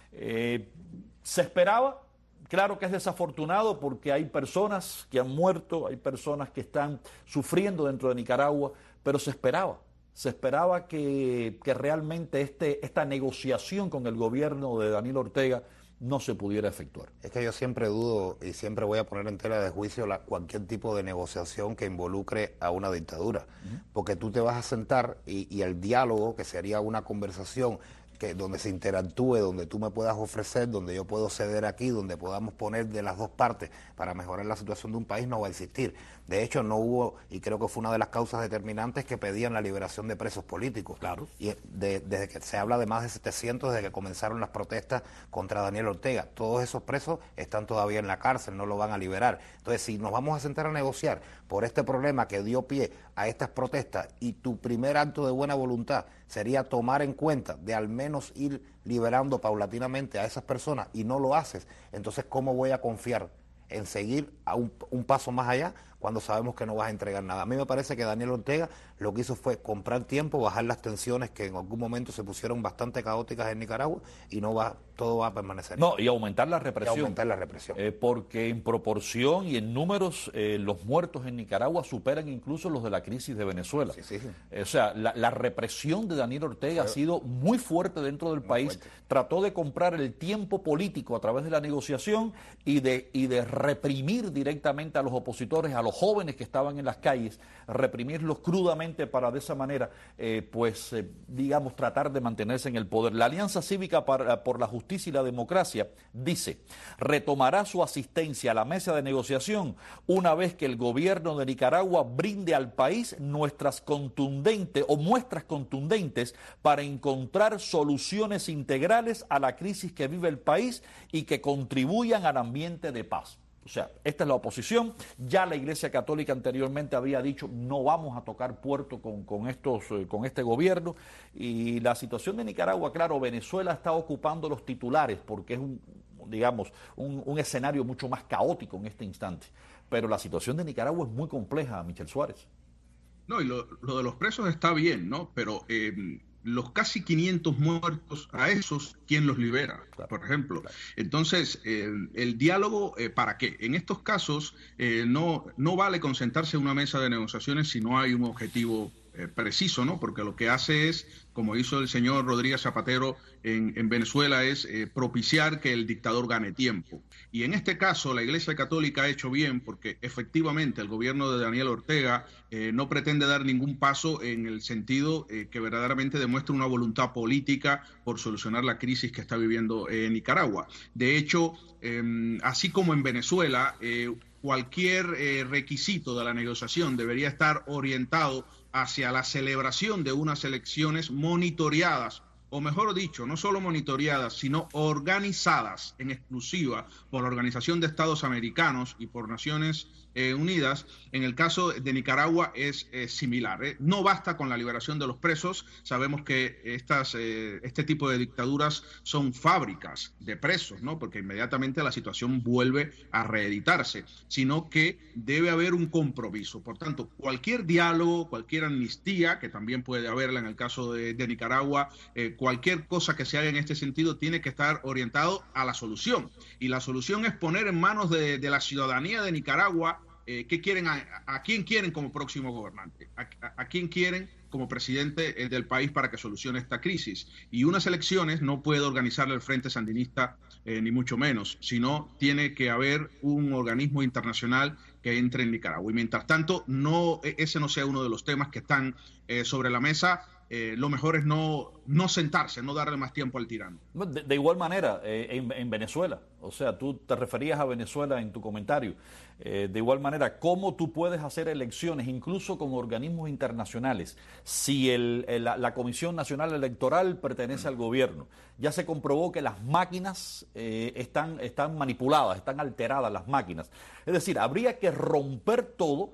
Se esperaba, claro que es desafortunado porque hay personas que han muerto, hay personas que están sufriendo dentro de Nicaragua, pero se esperaba que realmente esta negociación con el gobierno de Daniel Ortega no se pudiera efectuar. Es que yo siempre dudo y siempre voy a poner en tela de juicio cualquier tipo de negociación que involucre a una dictadura, porque tú te vas a sentar y el diálogo, que sería una conversación donde se interactúe, donde tú me puedas ofrecer, donde yo puedo ceder aquí, donde podamos poner de las dos partes para mejorar la situación de un país, no va a existir. De hecho, no hubo, y creo que fue una de las causas determinantes que pedían la liberación de presos políticos. Claro. Y desde que se habla de más de 700 desde que comenzaron las protestas contra Daniel Ortega. Todos esos presos están todavía en la cárcel, no lo van a liberar. Entonces, si nos vamos a sentar a negociar por este problema que dio pie a estas protestas y tu primer acto de buena voluntad sería tomar en cuenta de al menos ir liberando paulatinamente a esas personas y no lo haces, entonces ¿cómo voy a confiar en seguir a un paso más allá cuando sabemos que no vas a entregar nada? A mí me parece que Daniel Ortega lo que hizo fue comprar tiempo, bajar las tensiones que en algún momento se pusieron bastante caóticas en Nicaragua y todo va a permanecer. No, y aumentar la represión. Y aumentar la represión. Porque en proporción y en números los muertos en Nicaragua superan incluso los de la crisis de Venezuela. Sí. O sea, la represión de Daniel Ortega ha sido muy fuerte dentro del país. Fuerte. Trató de comprar el tiempo político a través de la negociación y de reprimir directamente a los opositores, a los jóvenes que estaban en las calles, reprimirlos crudamente para de esa manera, digamos, tratar de mantenerse en el poder. La Alianza Cívica por la Justicia y la Democracia dice, retomará su asistencia a la mesa de negociación una vez que el gobierno de Nicaragua brinde al país muestras contundentes para encontrar soluciones integrales a la crisis que vive el país y que contribuyan al ambiente de paz. O sea, esta es la oposición. Ya la Iglesia Católica anteriormente había dicho no vamos a tocar puerto con este gobierno. Y la situación de Nicaragua, claro, Venezuela está ocupando los titulares porque es un escenario mucho más caótico en este instante. Pero la situación de Nicaragua es muy compleja, Michel Suárez. No, y lo de los presos está bien, ¿no? Pero los casi 500 muertos, a esos, ¿quién los libera? Claro, por ejemplo. Claro. Entonces, el diálogo, ¿para qué? En estos casos, no vale con sentarse en una mesa de negociaciones si no hay un objetivo preciso, ¿no? Porque lo que hace es, como hizo el señor Rodríguez Zapatero en Venezuela, es propiciar que el dictador gane tiempo. Y en este caso la Iglesia Católica ha hecho bien porque efectivamente el gobierno de Daniel Ortega no pretende dar ningún paso en el sentido que verdaderamente demuestre una voluntad política por solucionar la crisis que está viviendo Nicaragua. De hecho, así como en Venezuela, cualquier requisito de la negociación debería estar orientado hacia la celebración de unas elecciones monitoreadas, o mejor dicho, no solo monitoreadas, sino organizadas en exclusiva por la Organización de Estados Americanos y por Naciones Unidas. En el caso de Nicaragua es similar. No basta con la liberación de los presos. Sabemos que este tipo de dictaduras son fábricas de presos, ¿no? Porque inmediatamente la situación vuelve a reeditarse, sino que debe haber un compromiso. Por tanto, cualquier diálogo, cualquier amnistía, que también puede haberla en el caso de Nicaragua, cualquier cosa que se haga en este sentido tiene que estar orientado a la solución. Y la solución es poner en manos de la ciudadanía de Nicaragua qué quieren, a quién quieren como próximo gobernante, a quién quieren como presidente del país para que solucione esta crisis. Y unas elecciones no puede organizarle el Frente Sandinista, ni mucho menos, sino tiene que haber un organismo internacional que entre en Nicaragua. Y mientras tanto, ese no sea uno de los temas que están sobre la mesa. Lo mejor es no sentarse, no darle más tiempo al tirano. De igual manera, en Venezuela, o sea, tú te referías a Venezuela en tu comentario, de igual manera, ¿cómo tú puedes hacer elecciones, incluso con organismos internacionales, si la Comisión Nacional Electoral pertenece al gobierno? Ya se comprobó que las máquinas están manipuladas, están alteradas las máquinas. Es decir, habría que romper todo.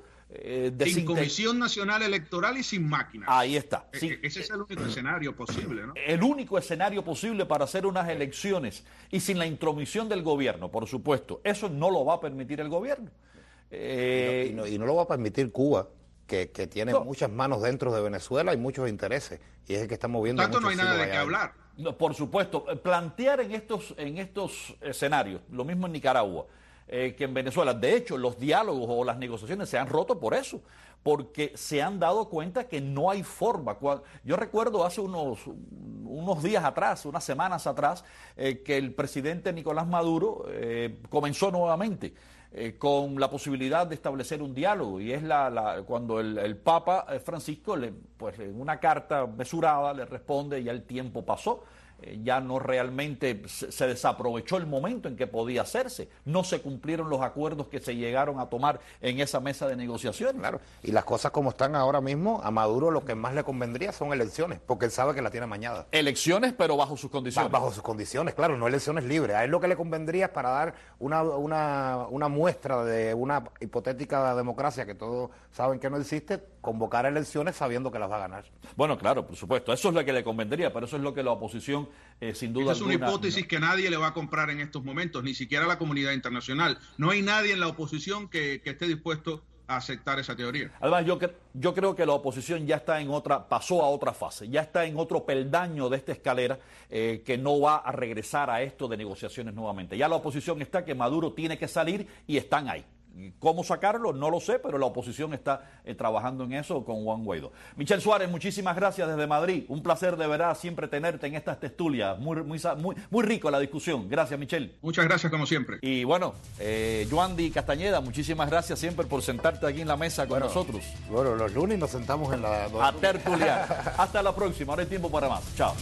Sin Comisión Nacional Electoral y sin máquinas. Ahí está. Ese es el único escenario posible, ¿no? El único escenario posible para hacer unas elecciones y sin la intromisión del gobierno, por supuesto. Eso no lo va a permitir el gobierno. Y no lo va a permitir Cuba, que tiene muchas manos dentro de Venezuela y muchos intereses. Y es el que está moviendo. Por tanto, no hay nada de qué hablar. No, por supuesto. Plantear en estos escenarios, lo mismo en Nicaragua, que en Venezuela. De hecho, los diálogos o las negociaciones se han roto por eso, porque se han dado cuenta que no hay forma. Yo recuerdo hace unos días atrás, unas semanas atrás, que el presidente Nicolás Maduro comenzó nuevamente con la posibilidad de establecer un diálogo, y es cuando el Papa Francisco, pues en una carta mesurada, le responde: ya el tiempo pasó. Ya no realmente se desaprovechó el momento en que podía hacerse, no se cumplieron los acuerdos que se llegaron a tomar en esa mesa de negociación. Claro, y las cosas como están ahora mismo, a Maduro lo que más le convendría son elecciones, porque él sabe que la tiene mañada. Elecciones, pero bajo sus condiciones. Bajo sus condiciones, claro, no elecciones libres. A él lo que le convendría es, para dar una muestra de una hipotética democracia que todos saben que no existe, convocar elecciones sabiendo que las va a ganar. Bueno, claro, por supuesto, eso es lo que le convendría, pero eso es lo que la oposición sin duda alguna... Es una hipótesis que nadie le va a comprar en estos momentos, ni siquiera la comunidad internacional. No hay nadie en la oposición que esté dispuesto a aceptar esa teoría. Además, yo creo que la oposición ya está pasó a otra fase, ya está en otro peldaño de esta escalera, que no va a regresar a esto de negociaciones nuevamente. Ya la oposición está que Maduro tiene que salir y están ahí. ¿Cómo sacarlo? No lo sé, pero la oposición está trabajando en eso con Juan Guaidó. Michelle Suárez, muchísimas gracias desde Madrid. Un placer de verdad siempre tenerte en estas tertulias. Muy rico la discusión. Gracias, Michelle. Muchas gracias, como siempre. Y bueno, Joandy Castañeda, muchísimas gracias siempre por sentarte aquí en la mesa con nosotros. Bueno, los lunes nos sentamos en la... A tertuliar. Hasta la próxima. Ahora hay tiempo para más. Chao.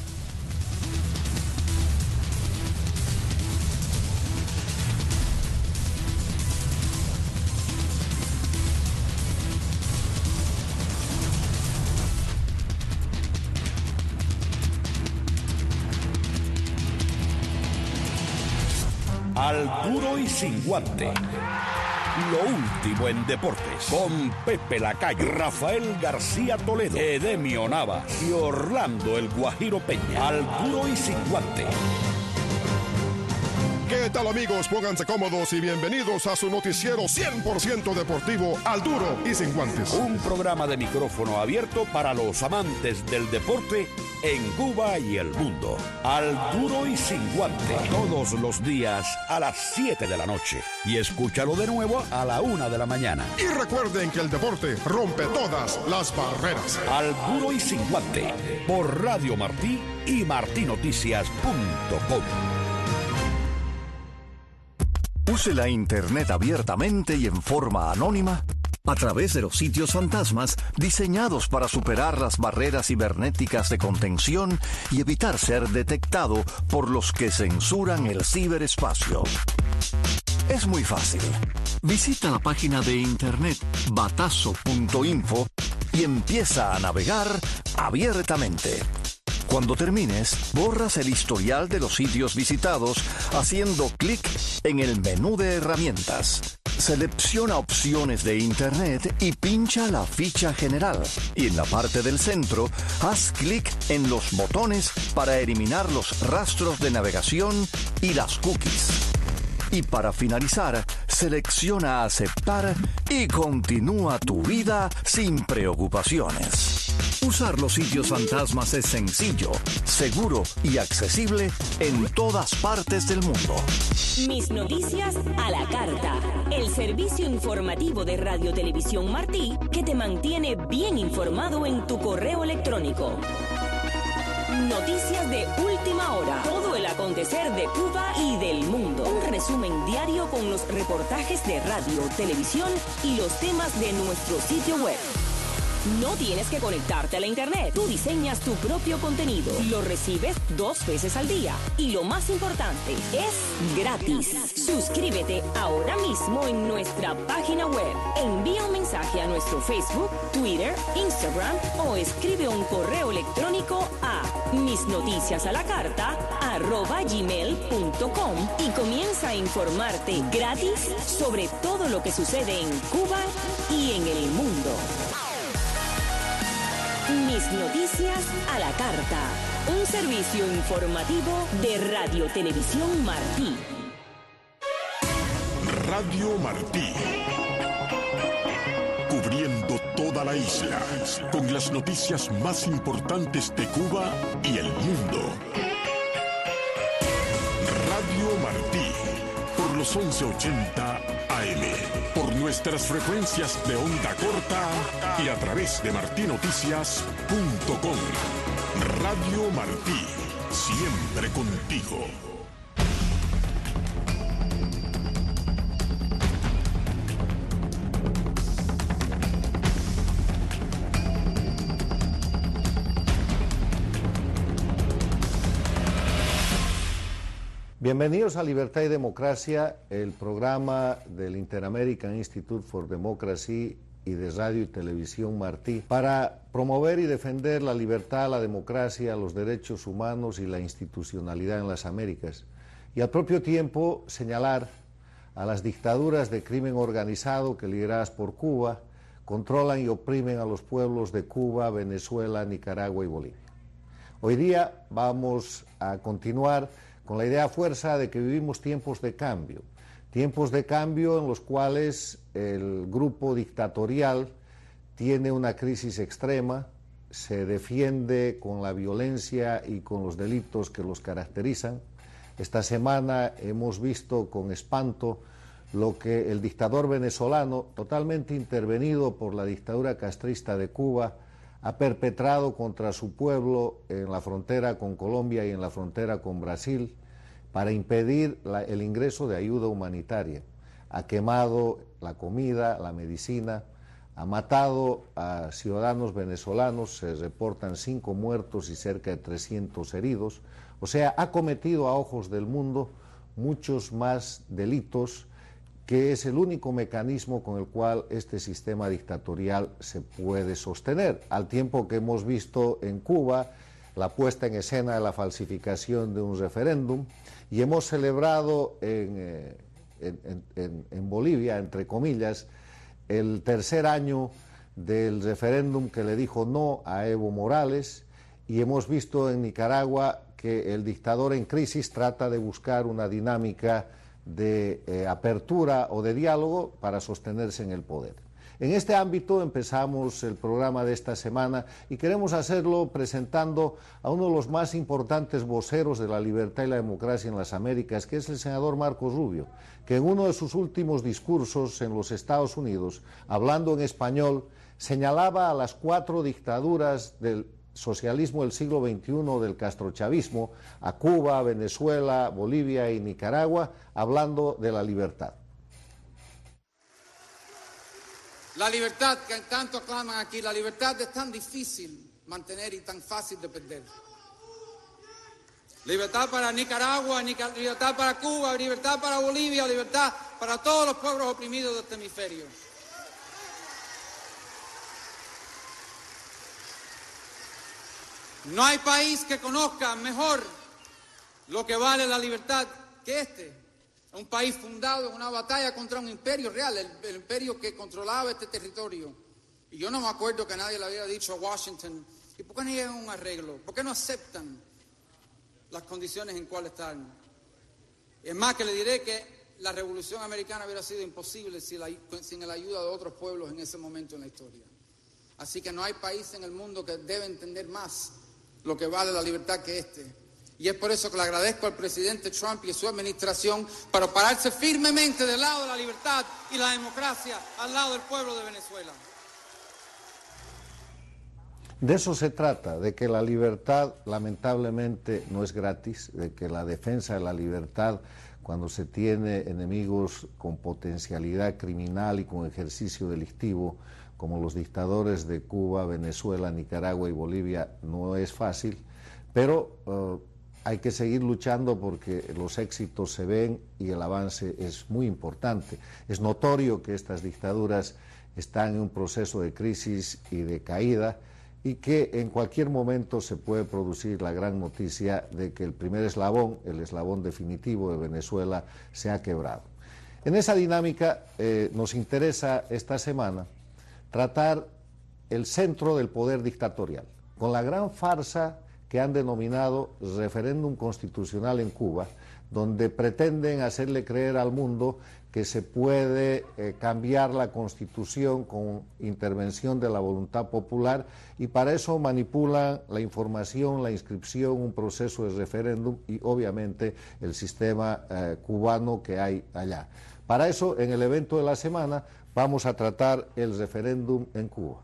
Al duro y sin guante. Lo último en deportes. Con Pepe Lacayo, Rafael García Toledo, Edemio Navas y Orlando el Guajiro Peña. Al duro y sin guante. ¿Qué tal, amigos? Pónganse cómodos y bienvenidos a su noticiero 100% deportivo, Al Duro y Sin Guantes. Un programa de micrófono abierto para los amantes del deporte en Cuba y el mundo. Al Duro y Sin Guantes. Todos los días a las 7 de la noche. Y escúchalo de nuevo a la 1 de la mañana. Y recuerden que el deporte rompe todas las barreras. Al Duro y Sin Guantes. Por Radio Martí y martinoticias.com. Use la Internet abiertamente y en forma anónima a través de los sitios fantasmas diseñados para superar las barreras cibernéticas de contención y evitar ser detectado por los que censuran el ciberespacio. Es muy fácil. Visita la página de internet batazo.info y empieza a navegar abiertamente. Cuando termines, borras el historial de los sitios visitados haciendo clic en el menú de herramientas. Selecciona opciones de Internet y pincha la ficha general. Y en la parte del centro, haz clic en los botones para eliminar los rastros de navegación y las cookies. Y para finalizar, selecciona aceptar y continúa tu vida sin preocupaciones. Usar los sitios fantasmas es sencillo, seguro y accesible en todas partes del mundo. Mis noticias a la carta. El servicio informativo de Radio Televisión Martí que te mantiene bien informado en tu correo electrónico. Noticias de última hora. Todo el acontecer de Cuba y del mundo. Un resumen diario con los reportajes de radio, televisión y los temas de nuestro sitio web. No tienes que conectarte a la internet. Tú diseñas tu propio contenido. Lo recibes 2 veces al día. Y lo más importante, es gratis. Suscríbete ahora mismo en nuestra página web. Envía un mensaje a nuestro Facebook, Twitter, Instagram o escribe un correo electrónico a misnoticiasalacarta@gmail.com y comienza a informarte gratis sobre todo lo que sucede en Cuba y en el mundo. Mis noticias a la carta. Un servicio informativo de Radio Televisión Martí. Radio Martí. Cubriendo toda la isla con las noticias más importantes de Cuba y el mundo. Radio Martí. Por los 1180 AM. Por nuestras frecuencias de onda corta y a través de martinoticias.com. Radio Martí, siempre contigo. Bienvenidos a Libertad y Democracia, el programa del Inter-American Institute for Democracy y de Radio y Televisión Martí, para promover y defender la libertad, la democracia, los derechos humanos y la institucionalidad en las Américas. Y al propio tiempo señalar a las dictaduras de crimen organizado que, lideradas por Cuba, controlan y oprimen a los pueblos de Cuba, Venezuela, Nicaragua y Bolivia. Hoy día vamos a continuar con la idea fuerza de que vivimos tiempos de cambio en los cuales el grupo dictatorial tiene una crisis extrema, se defiende con la violencia y con los delitos que los caracterizan. Esta semana hemos visto con espanto lo que el dictador venezolano, totalmente intervenido por la dictadura castrista de Cuba, ha perpetrado contra su pueblo en la frontera con Colombia y en la frontera con Brasil para impedir el ingreso de ayuda humanitaria. Ha quemado la comida, la medicina, ha matado a ciudadanos venezolanos, se reportan 5 muertos y cerca de 300 heridos. O sea, ha cometido a ojos del mundo muchos más delitos, que es el único mecanismo con el cual este sistema dictatorial se puede sostener, al tiempo que hemos visto en Cuba la puesta en escena de la falsificación de un referéndum, y hemos celebrado en Bolivia, entre comillas, el 3er año del referéndum que le dijo no a Evo Morales, y hemos visto en Nicaragua que el dictador en crisis trata de buscar una dinámica de apertura o de diálogo para sostenerse en el poder. En este ámbito empezamos el programa de esta semana y queremos hacerlo presentando a uno de los más importantes voceros de la libertad y la democracia en las Américas, que es el senador Marco Rubio, que en uno de sus últimos discursos en los Estados Unidos, hablando en español, señalaba a las 4 dictaduras del socialismo del siglo XXI, del castrochavismo, a Cuba, Venezuela, Bolivia y Nicaragua, hablando de la libertad. La libertad que tanto aclaman aquí, la libertad es tan difícil mantener y tan fácil de perder. Libertad para Nicaragua, libertad para Cuba, libertad para Bolivia, libertad para todos los pueblos oprimidos de este hemisferio. No hay país que conozca mejor lo que vale la libertad que este. Un país fundado en una batalla contra un imperio real, el imperio que controlaba este territorio. Y yo no me acuerdo que nadie le había dicho a Washington, ¿y por qué no llegan a un arreglo? ¿Por qué no aceptan las condiciones en cuales están? Es más, que le diré que la Revolución Americana hubiera sido imposible sin la ayuda de otros pueblos en ese momento en la historia. Así que no hay país en el mundo que debe entender más lo que vale la libertad que este. Y es por eso que le agradezco al presidente Trump y a su administración para pararse firmemente del lado de la libertad y la democracia al lado del pueblo de Venezuela. De eso se trata, de que la libertad lamentablemente no es gratis, de que la defensa de la libertad, cuando se tiene enemigos con potencialidad criminal y con ejercicio delictivo, como los dictadores de Cuba, Venezuela, Nicaragua y Bolivia, no es fácil, pero hay que seguir luchando porque los éxitos se ven y el avance es muy importante. Es notorio que estas dictaduras están en un proceso de crisis y de caída y que en cualquier momento se puede producir la gran noticia de que el primer eslabón, el eslabón definitivo de Venezuela, se ha quebrado. En esa dinámica nos interesa esta semana tratar el centro del poder dictatorial, con la gran farsa que han denominado referéndum constitucional en Cuba, donde pretenden hacerle creer al mundo que se puede cambiar la Constitución con intervención de la voluntad popular y para eso manipulan la información, la inscripción, un proceso de referéndum y obviamente el sistema cubano que hay allá. Para eso, en el evento de la semana, vamos a tratar el referéndum en Cuba.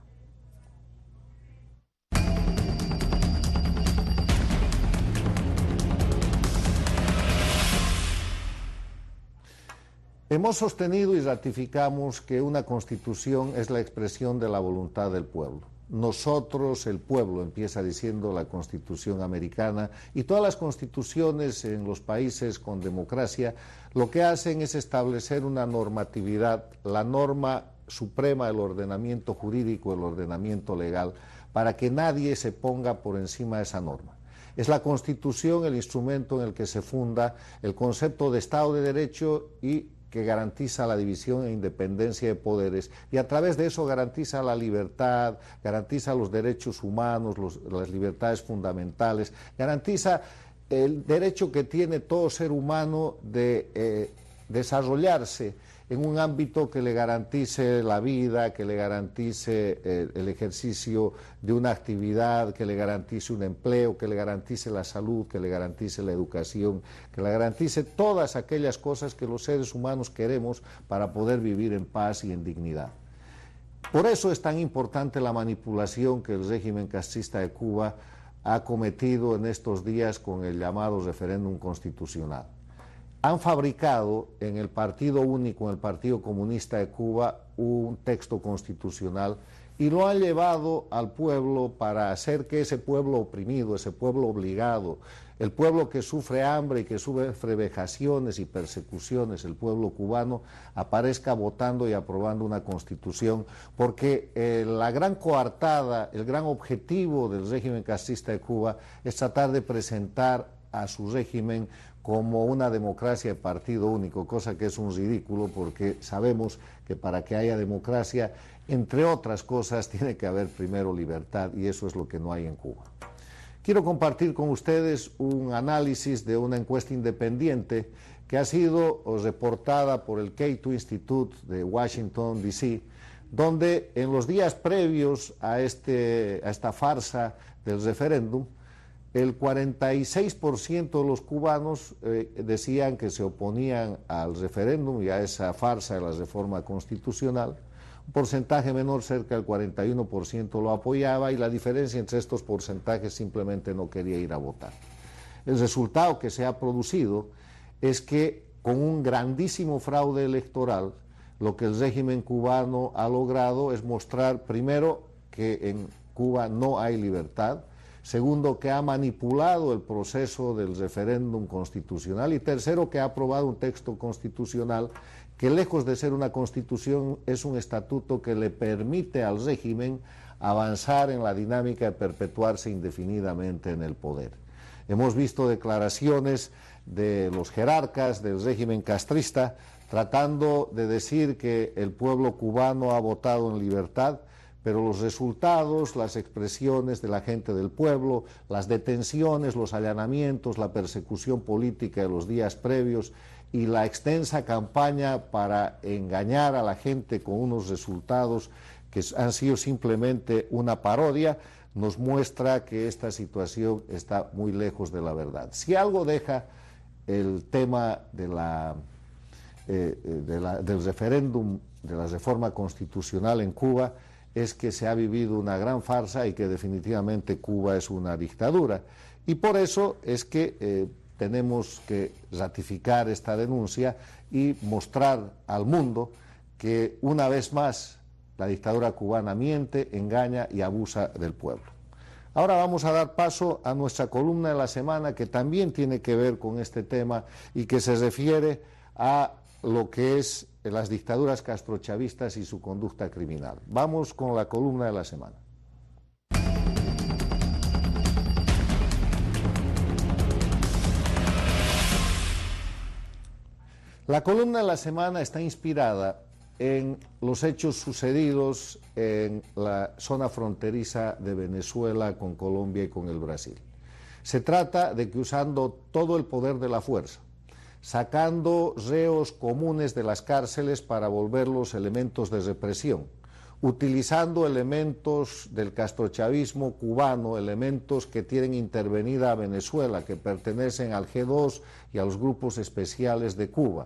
Hemos sostenido y ratificamos que una constitución es la expresión de la voluntad del pueblo. Nosotros, el pueblo, empieza diciendo la Constitución americana, y todas las constituciones en los países con democracia lo que hacen es establecer una normatividad, la norma suprema del ordenamiento jurídico, el ordenamiento legal, para que nadie se ponga por encima de esa norma. Es la Constitución el instrumento en el que se funda el concepto de Estado de Derecho y que garantiza la división e independencia de poderes y a través de eso garantiza la libertad, garantiza los derechos humanos, las libertades fundamentales, garantiza el derecho que tiene todo ser humano de desarrollarse en un ámbito que le garantice la vida, que le garantice el ejercicio de una actividad, que le garantice un empleo, que le garantice la salud, que le garantice la educación, que le garantice todas aquellas cosas que los seres humanos queremos para poder vivir en paz y en dignidad. Por eso es tan importante la manipulación que el régimen castrista de Cuba ha cometido en estos días con el llamado referéndum constitucional. Han fabricado en el Partido Único, en el Partido Comunista de Cuba, un texto constitucional y lo han llevado al pueblo para hacer que ese pueblo oprimido, ese pueblo obligado, el pueblo que sufre hambre y que sufre vejaciones y persecuciones, el pueblo cubano, aparezca votando y aprobando una constitución, porque la gran coartada, el gran objetivo del régimen castrista de Cuba es tratar de presentar a su régimen como una democracia de partido único, cosa que es un ridículo porque sabemos que para que haya democracia, entre otras cosas, tiene que haber primero libertad y eso es lo que no hay en Cuba. Quiero compartir con ustedes un análisis de una encuesta independiente que ha sido reportada por el Cato Institute de Washington, D.C., donde en los días previos a esta farsa del referéndum, el 46% de los cubanos decían que se oponían al referéndum y a esa farsa de la reforma constitucional. Un porcentaje menor, cerca del 41%, lo apoyaba, y la diferencia entre estos porcentajes simplemente no quería ir a votar. El resultado que se ha producido es que, con un grandísimo fraude electoral, lo que el régimen cubano ha logrado es mostrar, primero, que en Cuba no hay libertad; segundo, que ha manipulado el proceso del referéndum constitucional; y tercero, que ha aprobado un texto constitucional que, lejos de ser una constitución, es un estatuto que le permite al régimen avanzar en la dinámica de perpetuarse indefinidamente en el poder. Hemos visto declaraciones de los jerarcas del régimen castrista tratando de decir que el pueblo cubano ha votado en libertad, pero los resultados, las expresiones de la gente del pueblo, las detenciones, los allanamientos, la persecución política de los días previos y la extensa campaña para engañar a la gente con unos resultados que han sido simplemente una parodia, nos muestra que esta situación está muy lejos de la verdad. Si algo deja el tema del referéndum, de la reforma constitucional en Cuba, es que se ha vivido una gran farsa y que definitivamente Cuba es una dictadura. Y por eso es que tenemos que ratificar esta denuncia y mostrar al mundo que, una vez más, la dictadura cubana miente, engaña y abusa del pueblo. Ahora vamos a dar paso a nuestra columna de la semana, que también tiene que ver con este tema y que se refiere a lo que es las dictaduras castrochavistas y su conducta criminal. Vamos con la columna de la semana. La columna de la semana está inspirada en los hechos sucedidos en la zona fronteriza de Venezuela con Colombia y con el Brasil. Se trata de que, usando todo el poder de la fuerza, sacando reos comunes de las cárceles para volverlos elementos de represión, utilizando elementos del castrochavismo cubano, elementos que tienen intervenida a Venezuela, que pertenecen al G2 y a los grupos especiales de Cuba,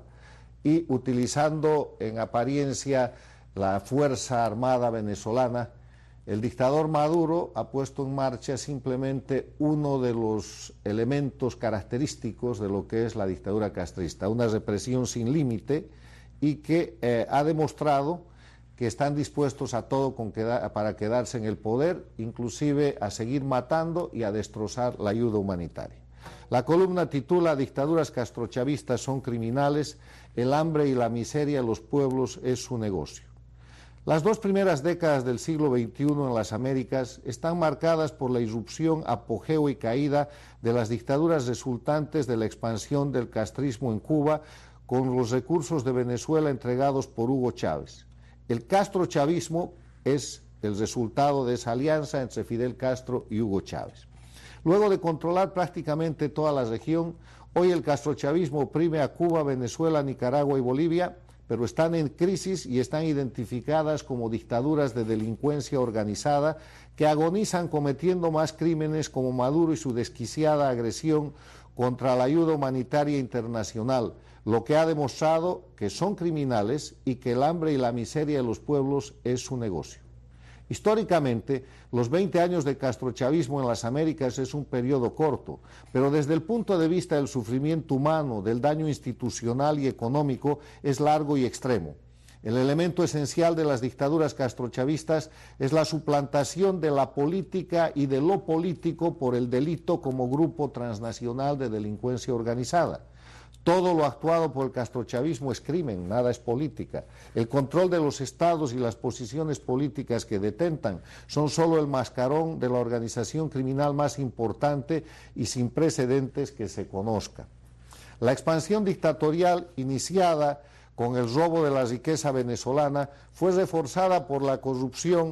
y utilizando en apariencia la Fuerza Armada venezolana, el dictador Maduro ha puesto en marcha simplemente uno de los elementos característicos de lo que es la dictadura castrista, una represión sin límite, y que ha demostrado que están dispuestos a todo para quedarse en el poder, inclusive a seguir matando y a destrozar la ayuda humanitaria. La columna titula "Dictaduras castrochavistas son criminales, el hambre y la miseria de los pueblos es su negocio". Las dos primeras décadas del siglo XXI en las Américas están marcadas por la irrupción, apogeo y caída de las dictaduras resultantes de la expansión del castrismo en Cuba, con los recursos de Venezuela entregados por Hugo Chávez. El castrochavismo es el resultado de esa alianza entre Fidel Castro y Hugo Chávez. Luego de controlar prácticamente toda la región, hoy el castrochavismo oprime a Cuba, Venezuela, Nicaragua y Bolivia, pero están en crisis y están identificadas como dictaduras de delincuencia organizada que agonizan cometiendo más crímenes, como Maduro y su desquiciada agresión contra la ayuda humanitaria internacional, lo que ha demostrado que son criminales y que el hambre y la miseria de los pueblos es su negocio. Históricamente, los 20 años de castrochavismo en las Américas es un periodo corto, pero desde el punto de vista del sufrimiento humano, del daño institucional y económico, es largo y extremo. El elemento esencial de las dictaduras castrochavistas es la suplantación de la política y de lo político por el delito como grupo transnacional de delincuencia organizada. Todo lo actuado por el castrochavismo es crimen, nada es política. El control de los estados y las posiciones políticas que detentan son solo el mascarón de la organización criminal más importante y sin precedentes que se conozca. La expansión dictatorial iniciada con el robo de la riqueza venezolana fue reforzada por la corrupción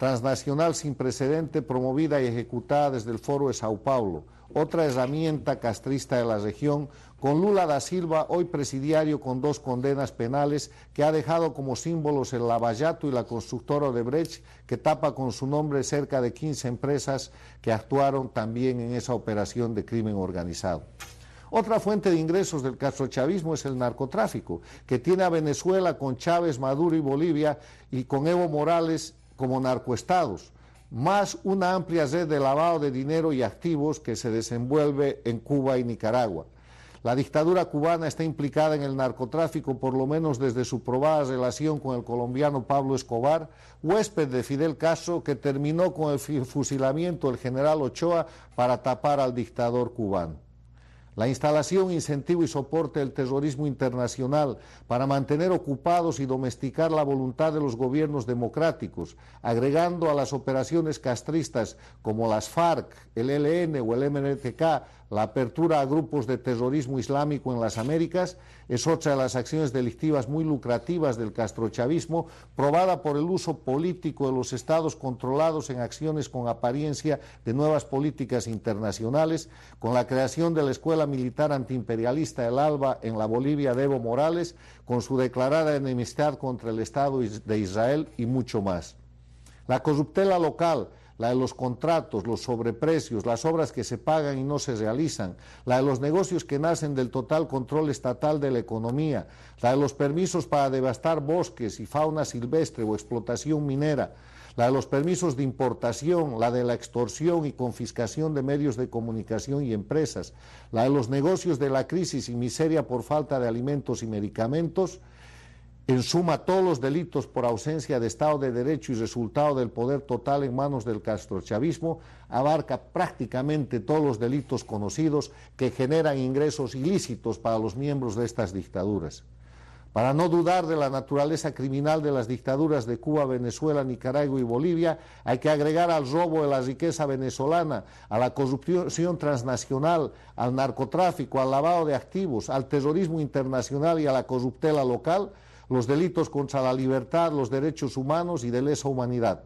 transnacional sin precedente promovida y ejecutada desde el Foro de Sao Paulo, otra herramienta castrista de la región, con Lula da Silva, hoy presidiario con 2 condenas penales, que ha dejado como símbolos el Lava Jato y la constructora Odebrecht, que tapa con su nombre cerca de 15 empresas que actuaron también en esa operación de crimen organizado. Otra fuente de ingresos del castrochavismo es el narcotráfico, que tiene a Venezuela con Chávez, Maduro y Bolivia, y con Evo Morales como narcoestados, más una amplia red de lavado de dinero y activos que se desenvuelve en Cuba y Nicaragua. La dictadura cubana está implicada en el narcotráfico por lo menos desde su probada relación con el colombiano Pablo Escobar, huésped de Fidel Castro, que terminó con el fusilamiento del general Ochoa para tapar al dictador cubano. La instalación, incentivo y soporte del terrorismo internacional para mantener ocupados y domesticar la voluntad de los gobiernos democráticos, agregando a las operaciones castristas como las FARC, el ELN o el MNTK, la apertura a grupos de terrorismo islámico en las Américas, es otra de las acciones delictivas muy lucrativas del castrochavismo, probada por el uso político de los estados controlados en acciones con apariencia de nuevas políticas internacionales, con la creación de la Escuela Militar Antiimperialista del ALBA en la Bolivia de Evo Morales, con su declarada enemistad contra el Estado de Israel y mucho más. La corruptela local, la de los contratos, los sobreprecios, las obras que se pagan y no se realizan, la de los negocios que nacen del total control estatal de la economía, la de los permisos para devastar bosques y fauna silvestre o explotación minera, la de los permisos de importación, la de la extorsión y confiscación de medios de comunicación y empresas, la de los negocios de la crisis y miseria por falta de alimentos y medicamentos. En suma, todos los delitos por ausencia de Estado de Derecho y resultado del poder total en manos del castrochavismo abarca prácticamente todos los delitos conocidos que generan ingresos ilícitos para los miembros de estas dictaduras. Para no dudar de la naturaleza criminal de las dictaduras de Cuba, Venezuela, Nicaragua y Bolivia, hay que agregar al robo de la riqueza venezolana, a la corrupción transnacional, al narcotráfico, al lavado de activos, al terrorismo internacional y a la corruptela local, los delitos contra la libertad, los derechos humanos y de lesa humanidad.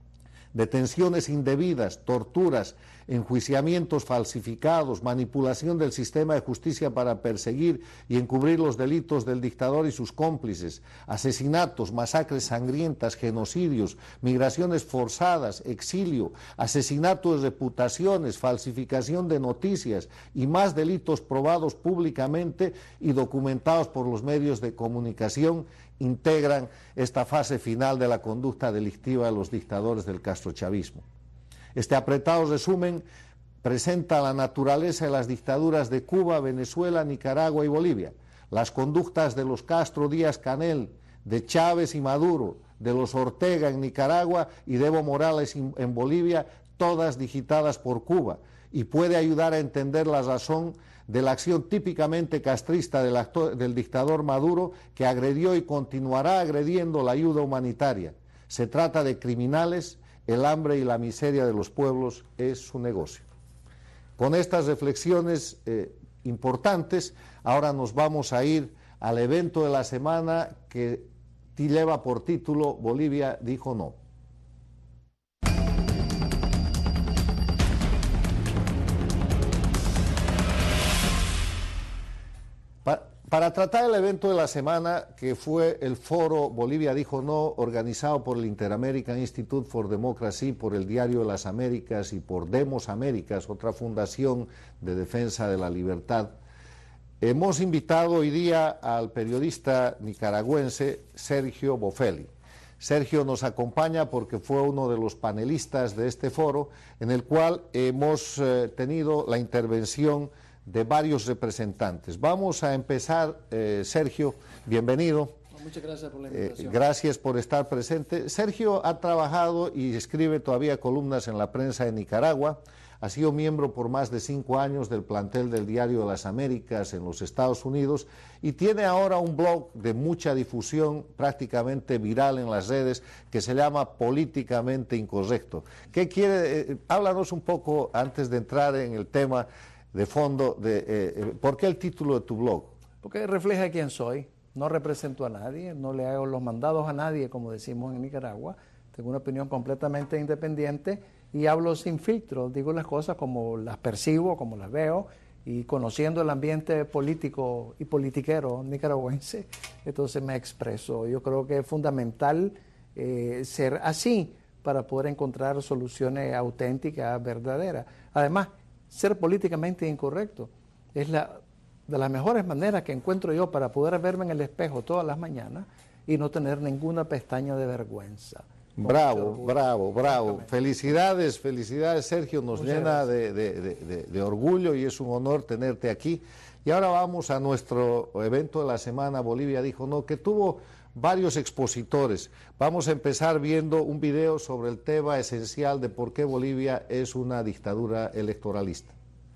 Detenciones indebidas, torturas, enjuiciamientos falsificados, manipulación del sistema de justicia para perseguir y encubrir los delitos del dictador y sus cómplices, asesinatos, masacres sangrientas, genocidios, migraciones forzadas, exilio, asesinato de reputaciones, falsificación de noticias y más delitos probados públicamente y documentados por los medios de comunicación integran esta fase final de la conducta delictiva de los dictadores del castrochavismo. Este apretado resumen presenta la naturaleza de las dictaduras de Cuba, Venezuela, Nicaragua y Bolivia, las conductas de los Castro, Díaz Canel, de Chávez y Maduro, de los Ortega en Nicaragua y de Evo Morales en Bolivia, todas digitadas por Cuba, y puede ayudar a entender la razón de la acción típicamente castrista del dictador Maduro, que agredió y continuará agrediendo la ayuda humanitaria. Se trata de criminales, el hambre y la miseria de los pueblos es su negocio. Con estas reflexiones importantes, ahora nos vamos a ir al evento de la semana que lleva por título Bolivia dijo no. Para tratar el evento de la semana, que fue el foro Bolivia dijo no, organizado por el Inter-American Institute for Democracy, por el Diario de las Américas y por Demos Américas, otra fundación de defensa de la libertad, hemos invitado hoy día al periodista nicaragüense Sergio Bofelli. Sergio nos acompaña porque fue uno de los panelistas de este foro, en el cual hemos tenido la intervención de varios representantes. Vamos a empezar, Sergio, bienvenido. Muchas gracias por la invitación. Gracias por estar presente. Sergio ha trabajado y escribe todavía columnas en la prensa de Nicaragua, ha sido miembro por más de 5 años del plantel del Diario de las Américas en los Estados Unidos y tiene ahora un blog de mucha difusión, prácticamente viral en las redes, que se llama Políticamente Incorrecto. ¿Qué quiere? Háblanos un poco, antes de entrar en el tema de fondo, ¿por qué el título de tu blog? Porque refleja quién soy, no represento a nadie, no le hago los mandados a nadie, como decimos en Nicaragua, tengo una opinión completamente independiente y hablo sin filtro, digo las cosas como las percibo, como las veo, y conociendo el ambiente político y politiquero nicaragüense, entonces me expreso. Yo creo que es fundamental ser así para poder encontrar soluciones auténticas, verdaderas. Además, ser políticamente incorrecto es de las mejores maneras que encuentro yo para poder verme en el espejo todas las mañanas y no tener ninguna pestaña de vergüenza. Bravo, bravo, bravo. Felicidades, felicidades, Sergio, nos llena de orgullo y es un honor tenerte aquí. Y ahora vamos a nuestro evento de la semana, Bolivia dijo no, que tuvo varios expositores. Vamos a empezar viendo un video sobre el tema esencial de por qué Bolivia es una dictadura electoralista.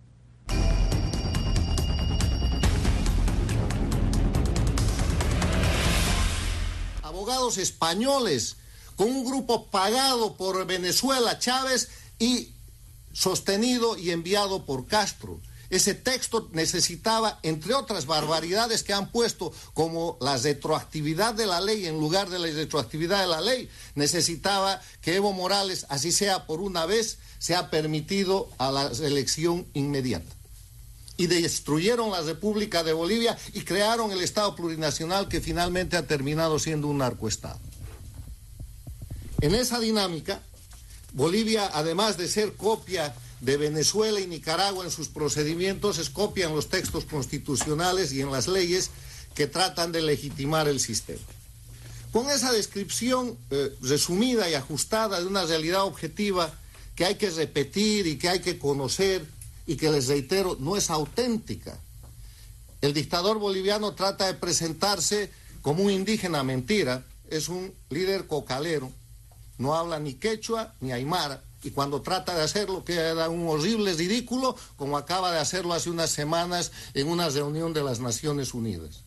Abogados españoles con un grupo pagado por Venezuela, Chávez, y sostenido y enviado por Castro. Ese texto necesitaba, entre otras barbaridades que han puesto, como la retroactividad de la ley en lugar de la retroactividad de la ley, necesitaba que Evo Morales, así sea por una vez, sea permitido a la elección inmediata. Y destruyeron la República de Bolivia y crearon el Estado plurinacional que finalmente ha terminado siendo un narcoestado. En esa dinámica, Bolivia, además de ser copia de Venezuela y Nicaragua en sus procedimientos, es copia en los textos constitucionales y en las leyes que tratan de legitimar el sistema. Con esa descripción resumida y ajustada de una realidad objetiva que hay que repetir y que hay que conocer y que, les reitero, no es auténtica, el dictador boliviano trata de presentarse como un indígena mentira, es un líder cocalero, no habla ni quechua ni aymara, y cuando trata de hacerlo queda un horrible ridículo, como acaba de hacerlo hace unas semanas en una reunión de las Naciones Unidas.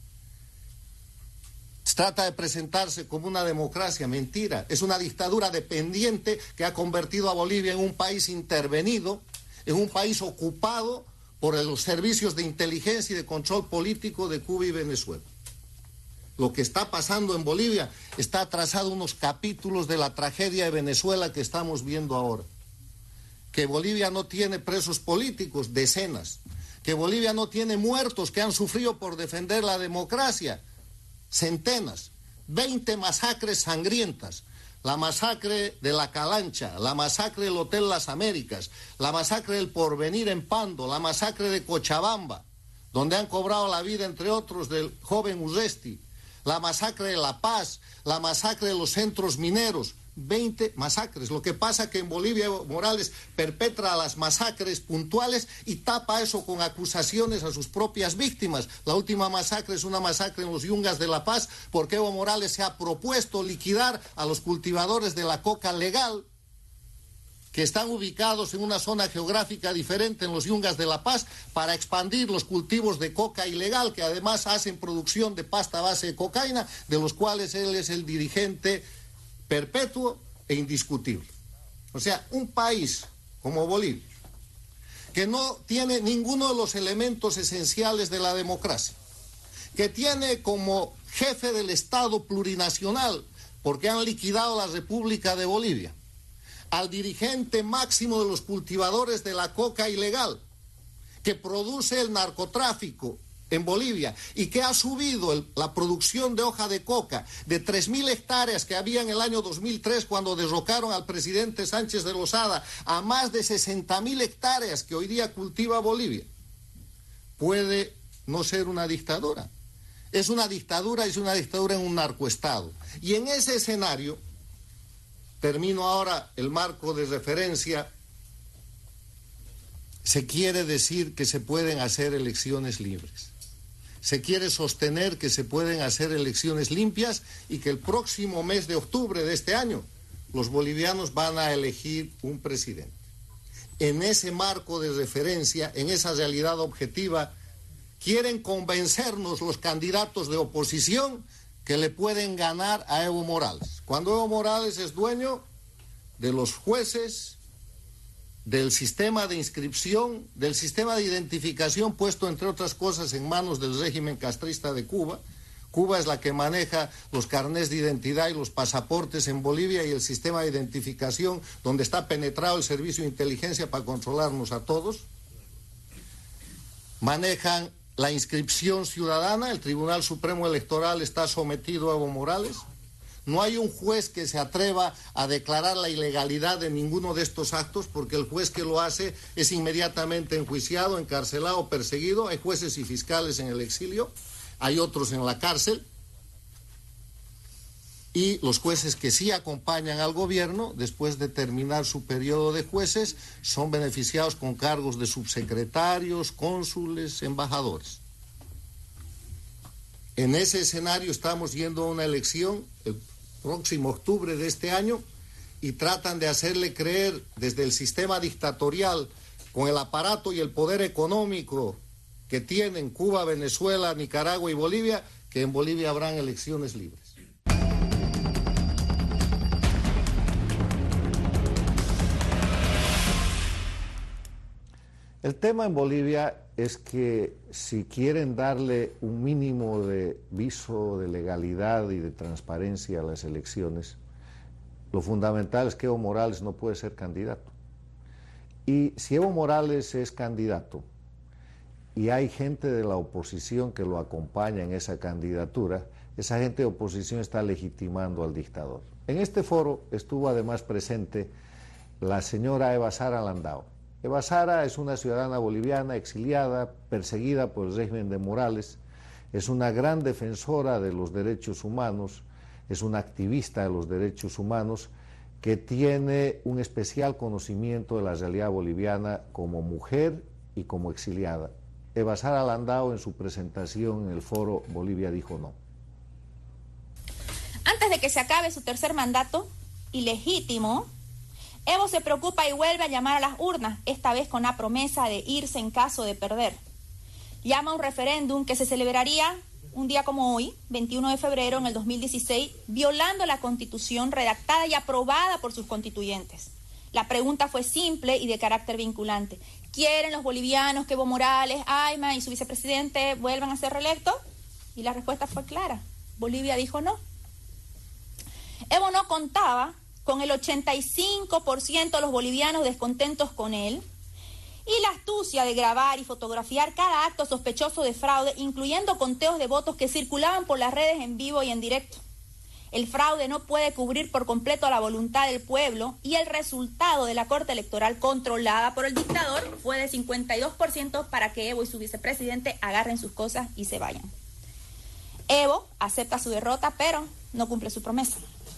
Trata de presentarse como una democracia, mentira, es una dictadura dependiente que ha convertido a Bolivia en un país intervenido, en un país ocupado por los servicios de inteligencia y de control político de Cuba y Venezuela. Lo que está pasando en Bolivia está atrasado unos capítulos de la tragedia de Venezuela que estamos viendo ahora. Que Bolivia no tiene presos políticos, decenas. Que Bolivia no tiene muertos que han sufrido por defender la democracia, centenas. 20 masacres sangrientas. La masacre de La Calancha, la masacre del Hotel Las Américas, la masacre del Porvenir en Pando, la masacre de Cochabamba, donde han cobrado la vida, entre otros, del joven Urresti, la masacre de La Paz, la masacre de los centros mineros, 20 masacres. Lo que pasa es que en Bolivia Evo Morales perpetra las masacres puntuales y tapa eso con acusaciones a sus propias víctimas. La última masacre es una masacre en los Yungas de La Paz porque Evo Morales se ha propuesto liquidar a los cultivadores de la coca legal que están ubicados en una zona geográfica diferente en los Yungas de La Paz para expandir los cultivos de coca ilegal que además hacen producción de pasta a base de cocaína, de los cuales él es el dirigente perpetuo e indiscutible. O sea, un país como Bolivia, que no tiene ninguno de los elementos esenciales de la democracia, que tiene como jefe del Estado plurinacional, porque han liquidado la República de Bolivia, al dirigente máximo de los cultivadores de la coca ilegal, que produce el narcotráfico en Bolivia y que ha subido la producción de hoja de coca de 3.000 hectáreas que había en el año 2003 cuando derrocaron al presidente Sánchez de Lozada a más de 60.000 hectáreas que hoy día cultiva Bolivia, puede no ser una dictadura. Es una dictadura, es una dictadura en un narcoestado. Y en ese escenario, termino ahora el marco de referencia, se quiere decir que se pueden hacer elecciones libres. Se quiere sostener que se pueden hacer elecciones limpias y que el próximo mes de octubre de este año los bolivianos van a elegir un presidente. En ese marco de referencia, en esa realidad objetiva, quieren convencernos los candidatos de oposición que le pueden ganar a Evo Morales. Cuando Evo Morales es dueño de los jueces, del sistema de inscripción, del sistema de identificación puesto, entre otras cosas, en manos del régimen castrista de Cuba, Cuba es la que maneja los carnés de identidad y los pasaportes en Bolivia y el sistema de identificación donde está penetrado el servicio de inteligencia para controlarnos a todos. Manejan la inscripción ciudadana, el Tribunal Supremo Electoral está sometido a Evo Morales. No hay un juez que se atreva a declarar la ilegalidad de ninguno de estos actos porque el juez que lo hace es inmediatamente enjuiciado, encarcelado, perseguido. Hay jueces y fiscales en el exilio, hay otros en la cárcel. Y los jueces que sí acompañan al gobierno, después de terminar su periodo de jueces, son beneficiados con cargos de subsecretarios, cónsules, embajadores. En ese escenario estamos yendo a una elección el próximo octubre de este año y tratan de hacerle creer desde el sistema dictatorial, con el aparato y el poder económico que tienen Cuba, Venezuela, Nicaragua y Bolivia, que en Bolivia habrán elecciones libres. El tema en Bolivia es que si quieren darle un mínimo de viso de legalidad y de transparencia a las elecciones, lo fundamental es que Evo Morales no puede ser candidato. Y si Evo Morales es candidato y hay gente de la oposición que lo acompaña en esa candidatura, esa gente de oposición está legitimando al dictador. En este foro estuvo además presente la señora Eva Sara Landao. Eva Sara es una ciudadana boliviana exiliada, perseguida por el régimen de Morales, es una gran defensora de los derechos humanos, es una activista de los derechos humanos que tiene un especial conocimiento de la realidad boliviana como mujer y como exiliada. Eva Sara Landao en su presentación en el foro Bolivia dijo no. Antes de que se acabe su tercer mandato, ilegítimo, Evo se preocupa y vuelve a llamar a las urnas, esta vez con la promesa de irse en caso de perder. Llama a un referéndum que se celebraría un día como hoy, 21 de febrero en el 2016, violando la Constitución redactada y aprobada por sus constituyentes. La pregunta fue simple y de carácter vinculante. ¿Quieren los bolivianos que Evo Morales, Ayma y su vicepresidente vuelvan a ser reelectos? Y la respuesta fue clara. Bolivia dijo no. Evo no contaba con el 85% de los bolivianos descontentos con él, y la astucia de grabar y fotografiar cada acto sospechoso de fraude, incluyendo conteos de votos que circulaban por las redes en vivo y en directo. El fraude no puede cubrir por completo la voluntad del pueblo, y el resultado de la Corte Electoral controlada por el dictador fue de 52% para que Evo y su vicepresidente agarren sus cosas y se vayan. Evo acepta su derrota, pero no cumple su promesa.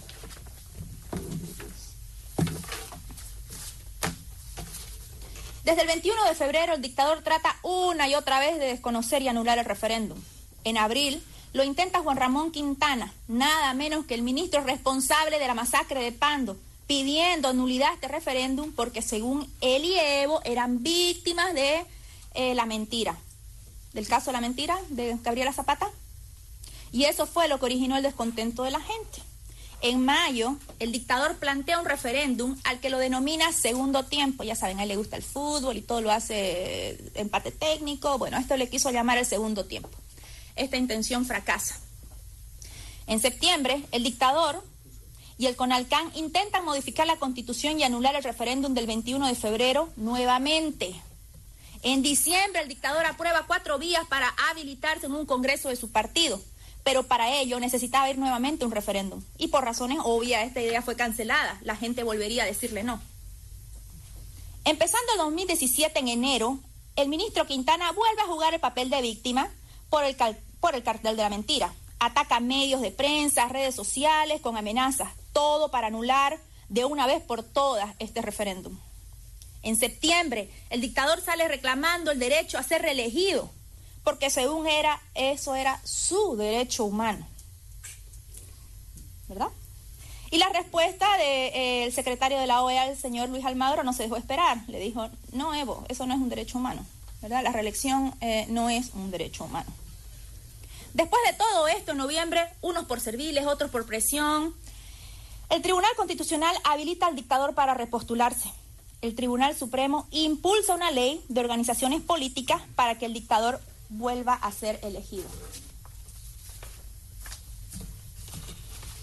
Desde el 21 de febrero, el dictador trata una y otra vez de desconocer y anular el referéndum. En abril, lo intenta Juan Ramón Quintana, nada menos que el ministro responsable de la masacre de Pando, pidiendo nulidad a este referéndum porque según él y Evo eran víctimas de la mentira. ¿Del caso de la mentira de Gabriela Zapata? Y eso fue lo que originó el descontento de la gente. En mayo, el dictador plantea un referéndum al que lo denomina segundo tiempo. Ya saben, a él le gusta el fútbol y todo lo hace empate técnico. Bueno, esto le quiso llamar el segundo tiempo. Esta intención fracasa. En septiembre, el dictador y el CONALCAN intentan modificar la Constitución y anular el referéndum del 21 de febrero nuevamente. En diciembre, el dictador aprueba 4 vías para habilitarse en un congreso de su partido. Pero para ello necesitaba ir nuevamente a un referéndum. Y por razones obvias esta idea fue cancelada. La gente volvería a decirle no. Empezando el 2017 en enero, el ministro Quintana vuelve a jugar el papel de víctima por el cartel de la mentira. Ataca medios de prensa, redes sociales con amenazas. Todo para anular de una vez por todas este referéndum. En septiembre, el dictador sale reclamando el derecho a ser reelegido, porque según eso era su derecho humano, ¿verdad? Y la respuesta del secretario de la OEA, el señor Luis Almagro, no se dejó esperar. Le dijo, no, Evo, eso no es un derecho humano, ¿verdad? La reelección no es un derecho humano. Después de todo esto, en noviembre, unos por serviles, otros por presión, el Tribunal Constitucional habilita al dictador para repostularse. El Tribunal Supremo impulsa una ley de organizaciones políticas para que el dictador vuelva a ser elegido.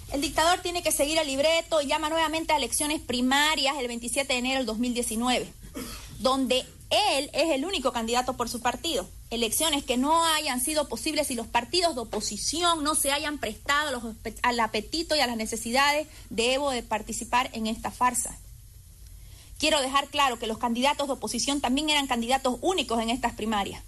El dictador tiene que seguir el libreto y llama nuevamente a elecciones primarias el 27 de enero del 2019, donde él es el único candidato por su partido. Elecciones que no hayan sido posibles si los partidos de oposición no se hayan prestado al apetito y a las necesidades de Evo de participar en esta farsa. Quiero dejar claro que los candidatos de oposición también eran candidatos únicos en estas primarias.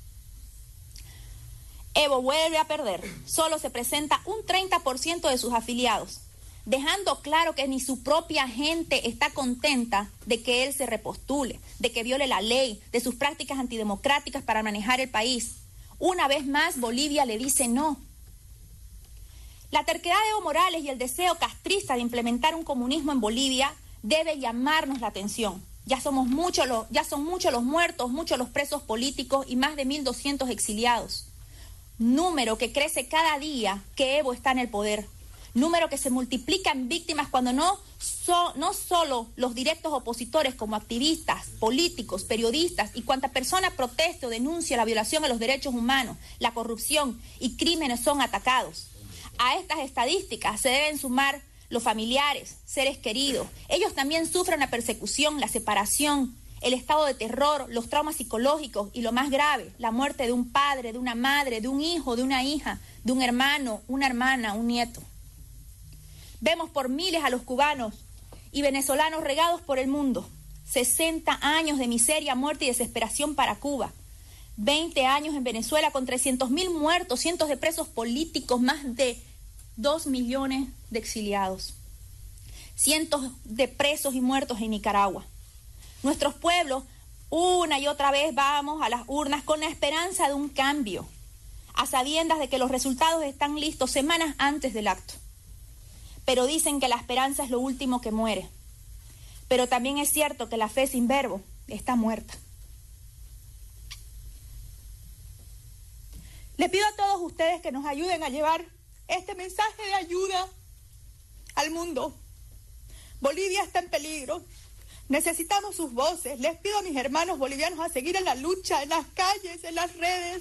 Evo vuelve a perder. Solo se presenta un 30% de sus afiliados, dejando claro que ni su propia gente está contenta de que él se repostule, de que viole la ley, de sus prácticas antidemocráticas para manejar el país. Una vez más, Bolivia le dice no. La terquedad de Evo Morales y el deseo castrista de implementar un comunismo en Bolivia debe llamarnos la atención. Ya son muchos los muertos, muchos los presos políticos y más de 1.200 exiliados. Número que crece cada día que Evo está en el poder. Número que se multiplica en víctimas cuando no solo los directos opositores como activistas, políticos, periodistas y cuanta persona proteste o denuncia la violación a los derechos humanos, la corrupción y crímenes son atacados. A estas estadísticas se deben sumar los familiares, seres queridos. Ellos también sufren la persecución, la separación, el estado de terror, los traumas psicológicos y lo más grave, la muerte de un padre, de una madre, de un hijo, de una hija, de un hermano, una hermana, un nieto. Vemos por miles a los cubanos y venezolanos regados por el mundo. 60 años de miseria, muerte y desesperación para Cuba. 20 años en Venezuela con 300.000 muertos, cientos de presos políticos, más de 2 millones de exiliados. Cientos de presos y muertos en Nicaragua. Nuestros pueblos, una y otra vez vamos a las urnas con la esperanza de un cambio, a sabiendas de que los resultados están listos semanas antes del acto. Pero dicen que la esperanza es lo último que muere. Pero también es cierto que la fe sin verbo está muerta. Le pido a todos ustedes que nos ayuden a llevar este mensaje de ayuda al mundo. Bolivia está en peligro. Necesitamos sus voces. Les pido a mis hermanos bolivianos a seguir en la lucha, en las calles, en las redes.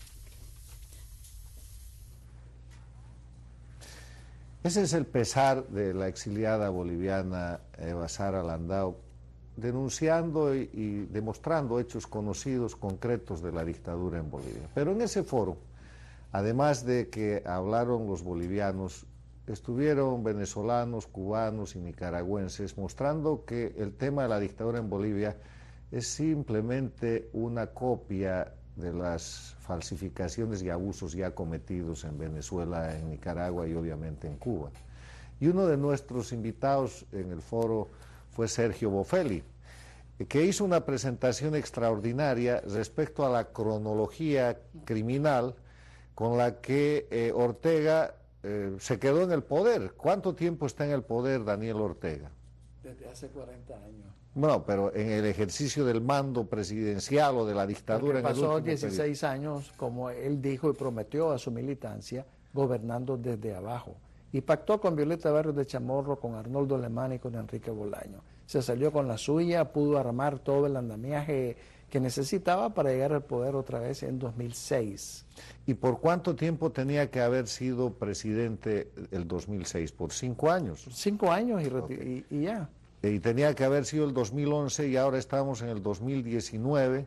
Ese es el pesar de la exiliada boliviana Eva Sara Landau, denunciando y demostrando hechos conocidos, concretos de la dictadura en Bolivia. Pero en ese foro, además de que hablaron los bolivianos, estuvieron venezolanos, cubanos y nicaragüenses, mostrando que el tema de la dictadura en Bolivia es simplemente una copia de las falsificaciones y abusos ya cometidos en Venezuela, en Nicaragua y obviamente en Cuba. Y uno de nuestros invitados en el foro fue Sergio Bofelli, que hizo una presentación extraordinaria respecto a la cronología criminal con la que Ortega se quedó en el poder. ¿Cuánto tiempo está en el poder Daniel Ortega? Desde hace 40 años. Bueno, pero en el ejercicio del mando presidencial o de la dictadura en el último pasó 16 años, como él dijo y prometió a su militancia, gobernando desde abajo. Y pactó con Violeta Barrios de Chamorro, con Arnoldo Alemán y con Enrique Bolaño. Se salió con la suya, pudo armar todo el andamiaje que necesitaba para llegar al poder otra vez en 2006. ¿Y por cuánto tiempo tenía que haber sido presidente el 2006? ¿Por 5 años? 5 años Okay. y ya. Y tenía que haber sido el 2011 y ahora estamos en el 2019.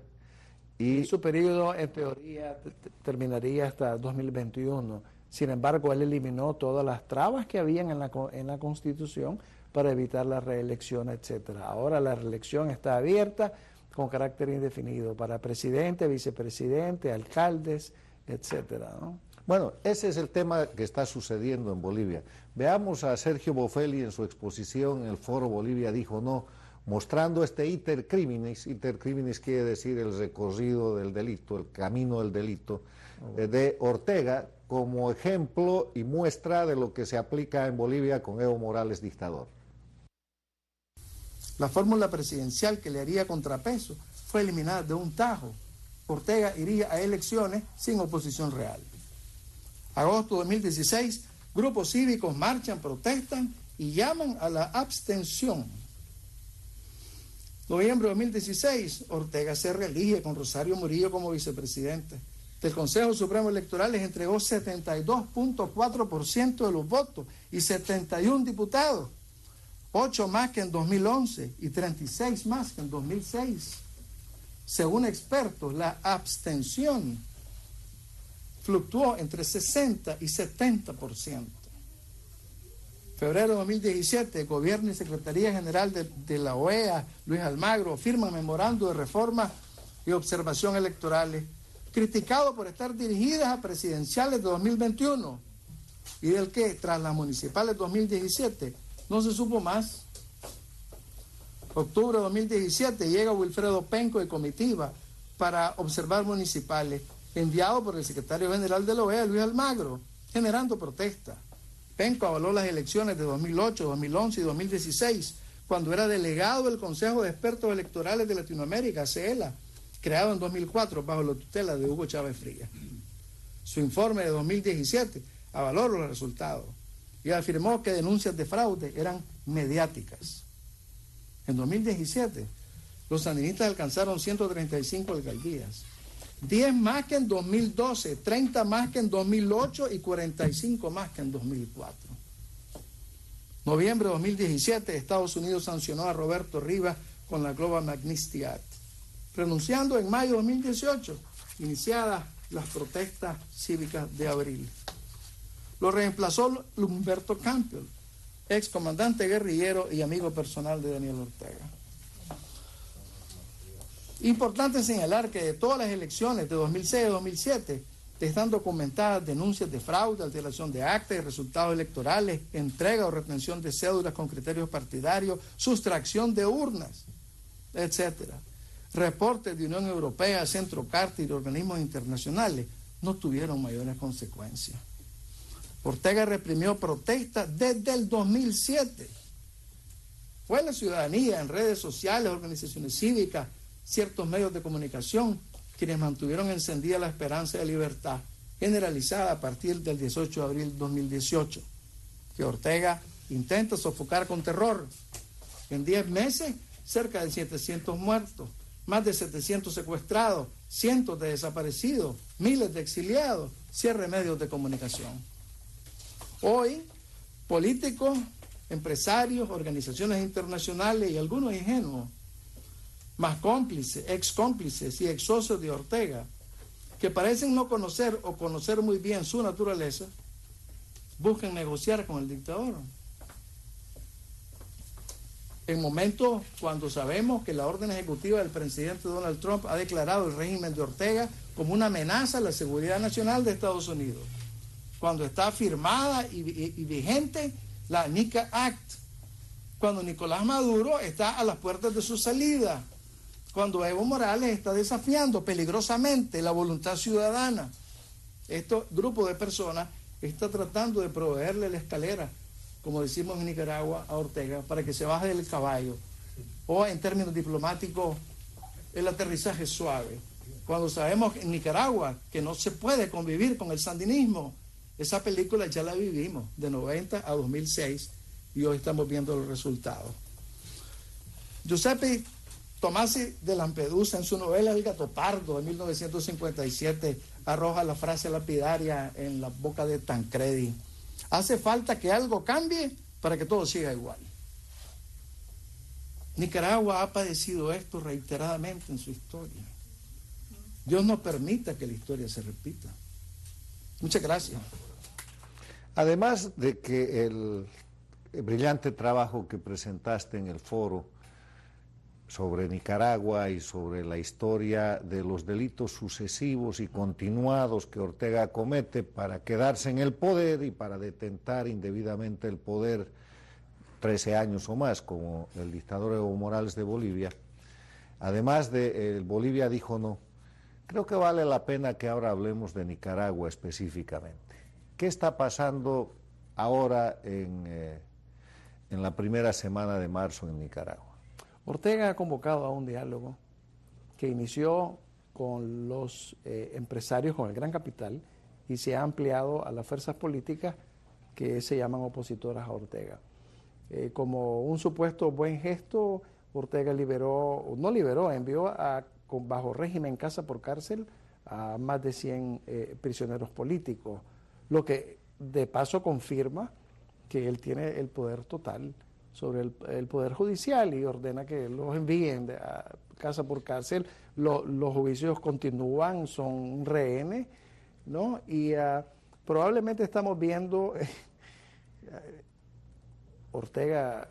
Y su periodo, en teoría, terminaría hasta 2021. Sin embargo, él eliminó todas las trabas que habían en la Constitución para evitar la reelección, etcétera. Ahora la reelección está abierta con carácter indefinido para presidente, vicepresidente, alcaldes, etcétera, ¿no? Bueno, ese es el tema que está sucediendo en Bolivia. Veamos a Sergio Bofelli en su exposición en el Foro Bolivia Dijo No, mostrando este iter criminis. Iter criminis quiere decir el recorrido del delito, el camino del delito, de Ortega, como ejemplo y muestra de lo que se aplica en Bolivia con Evo Morales dictador. La fórmula presidencial que le haría contrapeso fue eliminada de un tajo. Ortega iría a elecciones sin oposición real. Agosto de 2016, grupos cívicos marchan, protestan y llaman a la abstención. Noviembre de 2016, Ortega se reelige con Rosario Murillo como vicepresidente. del Consejo Supremo Electoral les entregó 72.4% de los votos y 71 diputados, 8 más que en 2011 y 36 más que en 2006. Según expertos, la abstención fluctuó entre 60 y 70%. Febrero de 2017, el Gobierno y Secretaría General de la OEA, Luis Almagro, firman memorando de reforma y observación electorales, criticado por estar dirigidas a presidenciales de 2021 y del que, tras las municipales 2017, no se supo más. Octubre de 2017 llega Wilfredo Penco de comitiva para observar municipales, enviado por el secretario general de la OEA, Luis Almagro, generando protesta. Penco avaló las elecciones de 2008, 2011 y 2016, cuando era delegado del Consejo de Expertos Electorales de Latinoamérica, CELA, creado en 2004 bajo la tutela de Hugo Chávez Frías. Su informe de 2017 avaló los resultados y afirmó que denuncias de fraude eran mediáticas. En 2017, los sandinistas alcanzaron 135 alcaldías, 10 más que en 2012, 30 más que en 2008 y 45 más que en 2004. Noviembre de 2017, Estados Unidos sancionó a Roberto Rivas con la Global Magnitsky Act, renunciando en mayo de 2018, iniciadas las protestas cívicas de abril. Lo reemplazó Humberto Campbell, ex comandante guerrillero y amigo personal de Daniel Ortega. Importante señalar que de todas las elecciones de 2006 y 2007 están documentadas denuncias de fraude, alteración de actas y resultados electorales, entrega o retención de cédulas con criterios partidarios, sustracción de urnas, etc. Reportes de Unión Europea, Centro Carter y organismos internacionales no tuvieron mayores consecuencias. Ortega reprimió protestas desde el 2007. Fue la ciudadanía en redes sociales, organizaciones cívicas, ciertos medios de comunicación quienes mantuvieron encendida la esperanza de libertad generalizada a partir del 18 de abril de 2018, que Ortega intenta sofocar con terror. En 10 meses, cerca de 700 muertos, más de 700 secuestrados, cientos de desaparecidos, miles de exiliados, cierre medios de comunicación. Hoy, políticos, empresarios, organizaciones internacionales y algunos ingenuos, más cómplices, ex cómplices y ex socios de Ortega, que parecen no conocer o conocer muy bien su naturaleza, buscan negociar con el dictador. En momentos cuando sabemos que la orden ejecutiva del presidente Donald Trump ha declarado el régimen de Ortega como una amenaza a la seguridad nacional de Estados Unidos, cuando está firmada y vigente la NICA Act, cuando Nicolás Maduro está a las puertas de su salida, cuando Evo Morales está desafiando peligrosamente la voluntad ciudadana. Este grupo de personas está tratando de proveerle la escalera, como decimos en Nicaragua, a Ortega, para que se baje del caballo, o en términos diplomáticos, el aterrizaje suave. Cuando sabemos en Nicaragua que no se puede convivir con el sandinismo, esa película ya la vivimos, de 90 a 2006, y hoy estamos viendo los resultados. Giuseppe Tomasi de Lampedusa, en su novela El gato pardo, de 1957, arroja la frase lapidaria en la boca de Tancredi: hace falta que algo cambie para que todo siga igual. Nicaragua ha padecido esto reiteradamente en su historia. Dios no permita que la historia se repita. Muchas gracias. Además de que el brillante trabajo que presentaste en el foro sobre Nicaragua y sobre la historia de los delitos sucesivos y continuados que Ortega comete para quedarse en el poder y para detentar indebidamente el poder 13 años o más, como el dictador Evo Morales de Bolivia, además de Bolivia dijo no, creo que vale la pena que ahora hablemos de Nicaragua específicamente. ¿Qué está pasando ahora en la primera semana de marzo en Nicaragua? Ortega ha convocado a un diálogo que inició con los empresarios, con el gran capital, y se ha ampliado a las fuerzas políticas que se llaman opositoras a Ortega. Como un supuesto buen gesto, Ortega envió bajo régimen casa por cárcel a más de 100 prisioneros políticos, lo que de paso confirma que él tiene el poder total sobre el Poder Judicial y ordena que los envíen a casa por cárcel. Los juicios continúan, son rehenes, ¿no? Y probablemente estamos viendo Ortega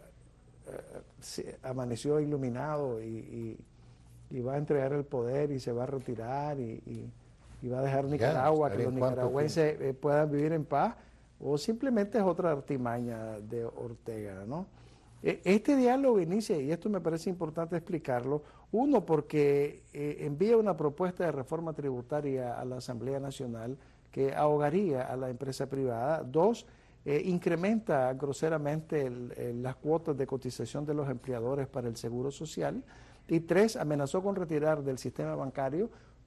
amaneció iluminado y va a entregar el poder y se va a retirar y va a dejar Nicaragua, que los nicaragüenses puedan vivir en paz, o simplemente es otra artimaña de Ortega, ¿no? Este diálogo inicia, y esto me parece importante explicarlo, uno, porque envía una propuesta de reforma tributaria a la Asamblea Nacional que ahogaría a la empresa privada. Dos, incrementa groseramente las cuotas de cotización de los empleadores para el Seguro Social. Y tres, amenazó con retirar del sistema bancario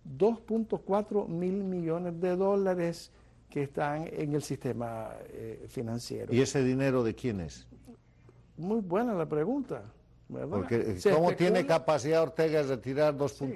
2.4 mil millones de dólares que están en el sistema financiero. ¿Y ese dinero de quién es? Muy buena la pregunta, ¿verdad? Porque ¿cómo tiene capacidad Ortega de retirar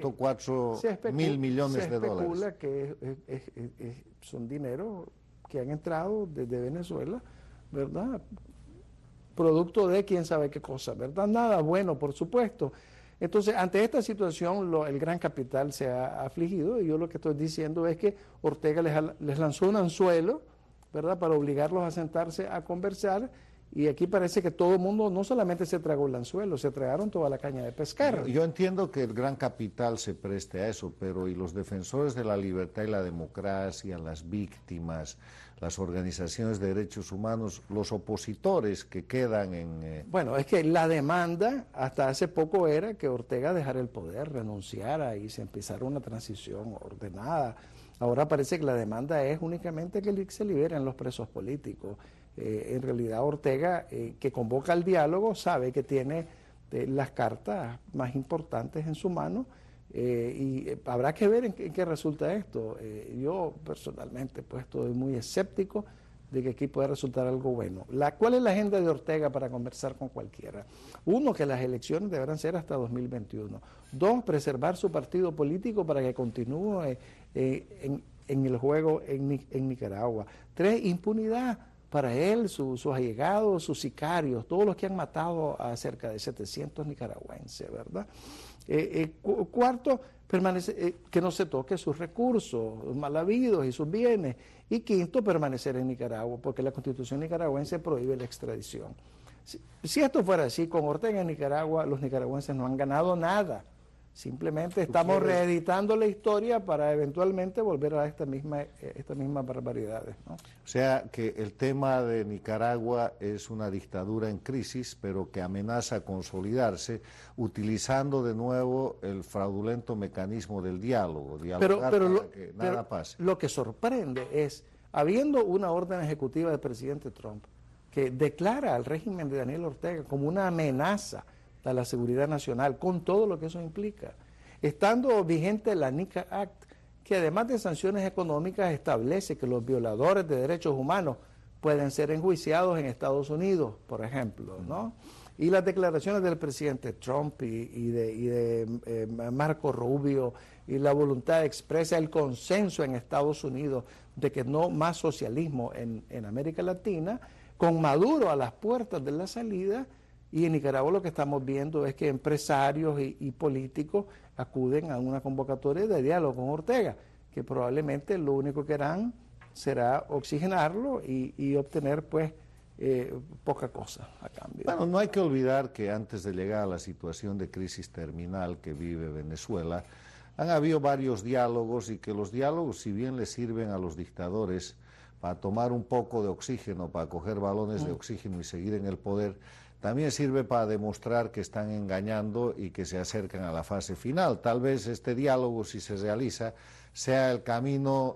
2.4 mil millones de dólares? Se especula que son dinero que han entrado desde Venezuela, ¿verdad? Producto de quién sabe qué cosa, ¿verdad? Nada bueno, por supuesto. Entonces, ante esta situación, el gran capital se ha afligido, y yo lo que estoy diciendo es que Ortega les lanzó un anzuelo, ¿verdad?, para obligarlos a sentarse a conversar. Y aquí parece que todo el mundo no solamente se tragó el anzuelo, se tragaron toda la caña de pescar. Yo entiendo que el gran capital se preste a eso, pero ¿y los defensores de la libertad y la democracia, las víctimas, las organizaciones de derechos humanos, los opositores que quedan en... Bueno, es que la demanda hasta hace poco era que Ortega dejara el poder, renunciara y se empezara una transición ordenada. Ahora parece que la demanda es únicamente que se liberen los presos políticos. En realidad Ortega, que convoca al diálogo, sabe que tiene las cartas más importantes en su mano, y habrá que ver en qué resulta esto. Yo personalmente pues estoy muy escéptico de que aquí pueda resultar algo bueno. ¿Cuál es la agenda de Ortega para conversar con cualquiera? Uno, que las elecciones deberán ser hasta 2021. Dos, preservar su partido político para que continúe en el juego en Nicaragua. Tres, impunidad para él, sus allegados, sus sicarios, todos los que han matado a cerca de 700 nicaragüenses, ¿verdad? Cuarto, que no se toque sus recursos mal habidos y sus bienes. Y quinto, permanecer en Nicaragua, porque la Constitución nicaragüense prohíbe la extradición. Si esto fuera así, con Ortega en Nicaragua, los nicaragüenses no han ganado nada. Simplemente estamos reeditando la historia para eventualmente volver a estas mismas barbaridades, ¿no? O sea que el tema de Nicaragua es una dictadura en crisis, pero que amenaza consolidarse utilizando de nuevo el fraudulento mecanismo del diálogo, para que nada pase. Lo que sorprende es, habiendo una orden ejecutiva del presidente Trump que declara al régimen de Daniel Ortega como una amenaza a la seguridad nacional, con todo lo que eso implica, estando vigente la NICA Act, que además de sanciones económicas establece que los violadores de derechos humanos pueden ser enjuiciados en Estados Unidos, por ejemplo, ¿no? Y las declaraciones del presidente Trump y de Marco Rubio, y la voluntad expresa, el consenso en Estados Unidos de que no más socialismo en América Latina, con Maduro a las puertas de la salida. Y en Nicaragua lo que estamos viendo es que empresarios y políticos acuden a una convocatoria de diálogo con Ortega, que probablemente lo único que harán será oxigenarlo y obtener pues poca cosa a cambio. Bueno, no hay que olvidar que antes de llegar a la situación de crisis terminal que vive Venezuela, han habido varios diálogos, y que los diálogos, si bien les sirven a los dictadores para tomar un poco de oxígeno, para coger balones de oxígeno y seguir en el poder, también sirve para demostrar que están engañando y que se acercan a la fase final. Tal vez este diálogo, si se realiza, sea el camino,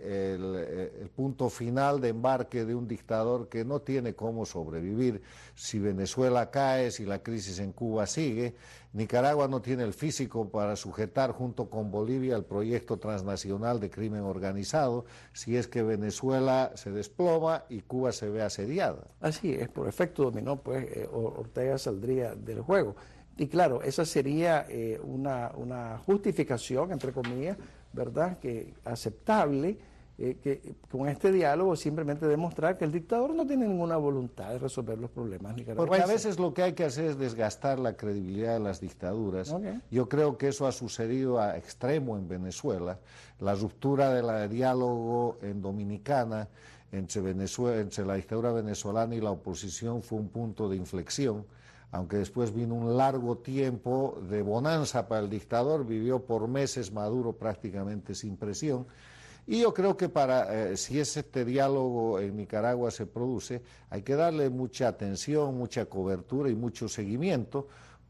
el punto final de embarque de un dictador que no tiene cómo sobrevivir. Si Venezuela cae, si la crisis en Cuba sigue, Nicaragua no tiene el físico para sujetar junto con Bolivia el proyecto transnacional de crimen organizado, si es que Venezuela se desploma y Cuba se ve asediada. Así es, por efecto dominó, pues Ortega saldría del juego. Y claro, esa sería una justificación, entre comillas, ¿verdad?, que aceptable, que con este diálogo simplemente demostrar que el dictador no tiene ninguna voluntad de resolver los problemas nicaragüenses. Porque a veces lo que hay que hacer es desgastar la credibilidad de las dictaduras. Okay. Yo creo que eso ha sucedido a extremo en Venezuela. La ruptura del diálogo en Dominicana entre la dictadura venezolana y la oposición fue un punto de inflexión, aunque después vino un largo tiempo de bonanza para el dictador, vivió por meses Maduro prácticamente sin presión. Y yo creo que si este diálogo en Nicaragua se produce, hay que darle mucha atención, mucha cobertura y mucho seguimiento,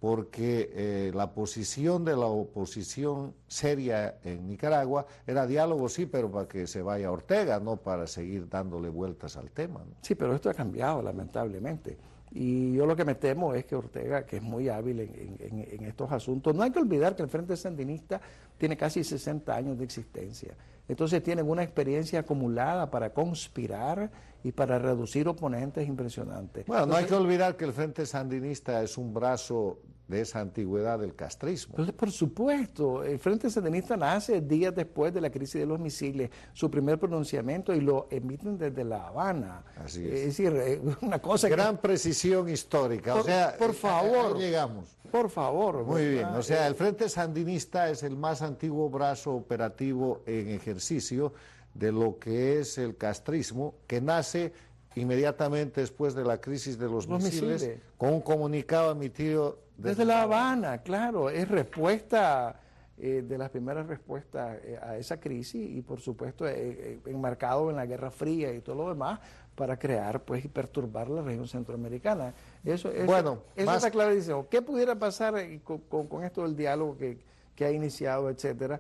porque la posición de la oposición seria en Nicaragua era diálogo, sí, pero para que se vaya Ortega, no para seguir dándole vueltas al tema, ¿no? Sí, pero esto ha cambiado, lamentablemente. Y yo lo que me temo es que Ortega, que es muy hábil en estos asuntos, no hay que olvidar que el Frente Sandinista tiene casi 60 años de existencia. Entonces tienen una experiencia acumulada para conspirar y para reducir oponentes impresionantes. Bueno, no hay que olvidar que el Frente Sandinista es un brazo de esa antigüedad del castrismo. Entonces, por supuesto, el Frente Sandinista nace días después de la crisis de los misiles, su primer pronunciamiento, y lo emiten desde La Habana. Así es. Es decir, una cosa... Gran precisión histórica. O sea, por favor. Llegamos. Por favor. Muy bien. O sea, el Frente Sandinista es el más antiguo brazo operativo en ejercicio de lo que es el castrismo, que nace inmediatamente después de la crisis de los misiles, con un comunicado emitido desde La Habana, claro, es respuesta de las primeras respuestas a esa crisis y por supuesto enmarcado en la Guerra Fría y todo lo demás para crear pues y perturbar la región centroamericana. Eso está clarísimo. ¿Qué pudiera pasar con esto del diálogo que ha iniciado, etcétera?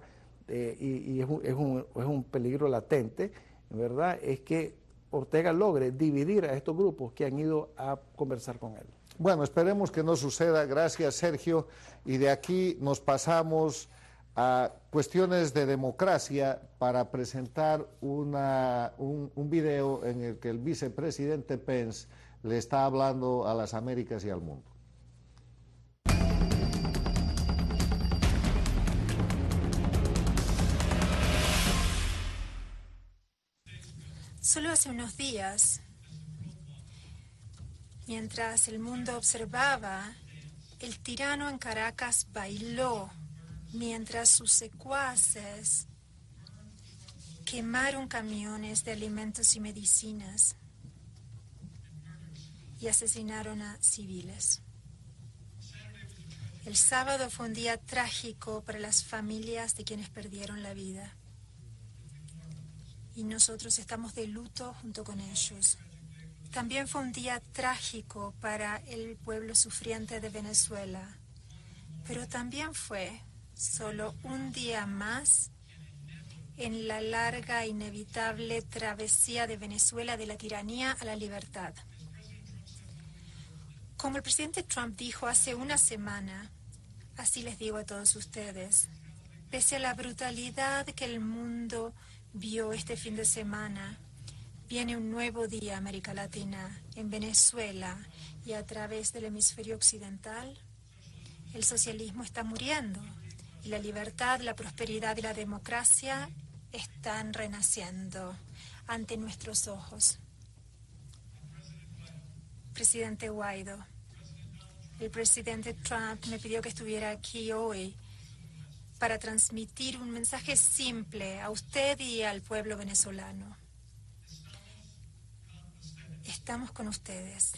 Y es un peligro latente, ¿verdad? Es que Ortega logre dividir a estos grupos que han ido a conversar con él. Bueno, esperemos que no suceda. Gracias, Sergio. Y de aquí nos pasamos a cuestiones de democracia para presentar un video en el que el vicepresidente Pence le está hablando a las Américas y al mundo. Solo hace unos días, mientras el mundo observaba, el tirano en Caracas bailó mientras sus secuaces quemaron camiones de alimentos y medicinas y asesinaron a civiles. El sábado fue un día trágico para las familias de quienes perdieron la vida. Y nosotros estamos de luto junto con ellos. También fue un día trágico para el pueblo sufriente de Venezuela, pero también fue solo un día más en la larga e inevitable travesía de Venezuela de la tiranía a la libertad. Como el presidente Trump dijo hace una semana, así les digo a todos ustedes, pese a la brutalidad que el mundo vio este fin de semana, viene un nuevo día, América Latina, en Venezuela y a través del hemisferio occidental. El socialismo está muriendo y la libertad, la prosperidad y la democracia están renaciendo ante nuestros ojos. Presidente Guaidó, el presidente Trump me pidió que estuviera aquí hoy para transmitir un mensaje simple a usted y al pueblo venezolano. Estamos con ustedes.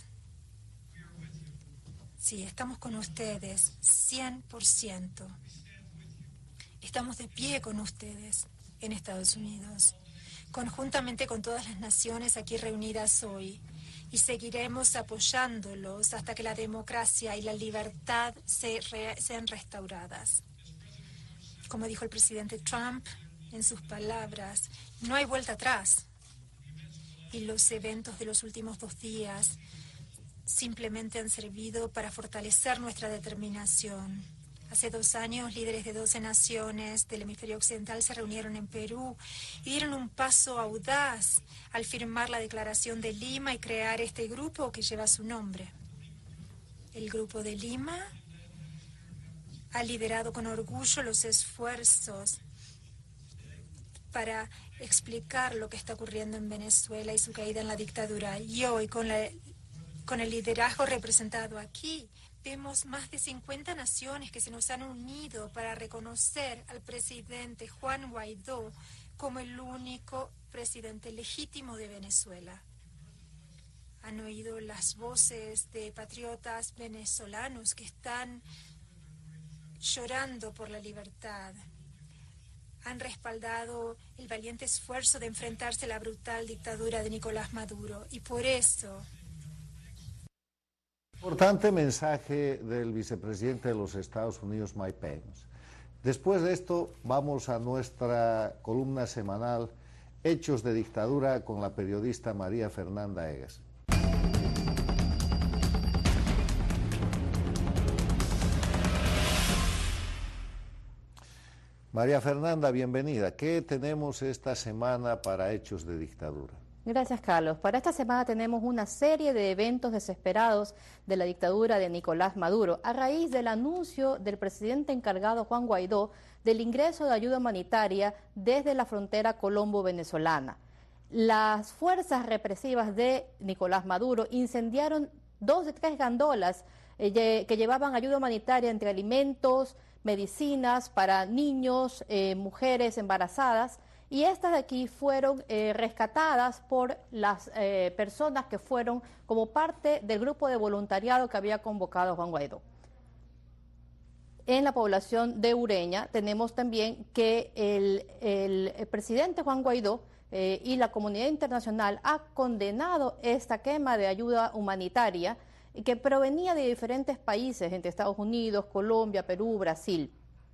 Sí, estamos con ustedes, 100%. Estamos de pie con ustedes en Estados Unidos, conjuntamente con todas las naciones aquí reunidas hoy, y seguiremos apoyándolos hasta que la democracia y la libertad sean restauradas. Como dijo el presidente Trump en sus palabras, no hay vuelta atrás. Y los eventos de los últimos 2 días simplemente han servido para fortalecer nuestra determinación. Hace 2 años, líderes de 12 naciones del hemisferio occidental se reunieron en Perú y dieron un paso audaz al firmar la Declaración de Lima y crear este grupo que lleva su nombre. El Grupo de Lima ha liderado con orgullo los esfuerzos para explicar lo que está ocurriendo en Venezuela y su caída en la dictadura. Y hoy, con el liderazgo representado aquí, vemos más de 50 naciones que se nos han unido para reconocer al presidente Juan Guaidó como el único presidente legítimo de Venezuela. Han oído las voces de patriotas venezolanos que están llorando por la libertad. Han respaldado el valiente esfuerzo de enfrentarse a la brutal dictadura de Nicolás Maduro. Y por eso... Importante mensaje del vicepresidente de los Estados Unidos, Mike Pence. Después de esto, vamos a nuestra columna semanal, Hechos de Dictadura, con la periodista María Fernanda Egas. María Fernanda, bienvenida. ¿Qué tenemos esta semana para Hechos de Dictadura? Gracias, Carlos. Para esta semana tenemos una serie de eventos desesperados de la dictadura de Nicolás Maduro, a raíz del anuncio del presidente encargado Juan Guaidó del ingreso de ayuda humanitaria desde la frontera colombo-venezolana. Las fuerzas represivas de Nicolás Maduro incendiaron 2 de 3 gandolas que llevaban ayuda humanitaria entre alimentos, medicinas para niños, mujeres embarazadas, y estas de aquí fueron rescatadas por las personas que fueron como parte del grupo de voluntariado que había convocado Juan Guaidó. En la población de Ureña tenemos también que el presidente Juan Guaidó y la comunidad internacional ha condenado esta quema de ayuda humanitaria que provenía de diferentes países, entre Estados Unidos, Colombia, Perú, Brasil.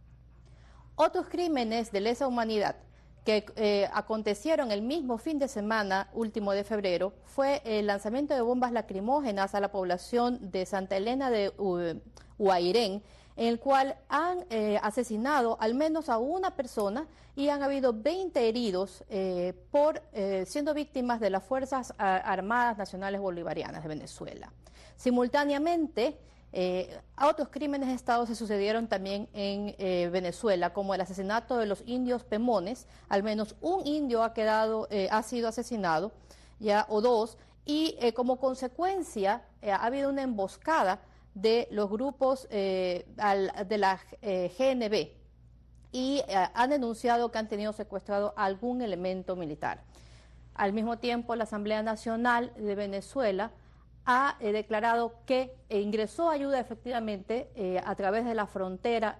Otros crímenes de lesa humanidad que acontecieron el mismo fin de semana último de febrero fue el lanzamiento de bombas lacrimógenas a la población de Santa Elena de Huairén, en el cual han asesinado al menos a una persona y han habido 20 heridos siendo víctimas de las Fuerzas Armadas Nacionales Bolivarianas de Venezuela. Simultáneamente, otros crímenes de Estado se sucedieron también en Venezuela, como el asesinato de los indios Pemones. Al menos un indio ha sido asesinado, o 2, y como consecuencia ha habido una emboscada de los grupos de la GNB y han denunciado que han tenido secuestrado algún elemento militar. Al mismo tiempo, la Asamblea Nacional de Venezuela ha declarado que ingresó ayuda efectivamente a través de la frontera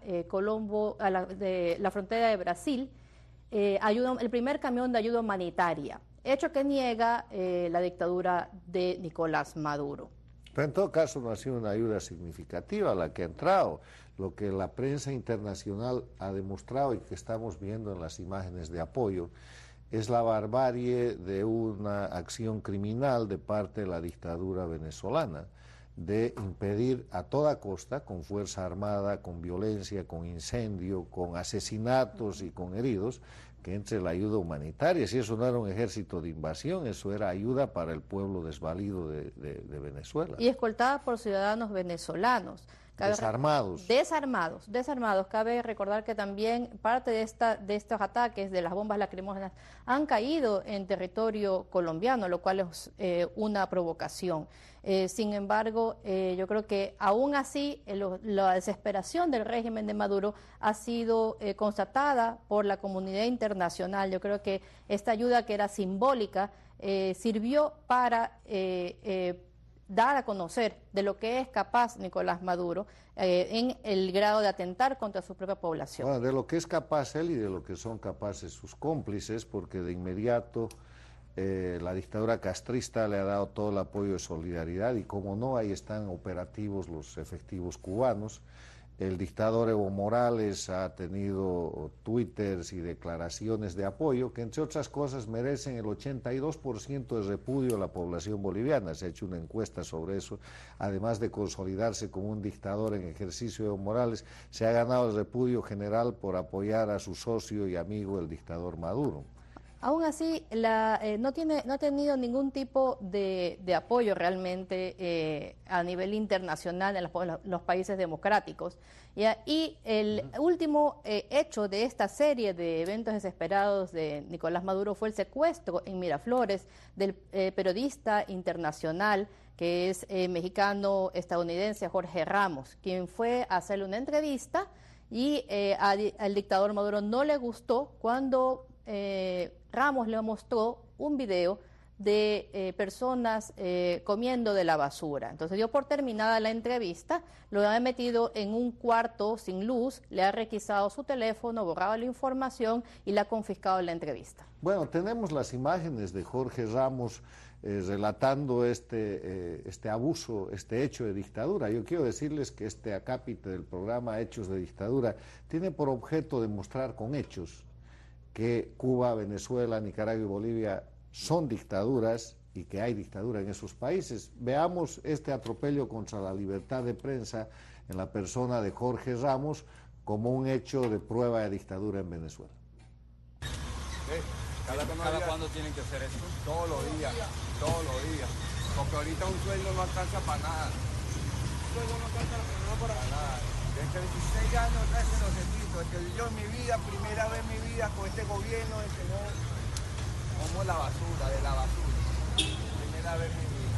de la frontera de Brasil, el primer camión de ayuda humanitaria, hecho que niega la dictadura de Nicolás Maduro. Pero en todo caso no ha sido una ayuda significativa la que ha entrado. Lo que la prensa internacional ha demostrado y que estamos viendo en las imágenes de apoyo es la barbarie de una acción criminal de parte de la dictadura venezolana, de impedir a toda costa, con fuerza armada, con violencia, con incendio, con asesinatos y con heridos, que entre la ayuda humanitaria. Si eso no era un ejército de invasión, eso era ayuda para el pueblo desvalido de Venezuela. Y escoltada por ciudadanos venezolanos. Desarmados. Cabe recordar que también parte de estos ataques de las bombas lacrimógenas han caído en territorio colombiano, lo cual es una provocación. Sin embargo, yo creo que aún así la desesperación del régimen de Maduro ha sido constatada por la comunidad internacional. Yo creo que esta ayuda, que era simbólica, sirvió para dar a conocer de lo que es capaz Nicolás Maduro en el grado de atentar contra su propia población. Bueno, de lo que es capaz él y de lo que son capaces sus cómplices, porque de inmediato la dictadura castrista le ha dado todo el apoyo de solidaridad y, como no, ahí están operativos los efectivos cubanos. El dictador Evo Morales ha tenido twitters y declaraciones de apoyo que, entre otras cosas, merecen el 82% de repudio de la población boliviana. Se ha hecho una encuesta sobre eso. Además de consolidarse como un dictador en ejercicio, Evo Morales se ha ganado el repudio general por apoyar a su socio y amigo, el dictador Maduro. Aún así, no ha tenido ningún tipo de apoyo realmente a nivel internacional en los países democráticos. Y el último hecho de esta serie de eventos desesperados de Nicolás Maduro fue el secuestro en Miraflores del periodista internacional que es mexicano-estadounidense Jorge Ramos, quien fue a hacerle una entrevista y al dictador Maduro no le gustó cuando Ramos le mostró un video de personas comiendo de la basura. Entonces dio por terminada la entrevista, lo ha metido en un cuarto sin luz, le ha requisado su teléfono, borrado la información y le ha confiscado la entrevista. Bueno, tenemos las imágenes de Jorge Ramos relatando este abuso, este hecho de dictadura. Yo quiero decirles que este acápite del programa Hechos de Dictadura tiene por objeto demostrar con hechos que Cuba, Venezuela, Nicaragua y Bolivia son dictaduras y que hay dictadura en esos países. Veamos este atropello contra la libertad de prensa en la persona de Jorge Ramos como un hecho de prueba de dictadura en Venezuela. ¿Cada cuándo tienen que hacer esto? Todos los días, porque ahorita un sueldo no alcanza para nada. Un sueldo no alcanza para nada. Desde 16 años hace los servicios, que yo en mi vida, primera vez en mi vida con este gobierno, de que no como la basura, de la basura. Primera vez en mi vida.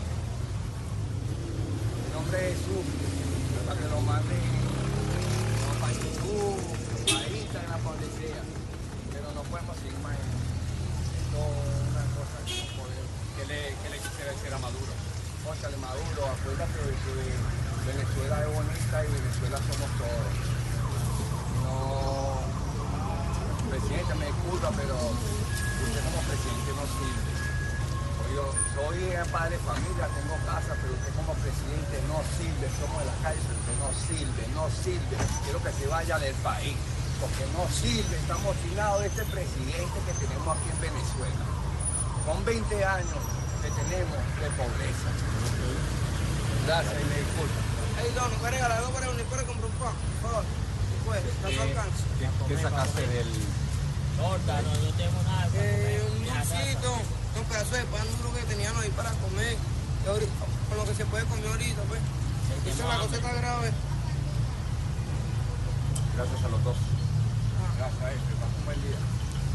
Mi nombre es Jesús, para que lo manden para YouTube, para Instagram, para donde sea. Pero no podemos seguir más en esto, una cosa que no podemos. ¿Qué le quisiera decir a Maduro? Cónchale, Maduro, acuérdate de que Venezuela es bonita y Venezuela somos todos. No, presidente, me disculpa, pero usted como presidente no sirve. Yo soy padre de familia, tengo casa, pero usted como presidente no sirve. Somos de la calle, pero usted no sirve. Quiero que se vaya del país, porque no sirve. Estamos obstinados de este presidente que tenemos aquí en Venezuela. Son 20 años que tenemos de pobreza. Gracias y me disculpa. Hey, Don, ¿me puede regalar algo para unir para comprar un pan? Por favor. ¿Qué sacaste del...? Torta, no tengo nada. Un dulcito, un pedazo de pan duro que tenían ahí para comer. Con lo que se puede comer ahorita, pues. Esa es la cosa está grave. Gracias a los dos. Gracias a él, que pasó un buen día.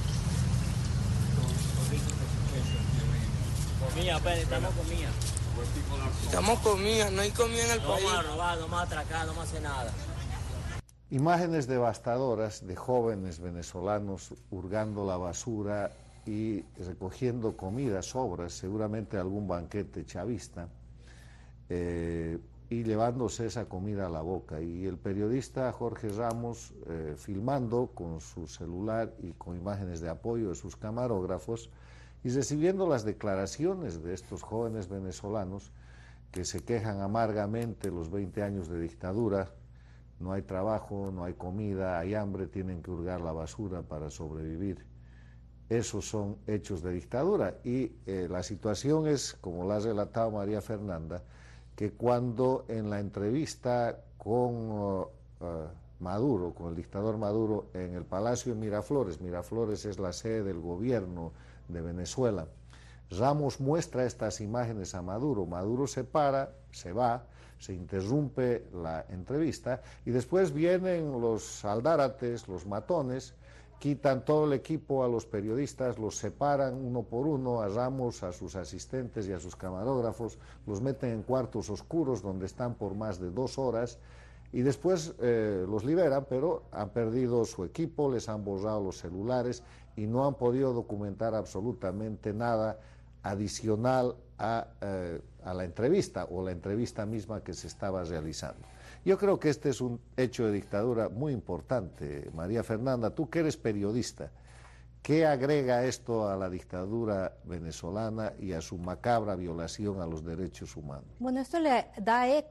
Comida, pues, estamos comida. Estamos comida, no hay comida en el país. No vamos a robar, no vamos a atracar, no vamos a hacer nada. Imágenes devastadoras de jóvenes venezolanos hurgando la basura y recogiendo comida, sobras, seguramente algún banquete chavista, y llevándose esa comida a la boca. Y el periodista Jorge Ramos filmando con su celular y con imágenes de apoyo de sus camarógrafos y recibiendo las declaraciones de estos jóvenes venezolanos que se quejan amargamente los 20 años de dictadura. No hay trabajo, no hay comida, hay hambre, tienen que hurgar la basura para sobrevivir. Esos son hechos de dictadura y la situación es, como la ha relatado María Fernanda, que cuando en la entrevista con Maduro, con el dictador Maduro, en el Palacio de Miraflores, Miraflores es la sede del gobierno de Venezuela, Ramos muestra estas imágenes a Maduro, Maduro se para, se va, se interrumpe la entrevista y después vienen los aldárates, los matones, quitan todo el equipo a los periodistas, los separan uno por uno, a Ramos, a sus asistentes y a sus camarógrafos, los meten en cuartos oscuros donde están por más de 2 horas y después los liberan, pero han perdido su equipo, les han borrado los celulares y no han podido documentar absolutamente nada adicional a la entrevista o la entrevista misma que se estaba realizando. Yo creo que este es un hecho de dictadura muy importante. María Fernanda, tú que eres periodista, ¿qué agrega esto a la dictadura venezolana y a su macabra violación a los derechos humanos? Bueno, esto le da eco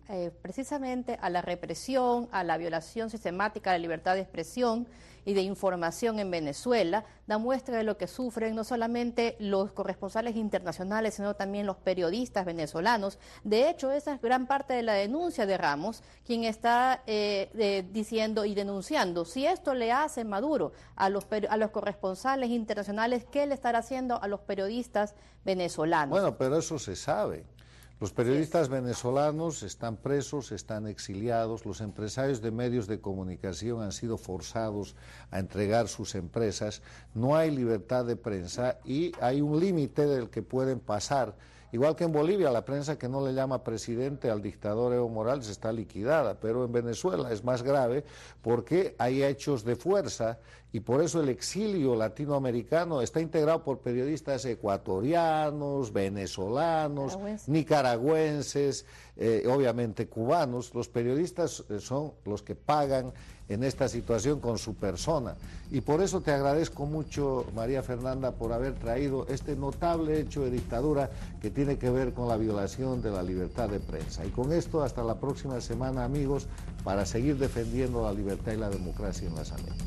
precisamente a la represión, a la violación sistemática de la libertad de expresión y de información en Venezuela, da muestra de lo que sufren no solamente los corresponsales internacionales, sino también los periodistas venezolanos. De hecho, esa es gran parte de la denuncia de Ramos, quien está diciendo y denunciando, si esto le hace Maduro a los corresponsales internacionales, ¿qué le estará haciendo a los periodistas venezolanos? Bueno, pero eso se sabe. Los periodistas venezolanos están presos, están exiliados, los empresarios de medios de comunicación han sido forzados a entregar sus empresas, no hay libertad de prensa y hay un límite del que pueden pasar. Igual que en Bolivia, la prensa que no le llama presidente al dictador Evo Morales está liquidada, pero en Venezuela es más grave porque hay hechos de fuerza y por eso el exilio latinoamericano está integrado por periodistas ecuatorianos, venezolanos, nicaragüenses, obviamente cubanos. Los periodistas son los que pagan en esta situación con su persona. Y por eso te agradezco mucho, María Fernanda, por haber traído este notable hecho de dictadura que tiene que ver con la violación de la libertad de prensa. Y con esto, hasta la próxima semana, amigos, para seguir defendiendo la libertad y la democracia en las Américas.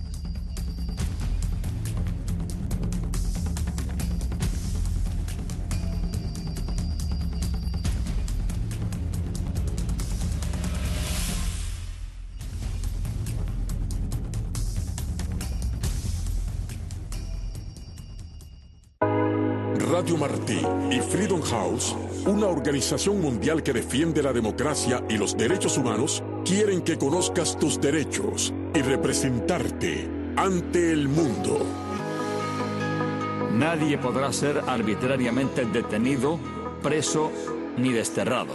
Radio Martí y Freedom House, una organización mundial que defiende la democracia y los derechos humanos, quieren que conozcas tus derechos y representarte ante el mundo. Nadie podrá ser arbitrariamente detenido, preso ni desterrado.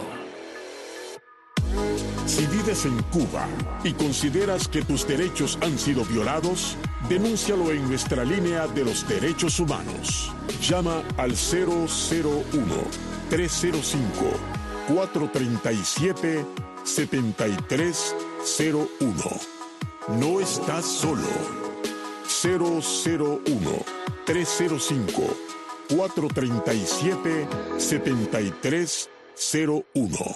Si vives en Cuba y consideras que tus derechos han sido violados, denúncialo en nuestra línea de los derechos humanos. Llama al 001-305-437-7301. No estás solo. 001-305-437-7301.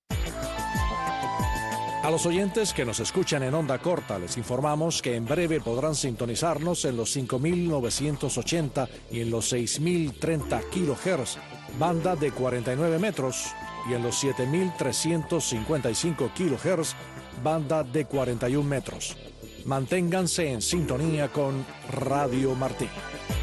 A los oyentes que nos escuchan en onda corta, les informamos que en breve podrán sintonizarnos en los 5.980 y en los 6.030 kHz, banda de 49 metros, y en los 7.355 kHz, banda de 41 metros. Manténganse en sintonía con Radio Martí.